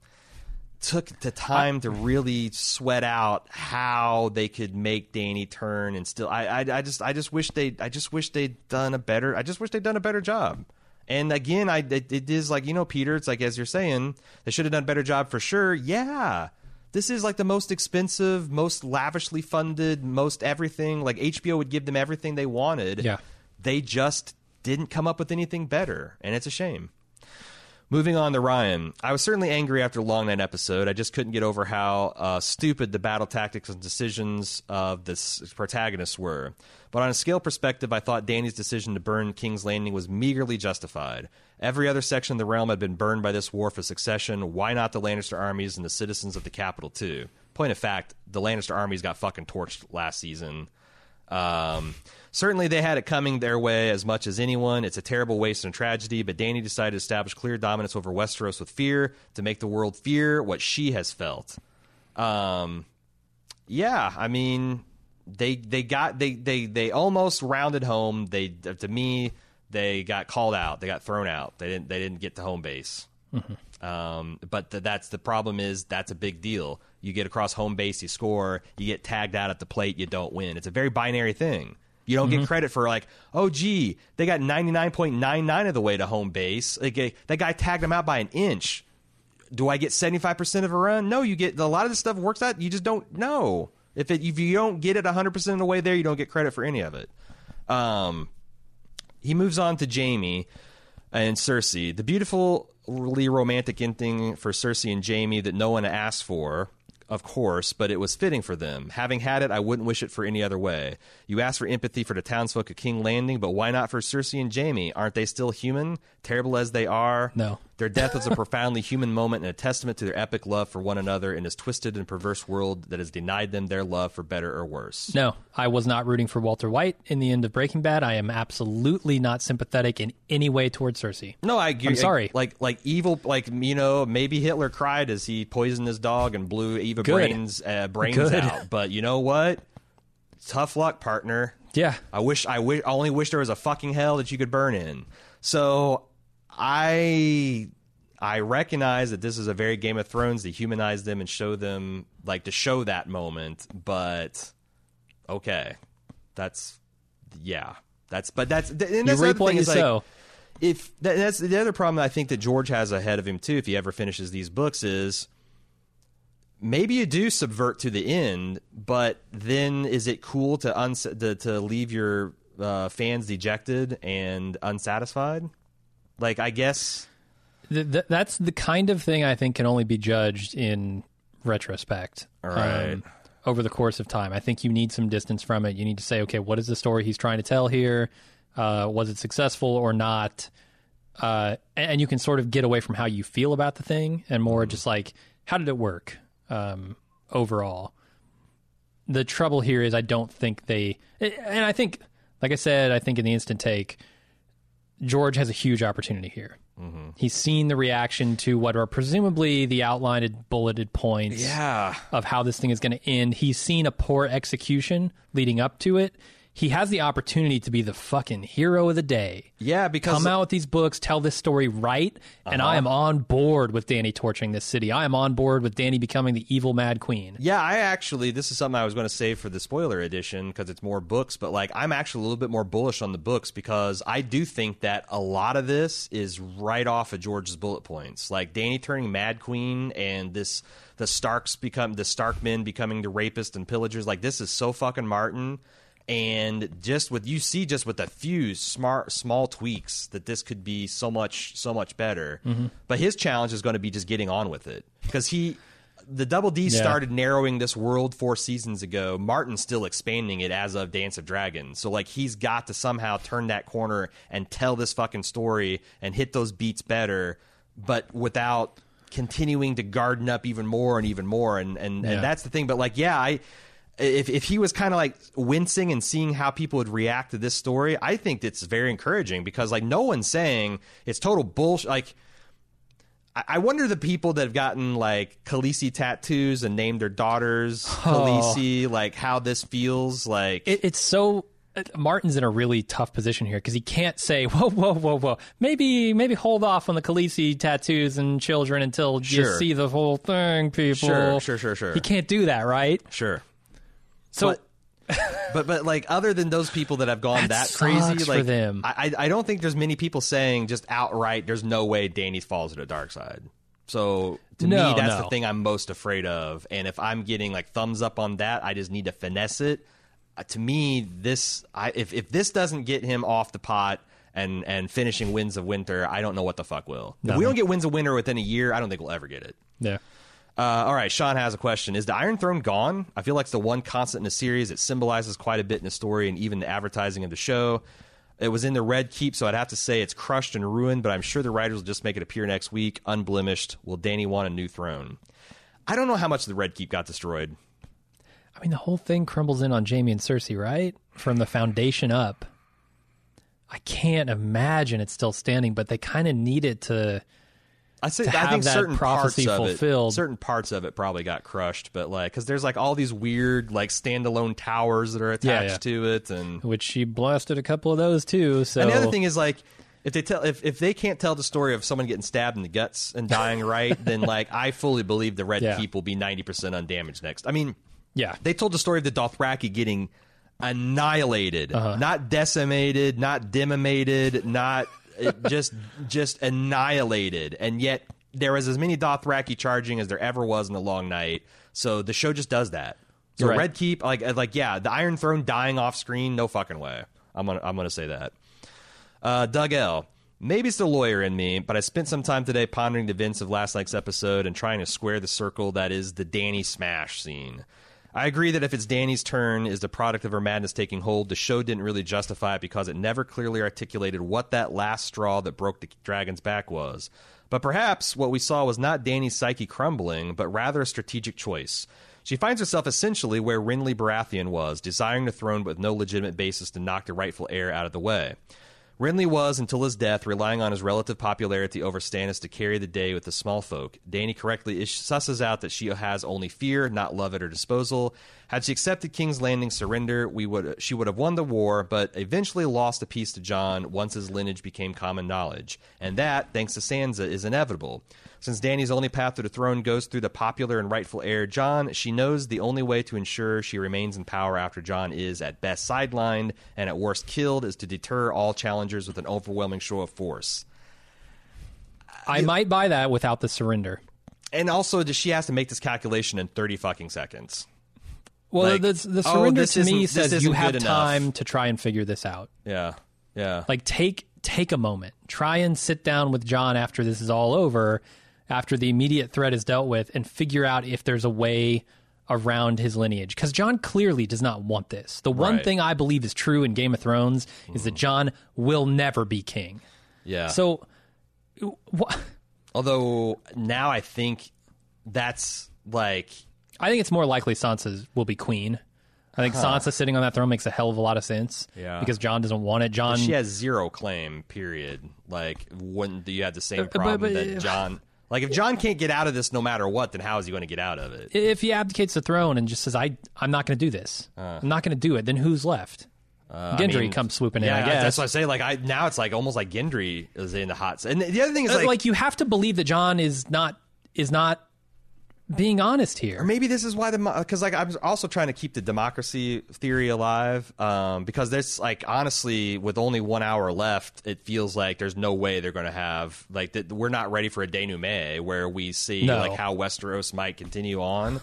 Speaker 2: took the time to really sweat out how they could make Dany turn, and still, I just wish they'd done a better job. And again, it is Peter, it's as you're saying, they should have done a better job for sure. Yeah. This is the most expensive, most lavishly funded, most everything. HBO would give them everything they wanted.
Speaker 3: Yeah.
Speaker 2: They just didn't come up with anything better, and it's a shame. Moving on to Ryan. I was certainly angry after Long Night episode. I just couldn't get over how stupid the battle tactics and decisions of this protagonists were. But on a scale perspective, I thought Dany's decision to burn King's Landing was meagerly justified. Every other section of the realm had been burned by this war for succession. Why not the Lannister armies and the citizens of the capital too? Point of fact, the Lannister armies got fucking torched last season. Certainly they had it coming their way as much as anyone. It's a terrible waste and tragedy, but Dany decided to establish clear dominance over Westeros with fear, to make the world fear what she has felt. Yeah, I mean, they almost rounded home. To me, they got called out. They got thrown out. They didn't get to home base. Mm-hmm. But that's the problem, is that's a big deal. You get across home base, you score. You get tagged out at the plate, you don't win. It's a very binary thing. You don't get credit for they got 99.99 of the way to home base. That guy tagged him out by an inch. Do I get 75% of a run? No, you get a lot of the stuff works out. You just don't know. If you don't get it 100% of the way there, you don't get credit for any of it. He moves on to Jaime and Cersei. The beautifully romantic ending for Cersei and Jaime that no one asked for, of course, but it was fitting for them. Having had it, I wouldn't wish it for any other way. You asked for empathy for the townsfolk of King Landing, but why not for Cersei and Jaime? Aren't they still human, terrible as they are?
Speaker 3: No.
Speaker 2: Their death was a profoundly human moment and a testament to their epic love for one another in this twisted and perverse world that has denied them their love for better or worse.
Speaker 3: No, I was not rooting for Walter White in the end of Breaking Bad. I am absolutely not sympathetic in any way towards Cersei.
Speaker 2: No, I'm
Speaker 3: sorry.
Speaker 2: Like evil, like, you know, maybe Hitler cried as he poisoned his dog and blew Eva brains out. But you know what? Tough luck, partner.
Speaker 3: Yeah.
Speaker 2: I only wish there was a fucking hell that you could burn in. So I recognize that this is a very Game of Thrones to humanize them and show them, like, to show that moment. But okay, that's the other thing is, like, that's the other problem that I think that George has ahead of him too, if he ever finishes these books, is maybe you do subvert to the end, but then is it cool to leave your fans dejected and unsatisfied? Like, I guess
Speaker 3: that's the kind of thing I think can only be judged in retrospect.
Speaker 2: All right.
Speaker 3: Over the course of time, I think you need some distance from it. You need to say, okay, what is the story he's trying to tell here? Was it successful or not? And you can sort of get away from how you feel about the thing and more just like, how did it work overall? The trouble here is I don't think and I think, like I said, I think in the instant take, George has a huge opportunity here. Mm-hmm. He's seen the reaction to what are presumably the outlined bulleted points of how this thing is going to end. He's seen a poor execution leading up to it. He has the opportunity to be the fucking hero of the day.
Speaker 2: Yeah, because
Speaker 3: come out with these books, tell this story right, and I am on board with Dany torching this city. I am on board with Dany becoming the evil Mad Queen.
Speaker 2: Yeah, this is something I was going to save for the spoiler edition because it's more books, but like I'm actually a little bit more bullish on the books because I do think that a lot of this is right off of George's bullet points. Like Dany turning Mad Queen and the Starkmen becoming the rapists and pillagers. Like this is so fucking Martin. And just with a few small tweaks that this could be so much better. Mm-hmm. But his challenge is going to be just getting on with it because the Double D started narrowing this world 4 seasons ago. Martin's still expanding it as of Dance of Dragons. So like he's got to somehow turn that corner and tell this fucking story and hit those beats better, but without continuing to garden up even more. And that's the thing. But like, If he was kind of like wincing and seeing how people would react to this story, I think it's very encouraging because like no one's saying it's total bullshit. Like I wonder the people that have gotten like Khaleesi tattoos and named their daughters Khaleesi, like how this feels like.
Speaker 3: It's so Martin's in a really tough position here because he can't say whoa. Maybe hold off on the Khaleesi tattoos and children until you see the whole thing, people.
Speaker 2: Sure.
Speaker 3: He can't do that, right?
Speaker 2: Sure.
Speaker 3: So,
Speaker 2: but like other than those people that have gone that crazy, like
Speaker 3: for them.
Speaker 2: I don't think there's many people saying just outright there's no way Dany falls to the dark side. So to me, that's the thing I'm most afraid of. And if I'm getting like thumbs up on that, I just need to finesse it. To me, if this doesn't get him off the pot and finishing Winds of Winter, I don't know what the fuck will. If we don't get Winds of Winter within a year, I don't think we'll ever get it.
Speaker 3: Yeah.
Speaker 2: All right, Sean has a question. Is the Iron Throne gone? I feel like it's the one constant in the series. It symbolizes quite a bit in the story and even the advertising of the show. It was in the Red Keep, so I'd have to say it's crushed and ruined, but I'm sure the writers will just make it appear next week, unblemished. Will Dany want a new throne? I don't know how much the Red Keep got destroyed.
Speaker 3: I mean, the whole thing crumbles in on Jaime and Cersei, right? From the foundation up. I can't imagine it's still standing, but they kind of need it to... I think certain parts
Speaker 2: of it probably got crushed, but like because there's like all these weird like standalone towers that are attached to it, and
Speaker 3: which she blasted a couple of those too. So
Speaker 2: and the other thing is like if they can't tell the story of someone getting stabbed in the guts and dying right, then like I fully believe the Red Keep will be 90% undamaged next. I mean, they told the story of the Dothraki getting annihilated, not decimated, not decimated, not. just annihilated, and yet there was as many Dothraki charging as there ever was in a long night. So the show just does that. So Red Keep, the Iron Throne dying off screen, no fucking way. I'm gonna say that. Doug L. Maybe it's the lawyer in me, but I spent some time today pondering the events of last night's episode and trying to square the circle that is the Dany smash scene. I agree that if it's Dany's turn is the product of her madness taking hold, the show didn't really justify it because it never clearly articulated what that last straw that broke the dragon's back was. But perhaps what we saw was not Dany's psyche crumbling, but rather a strategic choice. She finds herself essentially where Renly Baratheon was, desiring the throne but with no legitimate basis to knock the rightful heir out of the way. Renly was, until his death, relying on his relative popularity over Stannis to carry the day with the small folk. Dany correctly susses out that she has only fear, not love at her disposal. Had she accepted King's Landing's surrender, she would have won the war, but eventually lost a piece to Jon once his lineage became common knowledge. And that, thanks to Sansa, is inevitable. Since Dany's only path to the throne goes through the popular and rightful heir, Jon, she knows the only way to ensure she remains in power after Jon is, at best, sidelined, and at worst killed, is to deter all challengers with an overwhelming show of force.
Speaker 3: I might buy that without the surrender.
Speaker 2: And also, she has to make this calculation in 30 fucking seconds.
Speaker 3: Well,
Speaker 2: Like,
Speaker 3: the surrender to me says you have
Speaker 2: good
Speaker 3: time
Speaker 2: enough.
Speaker 3: to try and figure this out.
Speaker 2: Yeah, yeah.
Speaker 3: Like, take a moment. Try and sit down with Jon after this is all over, after the immediate threat is dealt with, and figure out if there's a way around his lineage. Because Jon clearly does not want this. The one
Speaker 2: Right.
Speaker 3: thing I believe is true in Game of Thrones is that Jon will never be king.
Speaker 2: Yeah.
Speaker 3: So,
Speaker 2: Although, now I think that's, like...
Speaker 3: I think it's more likely Sansa will be queen. I think Sansa sitting on that throne makes a hell of a lot of sense.
Speaker 2: Yeah.
Speaker 3: Because Jon doesn't want it. Jon,
Speaker 2: She has zero claim, period. Like, wouldn't you have the same problem that Jon... Like, if Jon can't get out of this no matter what, then how is he going to get out of it?
Speaker 3: if he abdicates the throne and just says, I'm not going to do this. I'm not going to do it, then who's left? Gendry comes swooping in, I guess.
Speaker 2: That's what I say. Like, now it's like almost like Gendry is in the hot... And the other thing is,
Speaker 3: like you have to believe that Jon is not being honest here.
Speaker 2: Or maybe this is why because like I'm also trying to keep the democracy theory alive, because there's like honestly with only 1 hour left, it feels like there's no way they're going to have like that. We're not ready for a denouement where we see like how Westeros might continue on.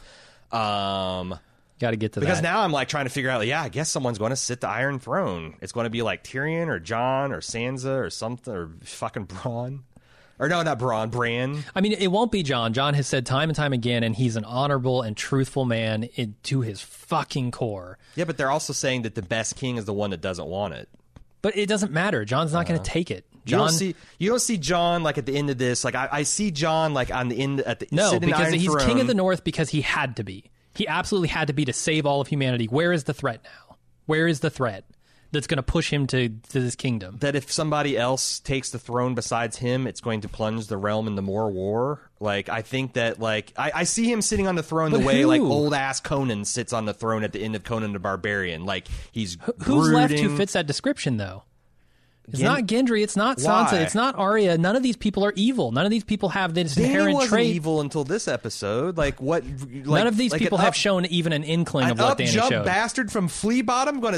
Speaker 3: Got to get to
Speaker 2: because
Speaker 3: that.
Speaker 2: now I'm like trying to figure out. I guess someone's going to sit the Iron Throne. It's going to be like Tyrion or Jon or Sansa or something or fucking Bronn. Or no, not Bran.
Speaker 3: I mean, it won't be Jon. Jon has said time and time again, and he's an honorable and truthful man to his fucking core.
Speaker 2: Yeah, but they're also saying that the best king is the one that doesn't want it.
Speaker 3: But it doesn't matter. Jon's not going to take it.
Speaker 2: You don't see Jon like at the end of this. Like I see Jon like on the end at the
Speaker 3: no,
Speaker 2: sitting
Speaker 3: because
Speaker 2: Iron
Speaker 3: he's
Speaker 2: Throne.
Speaker 3: king of the North because he had to be. He absolutely had to be to save all of humanity. Where is the threat now? Where is the threat that's going to push him to this kingdom?
Speaker 2: That if somebody else takes the throne besides him, it's going to plunge the realm into more war. Like, I think that, like, I see him sitting on the throne the way, like, old-ass Conan sits on the throne at the end of Conan the Barbarian. Like, he's
Speaker 3: Who's left who
Speaker 2: brooding.
Speaker 3: fits that description, though? It's not Gendry. It's not Sansa.
Speaker 2: Why?
Speaker 3: It's not Arya. None of these people are evil. None of these people have this
Speaker 2: Dany
Speaker 3: inherent
Speaker 2: wasn't
Speaker 3: trait.
Speaker 2: evil until this episode. Like, what? Like,
Speaker 3: None of these
Speaker 2: like
Speaker 3: people
Speaker 2: an
Speaker 3: have shown even an inkling of what Dany
Speaker 2: up-jump
Speaker 3: showed.
Speaker 2: bastard from Flea Bottom gonna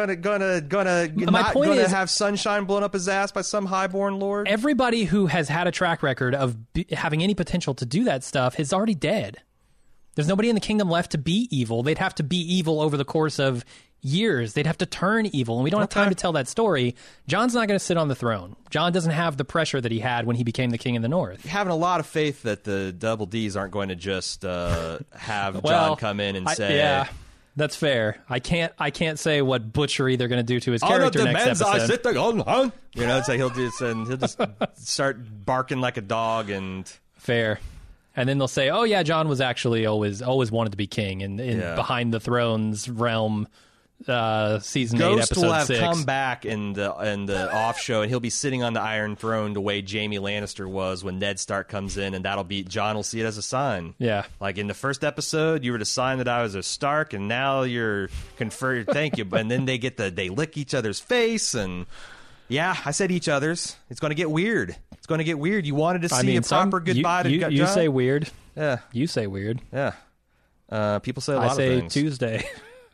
Speaker 2: have sunshine blown up his ass by some highborn lord.
Speaker 3: Everybody who has had a track record of having any potential to do that stuff is already dead. There's nobody in the kingdom left to be evil. They'd have to be evil over the course of years. They'd have to turn evil, and we don't have time to tell that story. Jon's not going to sit on the throne. Jon doesn't have the pressure that he had when he became the king in the North.
Speaker 2: Having a lot of faith that the Double Ds aren't going to just have Jon come in and say,
Speaker 3: "Yeah, that's fair." I can't say what butchery they're going to do to his character next episode.
Speaker 2: You know, it's like he'll just start barking like a dog and
Speaker 3: fair. And then they'll say, "Oh yeah, Jon was actually always wanted to be king in Behind the Throne's realm." Season 8,
Speaker 2: Ghost
Speaker 3: episode
Speaker 2: will have
Speaker 3: 6.
Speaker 2: come back in the off show, and he'll be sitting on the Iron Throne the way Jaime Lannister was when Ned Stark comes in, and Jon will see it as a sign.
Speaker 3: Yeah,
Speaker 2: like in the first episode, you were the sign that I was a Stark, and now you're conferred. Thank you. And then they lick each other's face, and yeah, I said each other's. It's going to get weird. It's going to get weird. You wanted to see a proper goodbye to Jon?
Speaker 3: You say weird.
Speaker 2: Yeah,
Speaker 3: you say weird.
Speaker 2: Yeah, people say a lot of things.
Speaker 3: I say Tuesday.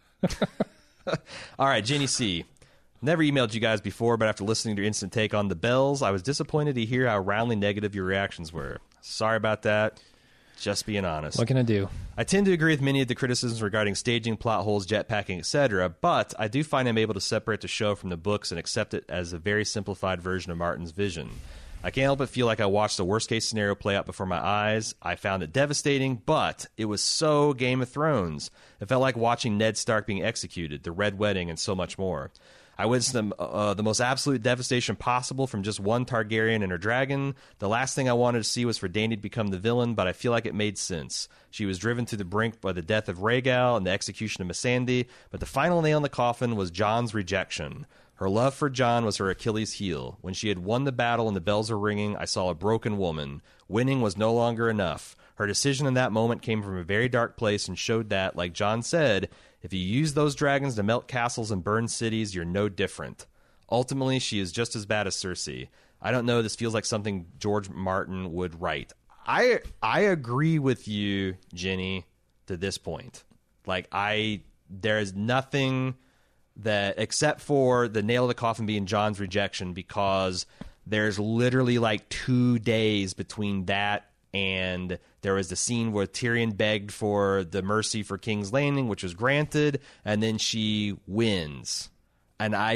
Speaker 2: All right, Jenny C. Never emailed you guys before, but after listening to your instant take on the Bells, I was disappointed to hear how roundly negative your reactions were. Sorry about that. Just being honest.
Speaker 3: What can I do?
Speaker 2: I tend to agree with many of the criticisms regarding staging, plot holes, jetpacking, etc., but I do find I'm able to separate the show from the books and accept it as a very simplified version of Martin's vision. I can't help but feel like I watched the worst-case scenario play out before my eyes. I found it devastating, but it was so Game of Thrones. It felt like watching Ned Stark being executed, the Red Wedding, and so much more. I witnessed the most absolute devastation possible from just one Targaryen and her dragon. The last thing I wanted to see was for Dany to become the villain, but I feel like it made sense. She was driven to the brink by the death of Rhaegal and the execution of Missandei, but the final nail in the coffin was Jon's rejection. Her love for Jon was her Achilles' heel. When she had won the battle and the bells were ringing, I saw a broken woman. Winning was no longer enough. Her decision in that moment came from a very dark place and showed that, like Jon said, if you use those dragons to melt castles and burn cities, you're no different. Ultimately, she is just as bad as Cersei. I don't know, this feels like something George Martin would write. I agree with you, Jenny, to this point. Like, there is nothing that, except for the nail of the coffin being Jon's rejection, because there's literally like 2 days between that and there was the scene where Tyrion begged for the mercy for King's Landing, which was granted, and then she wins. And I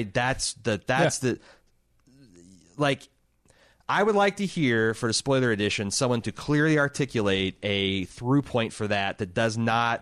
Speaker 2: would like to hear, for the spoiler edition, someone to clearly articulate a through point for that does not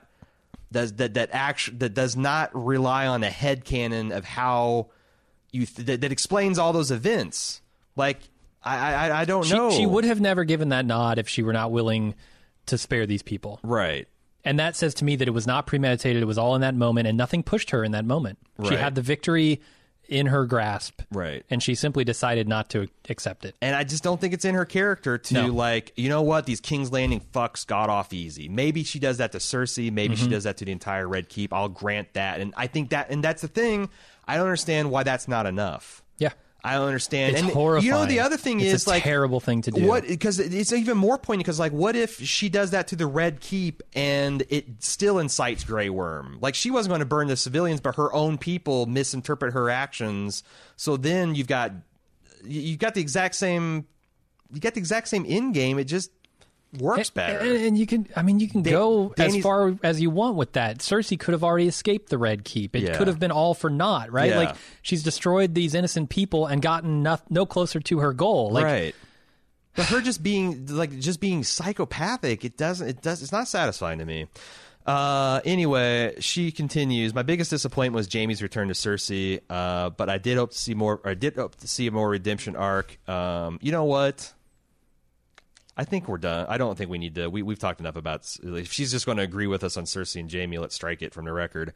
Speaker 2: rely on a headcanon of how that explains all those events. Like, I don't know.
Speaker 3: She would have never given that nod if she were not willing to spare these people.
Speaker 2: Right.
Speaker 3: And that says to me that it was not premeditated. It was all in that moment, and nothing pushed her in that moment. Right. She had the victory in her grasp.
Speaker 2: Right.
Speaker 3: And she simply decided not to accept it.
Speaker 2: And I just don't think it's in her character to, like, you know what, these King's Landing fucks got off easy. Maybe she does that to Cersei. Maybe she does that to the entire Red Keep. I'll grant that. And I think that, and that's the thing. I don't understand why that's not enough.
Speaker 3: Yeah.
Speaker 2: I don't understand.
Speaker 3: It's
Speaker 2: and
Speaker 3: horrifying.
Speaker 2: You know, the other thing
Speaker 3: it's
Speaker 2: is,
Speaker 3: a
Speaker 2: like,
Speaker 3: terrible thing to do.
Speaker 2: Because it's even more poignant. Because, like, what if she does that to the Red Keep and it still incites Grey Worm? Like, she wasn't going to burn the civilians, but her own people misinterpret her actions. So then you've got the exact same end game. It just works better.
Speaker 3: And you can go as far as you want with that. Cersei could have already escaped the Red Keep. It could have been all for naught, right?
Speaker 2: Yeah.
Speaker 3: Like, she's destroyed these innocent people and gotten no closer to her goal. Like,
Speaker 2: right. But her just being psychopathic, it's not satisfying to me. Anyway, she continues. My biggest disappointment was Jaime's return to Cersei, but I did hope to see more. Or I did hope to see a more redemption arc. You know what? I think we're done. I don't think we need to. We've talked enough about. If she's just going to agree with us on Cersei and Jaime, let's strike it from the record.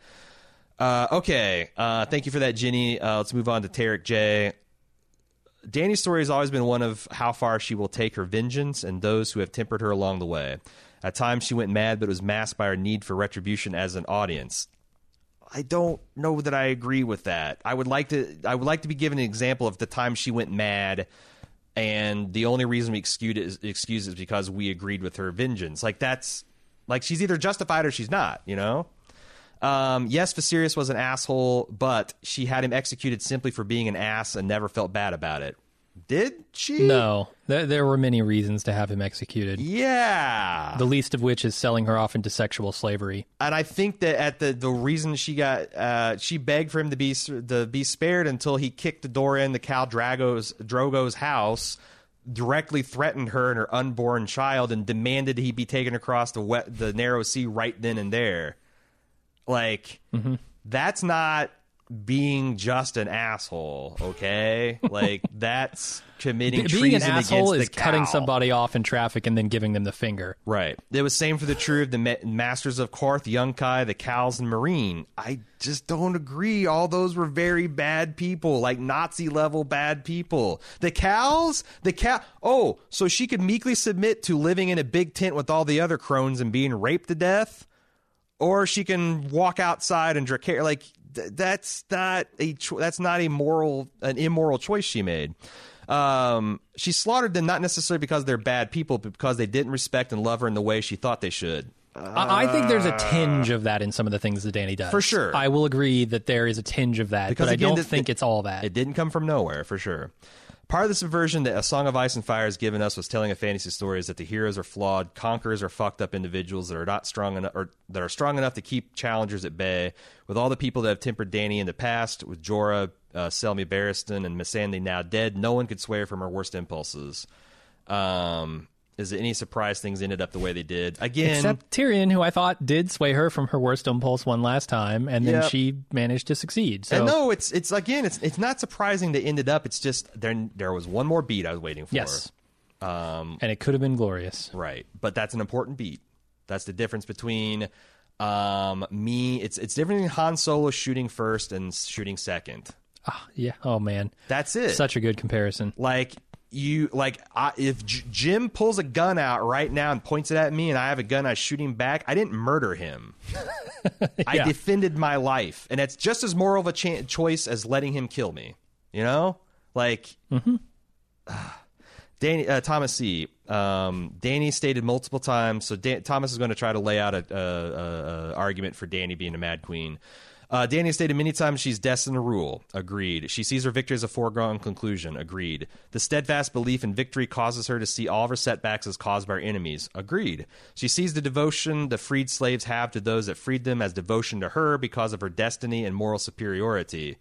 Speaker 2: Okay. Thank you for that, Ginny. Let's move on to Tarek J. Dany's story has always been one of how far she will take her vengeance and those who have tempered her along the way. At times she went mad, but it was masked by her need for retribution as an audience. I don't know that I agree with that. I would like to be given an example of the time she went mad, and the only reason we excuse it is because we agreed with her vengeance. Like, that's like, she's either justified or she's not, you know? Yes, Viserys was an asshole, but she had him executed simply for being an ass and never felt bad about it. Did she?
Speaker 3: No. There were many reasons to have him executed.
Speaker 2: Yeah.
Speaker 3: The least of which is selling her off into sexual slavery.
Speaker 2: And I think that at the reason she got, she begged for him to be spared until he kicked the door in the Khal Drogo's house, directly threatened her and her unborn child, and demanded he be taken across the narrow sea right then and there. Like, that's not being just an asshole, okay? Like, that's committing treason
Speaker 3: being an
Speaker 2: against
Speaker 3: asshole
Speaker 2: the
Speaker 3: is
Speaker 2: cow.
Speaker 3: cutting somebody off in traffic and then giving them the finger.
Speaker 2: Right. It was same for the true of the Masters of Qarth, Yunkai, the Cows, and Marine. I just don't agree. All those were very bad people, like Nazi-level bad people. The Cows? Oh, so she could meekly submit to living in a big tent with all the other crones and being raped to death? Or she can walk outside and drink. Like, that's not an immoral choice she made. She slaughtered them not necessarily because they're bad people, but because they didn't respect and love her in the way she thought they should.
Speaker 3: I think there's a tinge of that in some of the things that Dany does.
Speaker 2: For sure.
Speaker 3: I will agree that there is a tinge of that, because but again, I don't think it's all that.
Speaker 2: It didn't come from nowhere, for sure. Part of the subversion that A Song of Ice and Fire has given us was telling a fantasy story is that the heroes are flawed, conquerors are fucked up individuals that are not strong enough, or that are strong enough to keep challengers at bay. With all the people that have tempered Dany in the past, with Jorah, Selmy Barristan, and Missandei now dead, no one could sway her from her worst impulses. Is it any surprise things ended up the way they did? Again,
Speaker 3: except Tyrion, who I thought did sway her from her worst impulse one last time, and then she managed to succeed. So
Speaker 2: and no, it's not surprising they ended up. It's just there was one more beat I was waiting for.
Speaker 3: Yes, and it could have been glorious,
Speaker 2: right? But that's an important beat. That's the difference between me. It's different than Han Solo shooting first and shooting second.
Speaker 3: Yeah. Oh man,
Speaker 2: that's it.
Speaker 3: Such a good comparison.
Speaker 2: If Jim pulls a gun out right now and points it at me, and I have a gun, I shoot him back. I didn't murder him. I defended my life, and it's just as moral of a choice as letting him kill me. You know, Danny Thomas C. Danny stated multiple times. So Thomas is going to try to lay out a argument for Danny being a Mad Queen. Danny stated many times she's destined to rule. Agreed. She sees her victory as a foregone conclusion. Agreed. The steadfast belief in victory causes her to see all of her setbacks as caused by her enemies. Agreed. She sees the devotion the freed slaves have to those that freed them as devotion to her because of her destiny and moral superiority.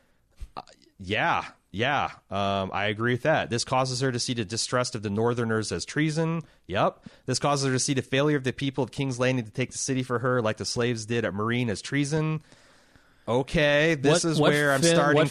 Speaker 2: I agree with that. This causes her to see the distrust of the Northerners as treason. Yep. This causes her to see the failure of the people of King's Landing to take the city for her like the slaves did at Marine as treason. Okay, this is where I'm starting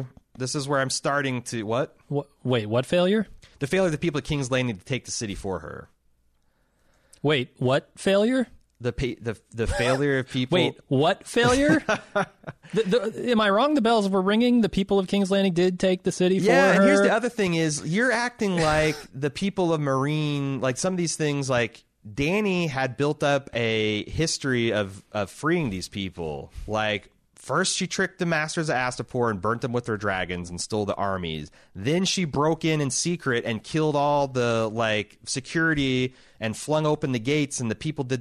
Speaker 2: to... What?
Speaker 3: Wait, what failure?
Speaker 2: The failure of the people of King's Landing to take the city for her.
Speaker 3: Wait, what failure?
Speaker 2: The failure of people...
Speaker 3: Wait, what failure? Am I wrong? The bells were ringing. The people of King's Landing did take the city for her.
Speaker 2: Yeah, and here's the other thing is, you're acting like the people of Marine, like some of these things, like Danny had built up a history of freeing these people. Like, first she tricked the masters of Astapor and burnt them with their dragons and stole the armies. Then she broke in secret and killed all the, like, security and flung open the gates, and the people did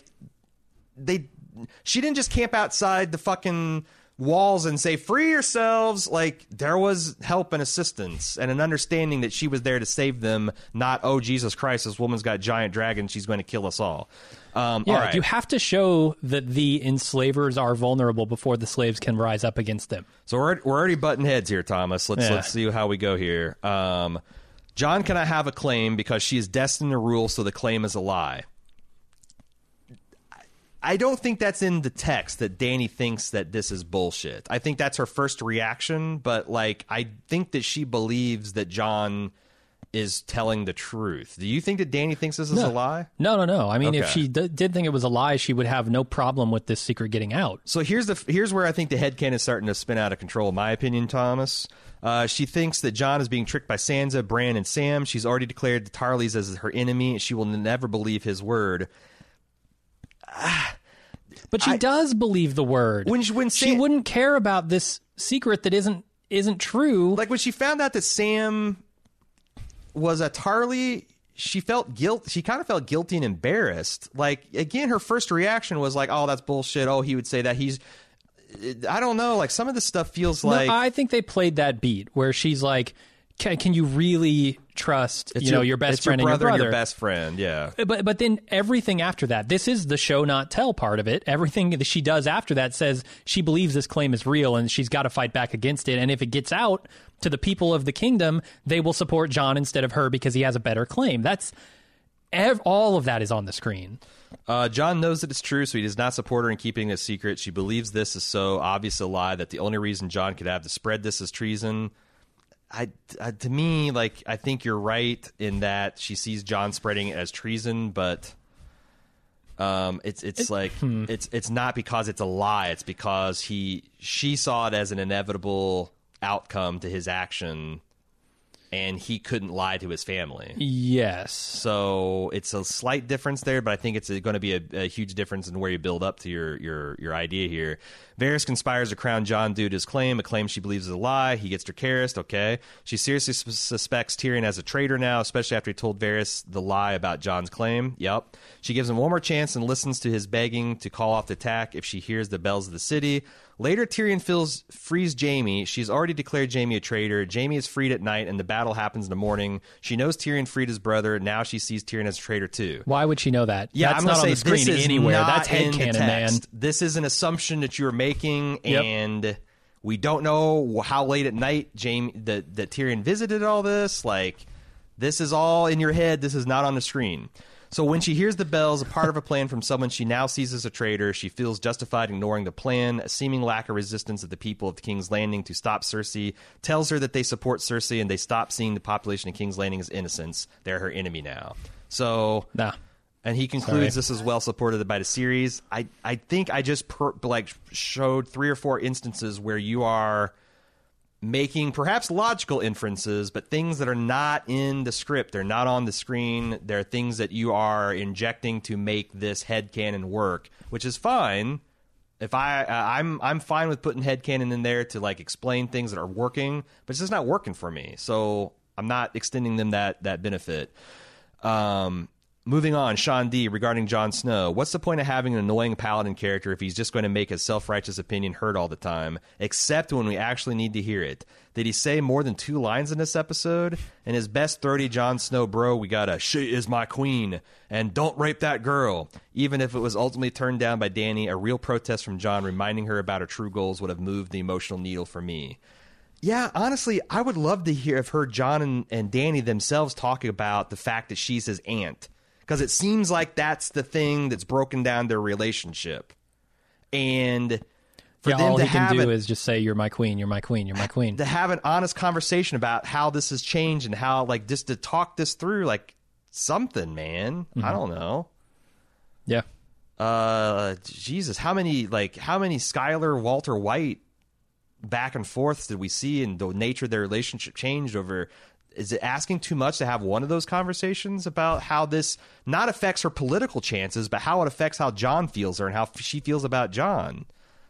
Speaker 2: she didn't just camp outside the fucking walls and say, free yourselves. Like, there was help and assistance and an understanding that she was there to save them, not, oh, Jesus Christ, this woman's got giant dragons, she's going to kill us all. All right.
Speaker 3: You have to show that the enslavers are vulnerable before the slaves can rise up against them.
Speaker 2: So we're already butting heads here, Thomas. Let's see how we go here. John cannot have a claim because she is destined to rule, so the claim is a lie. I don't think that's in the text that Danny thinks that this is bullshit. I think that's her first reaction, but like I think that she believes that John is telling the truth. Do you think that Danny thinks this is a lie?
Speaker 3: No. I mean, if she did think it was a lie, she would have no problem with this secret getting out.
Speaker 2: So here's where I think the headcanon is starting to spin out of control, in my opinion, Thomas. She thinks that John is being tricked by Sansa, Bran, and Sam. She's already declared the Tarleys as her enemy, and she will never believe his word.
Speaker 3: But she does believe the word. She wouldn't care about this secret that isn't true.
Speaker 2: Like when she found out that Sam was a Tarley, she felt guilt. She kind of felt guilty and embarrassed. Like, again, her first reaction was like, "Oh, that's bullshit. Oh, he would say that. I don't know. Like, some of this stuff feels like."
Speaker 3: No, I think they played that beat where she's like, "Can you really trust your best friend
Speaker 2: your
Speaker 3: and your brother,
Speaker 2: your best friend?" Yeah.
Speaker 3: But then everything after that, this is the show not tell part of it. Everything that she does after that says she believes this claim is real and she's got to fight back against it. And if it gets out to the people of the kingdom, they will support John instead of her because he has a better claim. That's all of that is on the screen.
Speaker 2: John knows that it's true, so he does not support her in keeping it a secret. She believes this is so obvious a lie that the only reason John could have to spread this is treason. To me, like, I think you're right in that she sees John spreading it as treason, but it's not because it's a lie. It's because she saw it as an inevitable outcome to his action, and he couldn't lie to his family.
Speaker 3: Yes.
Speaker 2: So it's a slight difference there, but I think it's going to be a huge difference in where you build up to your idea here. Varys conspires to crown Jon due to his claim, a claim she believes is a lie. He gets Dracarys, okay. She seriously suspects Tyrion as a traitor now, especially after he told Varys the lie about Jon's claim. Yep. She gives him one more chance and listens to his begging to call off the attack if she hears the bells of the city. Later, Tyrion frees Jaime. She's already declared Jaime a traitor. Jaime is freed at night, and the battle happens in the morning. She knows Tyrion freed his brother. Now she sees Tyrion as a traitor, too.
Speaker 3: Why would she know that?
Speaker 2: Yeah,
Speaker 3: that's
Speaker 2: I'm
Speaker 3: not
Speaker 2: gonna
Speaker 3: on
Speaker 2: say
Speaker 3: the screen anywhere. That's headcanon, man.
Speaker 2: This is an assumption that you're making, and we don't know how late at night that Tyrion visited all this. Like, This is all in your head. This is not on the screen. So when she hears the bells, a part of a plan from someone she now sees as a traitor, she feels justified ignoring the plan. A seeming lack of resistance of the people of the King's Landing to stop Cersei tells her that they support Cersei and they stop seeing the population of King's Landing as innocents. They're her enemy now. So, and he concludes this is well supported by the series. I think I just showed 3 or 4 instances where you are making perhaps logical inferences, but things that are not in the script. They're not on the screen. They're things that you are injecting to make this headcanon work, which is fine. If I'm fine with putting headcanon in there to like explain things that are working, but it's just not working for me. So I'm not extending them that benefit. Moving on, Sean D. regarding Jon Snow. What's the point of having an annoying paladin character if he's just going to make his self-righteous opinion heard all the time, except when we actually need to hear it? Did he say more than 2 lines in this episode? In his best 30 Jon Snow bro, we got a "she is my queen" and "don't rape that girl." Even if it was ultimately turned down by Dany, a real protest from Jon reminding her about her true goals would have moved the emotional needle for me. Yeah, honestly, I would love to have heard Jon and Dany themselves talking about the fact that she's his aunt. Because it seems like that's the thing that's broken down their relationship. And for them
Speaker 3: all
Speaker 2: to
Speaker 3: he can
Speaker 2: have
Speaker 3: do is just say, "You're my queen, you're my queen, you're my queen."
Speaker 2: To have an honest conversation about how this has changed and how, like, just to talk this through, like, something, man. I don't know.
Speaker 3: Yeah.
Speaker 2: Jesus, how many Skylar, Walter White back and forths did we see, and the nature of their relationship changed over? Is it asking too much to have one of those conversations about how this not affects her political chances, but how it affects how Jon feels her and how she feels about Jon?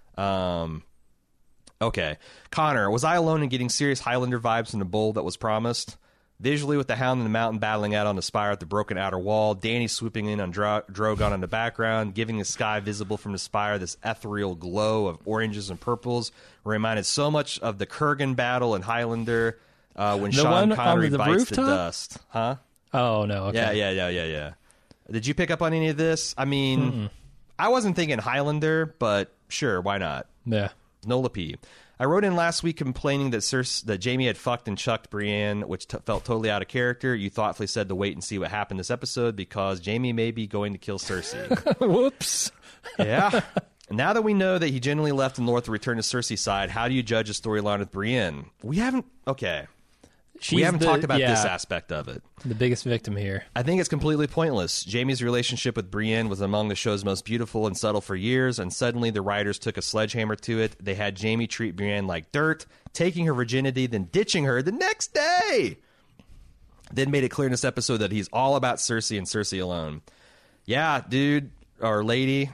Speaker 2: Okay. Connor, was I alone in getting serious Highlander vibes from the bowl that was promised? Visually, with the Hound and the Mountain battling out on the spire at the broken outer wall, Dany swooping in on Drogon in the background, giving the sky visible from the spire this ethereal glow of oranges and purples, reminded so much of the Kurgan battle in Highlander. When Sean Connery bites the dust. Huh?
Speaker 3: Oh, no. Okay.
Speaker 2: Yeah. Did you pick up on any of this? I mean, I wasn't thinking Highlander, but sure, why not?
Speaker 3: Yeah.
Speaker 2: Nola P. I wrote in last week complaining that Jaime had fucked and chucked Brienne, which felt totally out of character. You thoughtfully said to wait and see what happened this episode because Jaime may be going to kill Cersei.
Speaker 3: Whoops.
Speaker 2: Yeah. Now that we know that he genuinely left the North to return to Cersei's side, how do you judge a storyline with Brienne? We haven't talked about this aspect of it.
Speaker 3: The biggest victim here.
Speaker 2: I think it's completely pointless. Jaime's relationship with Brienne was among the show's most beautiful and subtle for years, and suddenly the writers took a sledgehammer to it. They had Jaime treat Brienne like dirt, taking her virginity, then ditching her the next day. Then made it clear in this episode that he's all about Cersei and Cersei alone. Yeah, dude, or lady,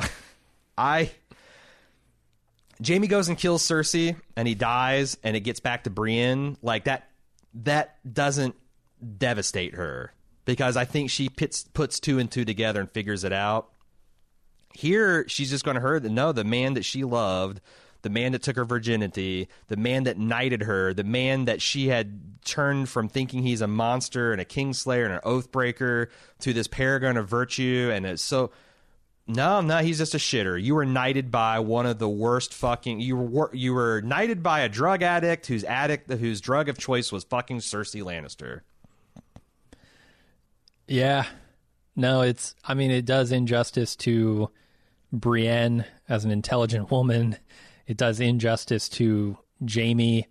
Speaker 2: Jaime goes and kills Cersei, and he dies, and it gets back to Brienne. Like, that doesn't devastate her, because I think she puts 2 and 2 together and figures it out. Here, she's just going to hear that, no, the man that she loved, the man that took her virginity, the man that knighted her, the man that she had turned from thinking he's a monster and a kingslayer and an oathbreaker to this paragon of virtue, and it's so... No, he's just a shitter. You were knighted by one of the worst fucking... You were knighted by a drug addict whose drug of choice was fucking Cersei Lannister.
Speaker 3: Yeah. No, it does injustice to Brienne as an intelligent woman. It does injustice to Jaime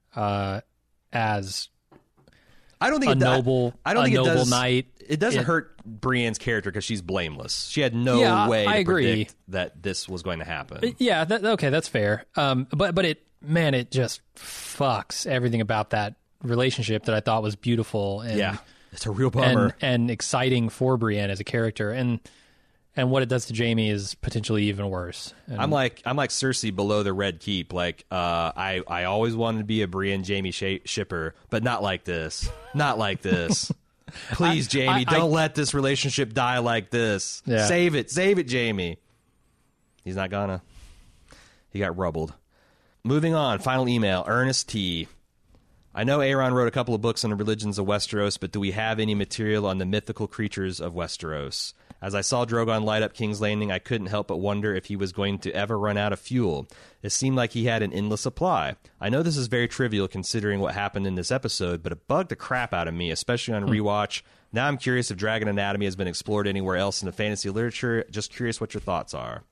Speaker 3: as a noble knight.
Speaker 2: It doesn't hurt Brienne's character because she's blameless. She had no way to predict that this was going to happen.
Speaker 3: Yeah, that's fair. But it just fucks everything about that relationship that I thought was beautiful. And,
Speaker 2: yeah, it's a real bummer.
Speaker 3: And exciting for Brienne as a character. And what it does to Jaime is potentially even worse. And
Speaker 2: I'm like Cersei below the Red Keep. Like, I always wanted to be a Brienne Jaime shipper, but not like this. Not like this. Please, Jaime, don't let this relationship die like this.
Speaker 3: Yeah.
Speaker 2: Save it, Jaime. He's not gonna. He got rubbled. Moving on, final email, Ernest T. I know Aaron wrote a couple of books on the religions of Westeros, but do we have any material on the mythical creatures of Westeros? As I saw Drogon light up King's Landing, I couldn't help but wonder if he was going to ever run out of fuel. It seemed like he had an endless supply. I know this is very trivial considering what happened in this episode, but it bugged the crap out of me, especially on rewatch. Now I'm curious if Dragon Anatomy has been explored anywhere else in the fantasy literature. Just curious what your thoughts are.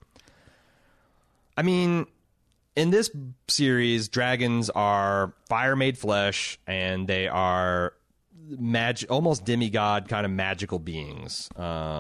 Speaker 2: I mean, in this series, dragons are fire-made flesh, and they are almost demigod kind of magical beings.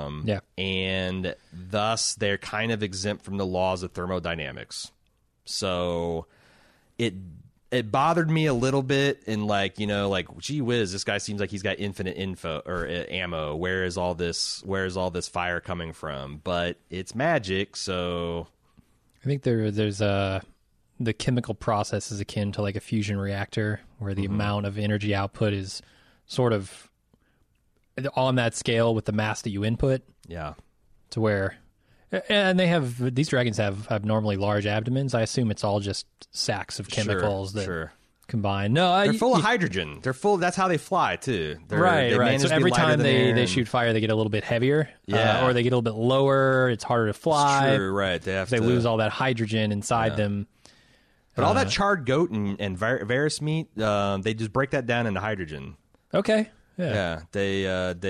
Speaker 2: And thus they're kind of exempt from the laws of thermodynamics. So it bothered me a little bit in like, gee whiz, this guy seems like he's got infinite ammo. Where is all this fire coming from? But it's magic, so
Speaker 3: I think there's the chemical process is akin to like a fusion reactor where the amount of energy output is sort of on that scale with the mass that you input.
Speaker 2: Yeah.
Speaker 3: To where, and these dragons have normally large abdomens. I assume it's all just sacks of chemicals that combine. No,
Speaker 2: they're full of hydrogen. They're full. That's how they fly too.
Speaker 3: Right. So every time they shoot fire, they get a little bit heavier.
Speaker 2: Yeah.
Speaker 3: Or they get a little bit lower. It's harder to fly.
Speaker 2: It's true. Right.
Speaker 3: They lose all that hydrogen inside them.
Speaker 2: But all that charred goat and Varys meat, they just break that down into hydrogen.
Speaker 3: Okay.
Speaker 2: Yeah. They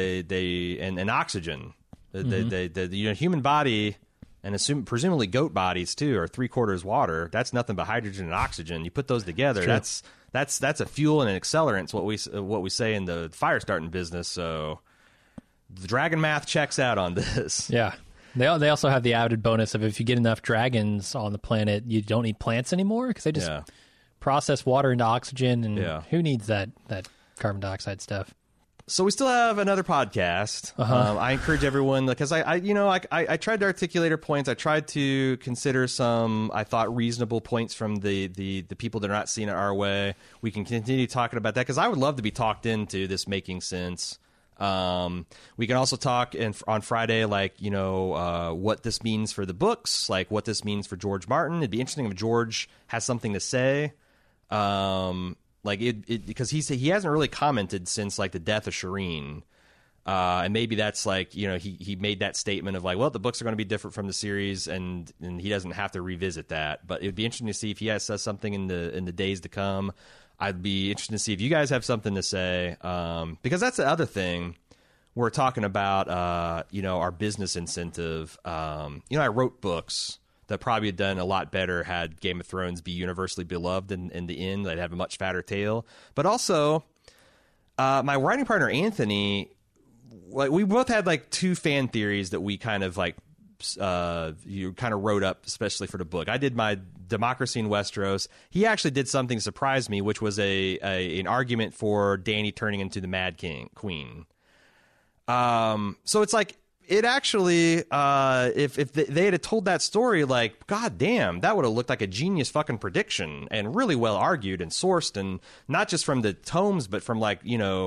Speaker 2: and oxygen. The human body and presumably goat bodies too are 3/4 water. That's nothing but hydrogen and oxygen. You put those together, that's a fuel and an accelerant. It's what we say in the fire starting business. So the dragon math checks out on this.
Speaker 3: Yeah. They also have the added bonus of if you get enough dragons on the planet, you don't need plants anymore because they just process water into oxygen, and who needs that carbon dioxide stuff?
Speaker 2: So we still have another podcast. I encourage everyone, because I tried to articulate our points. I tried to consider some, I thought, reasonable points from the people that are not seeing it our way. We can continue talking about that, because I would love to be talked into this making sense. We can also talk on Friday, what this means for the books, like what this means for George Martin. It'd be interesting if George has something to say. Because he hasn't really commented since like the death of Shireen, and maybe that's like he made that statement of like, well, the books are going to be different from the series, and he doesn't have to revisit that. But it'd be interesting to see if he says something in the days to come. I'd be interested to see if you guys have something to say, because that's the other thing we're talking about. Our business incentive. I wrote books that probably had done a lot better had Game of Thrones be universally beloved in the end. They'd have a much fatter tail. But also, my writing partner, Anthony, we both had like two fan theories that we kind of wrote up, especially for the book. I did my Democracy in Westeros. He actually did something to surprise me, which was an argument for Dany turning into the Mad Queen. So it's like, it actually, if they had told that story, like, god damn, that would have looked like a genius fucking prediction and really well argued and sourced, and not just from the tomes, but from the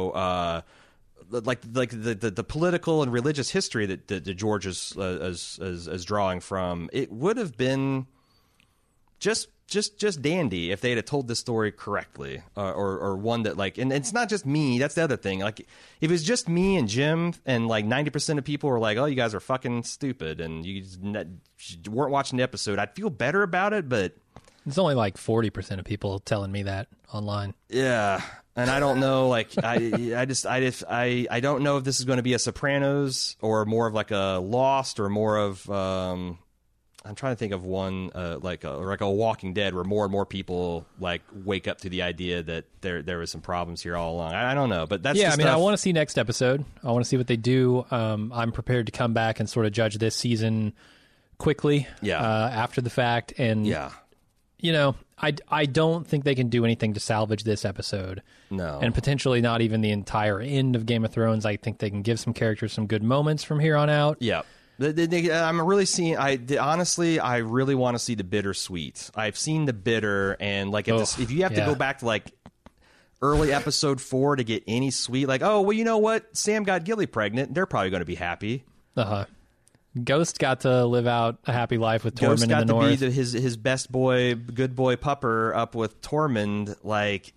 Speaker 2: political and religious history that George is drawing from. It would have been just dandy if they had told this story correctly, or one that and it's not just me. That's the other thing. Like, if it was just me and Jim, and like 90% of people were like, "Oh, you guys are fucking stupid," and you weren't watching the episode, I'd feel better about it. But
Speaker 3: it's only like 40% of people telling me that online.
Speaker 2: Yeah, and I don't know. Like, I don't know if this is going to be a Sopranos or more of like a Lost, or more of. I'm trying to think of one like a Walking Dead, where more and more people like wake up to the idea that there was some problems here all along. I don't know, but that's
Speaker 3: I want to see next episode. I want to see what they do. I'm prepared to come back and sort of judge this season quickly. After the fact, and I don't think they can do anything to salvage this episode.
Speaker 2: No,
Speaker 3: and potentially not even the entire end of Game of Thrones. I think they can give some characters some good moments from here on out.
Speaker 2: Yeah. I'm really seeing. Honestly, I really want to see the bittersweet. I've seen the bitter, and like if you have to go back to like early episode 4 to get any sweet, like, oh well, you know what? Sam got Gilly pregnant. They're probably going to be happy.
Speaker 3: Ghost got to live out a happy life with Tormund in the north.
Speaker 2: Ghost got to be his best boy, good boy pupper up with Tormund. Like,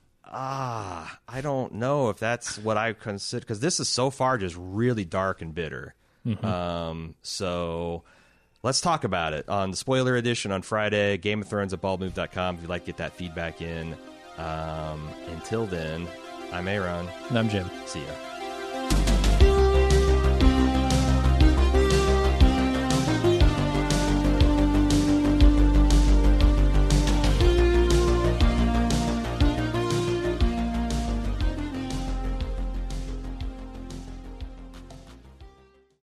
Speaker 2: I don't know if that's what I consider, because this is so far just really dark and bitter. So let's talk about it on the spoiler edition on Friday. Game of Thrones at baldmove.com if you'd like to get that feedback in. Until then, I'm Aaron.
Speaker 3: And I'm Jim.
Speaker 2: See ya.